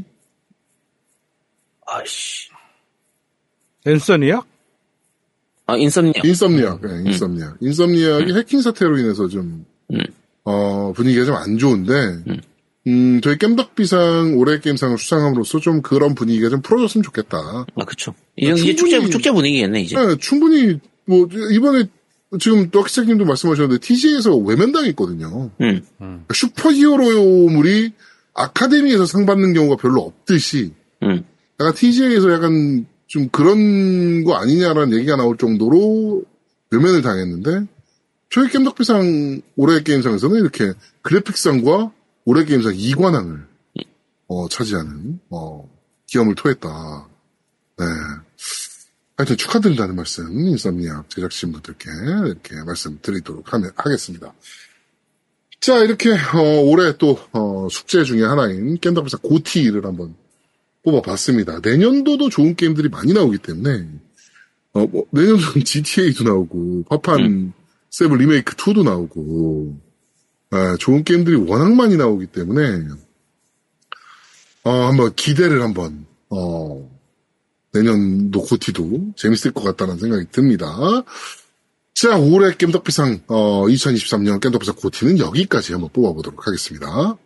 아씨. 앤서니야? 아, 인썸니아. 인썸니악, 네, 인썸니악. 인썸니악이 해킹 사태로 인해서 좀, 음. 어, 분위기가 좀 안 좋은데, 음. 음, 저희 겜덕비상 올해 게임상을 수상함으로써 좀 그런 분위기가 좀 풀어졌으면 좋겠다. 아, 그쵸. 이제, 이제 충분히- 축제, 축제 분위기겠네, 이제. 네, 충분히, 뭐, 이번에 지금 또 학생님도 말씀하셨는데 티지에이에서 외면당했거든요. 음. 그러니까 슈퍼히어로물이 아카데미에서 상 받는 경우가 별로 없듯이 음. 약간 티지에이에서 약간 좀 그런 거 아니냐라는 얘기가 나올 정도로 외면을 당했는데 저희 겜덕비상 올해 게임상에서는 이렇게 그래픽상과 올해 게임상 이관왕을 어, 차지하는 어, 기염을 토했다. 네. 하여튼 축하드린다는 말씀 인썸니아 제작진분들께 이렇게 말씀드리도록 하면, 하겠습니다. 자, 이렇게 어, 올해 또 어, 숙제 중에 하나인 겜덕비상 고티를 한번 뽑아봤습니다. 내년도도 좋은 게임들이 많이 나오기 때문에 어, 뭐, 내년도는 지티에이도 나오고 파판 음. 세븐 리메이크 투도 나오고 아, 좋은 게임들이 워낙 많이 나오기 때문에 어, 한번 기대를 한번 어, 내년도 고티도 재밌을 것 같다는 생각이 듭니다. 자, 올해 겜덕비상 어, 이천이십삼 년 겜덕비상 고티는 여기까지 한번 뽑아보도록 하겠습니다.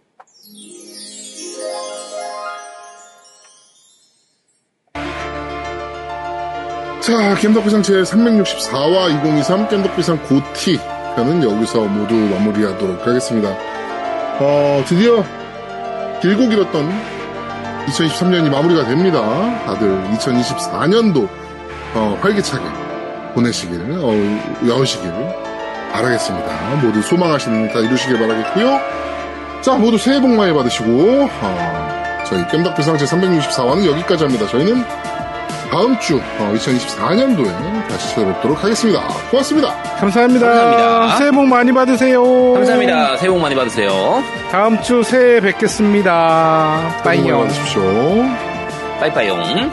자, 겜덕비상 제삼백육십사 화 이천이십삼 겜덕비상 고티 편은 여기서 모두 마무리하도록 하겠습니다. 어, 드디어 길고 길었던 이천이십삼 년이 마무리가 됩니다. 다들 이천이십사 년도 어, 활기차게 보내시길, 어, 여시길 바라겠습니다. 모두 소망하시는 일 다 이루시길 바라겠고요. 자, 모두 새해 복 많이 받으시고 어, 저희 겜덕비상 제삼백육십사 화는 여기까지 합니다. 저희는 다음 주 어, 이천이십사 년도에 다시 찾아뵙도록 하겠습니다. 고맙습니다. 감사합니다. 감사합니다. 새해 복 많이 받으세요. 감사합니다. 새해 복 많이 받으세요. 다음 주 새해 뵙겠습니다. 빠이용. 빠이용. 받으십시오. 빠이빠용.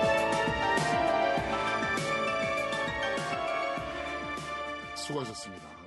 수고하셨습니다.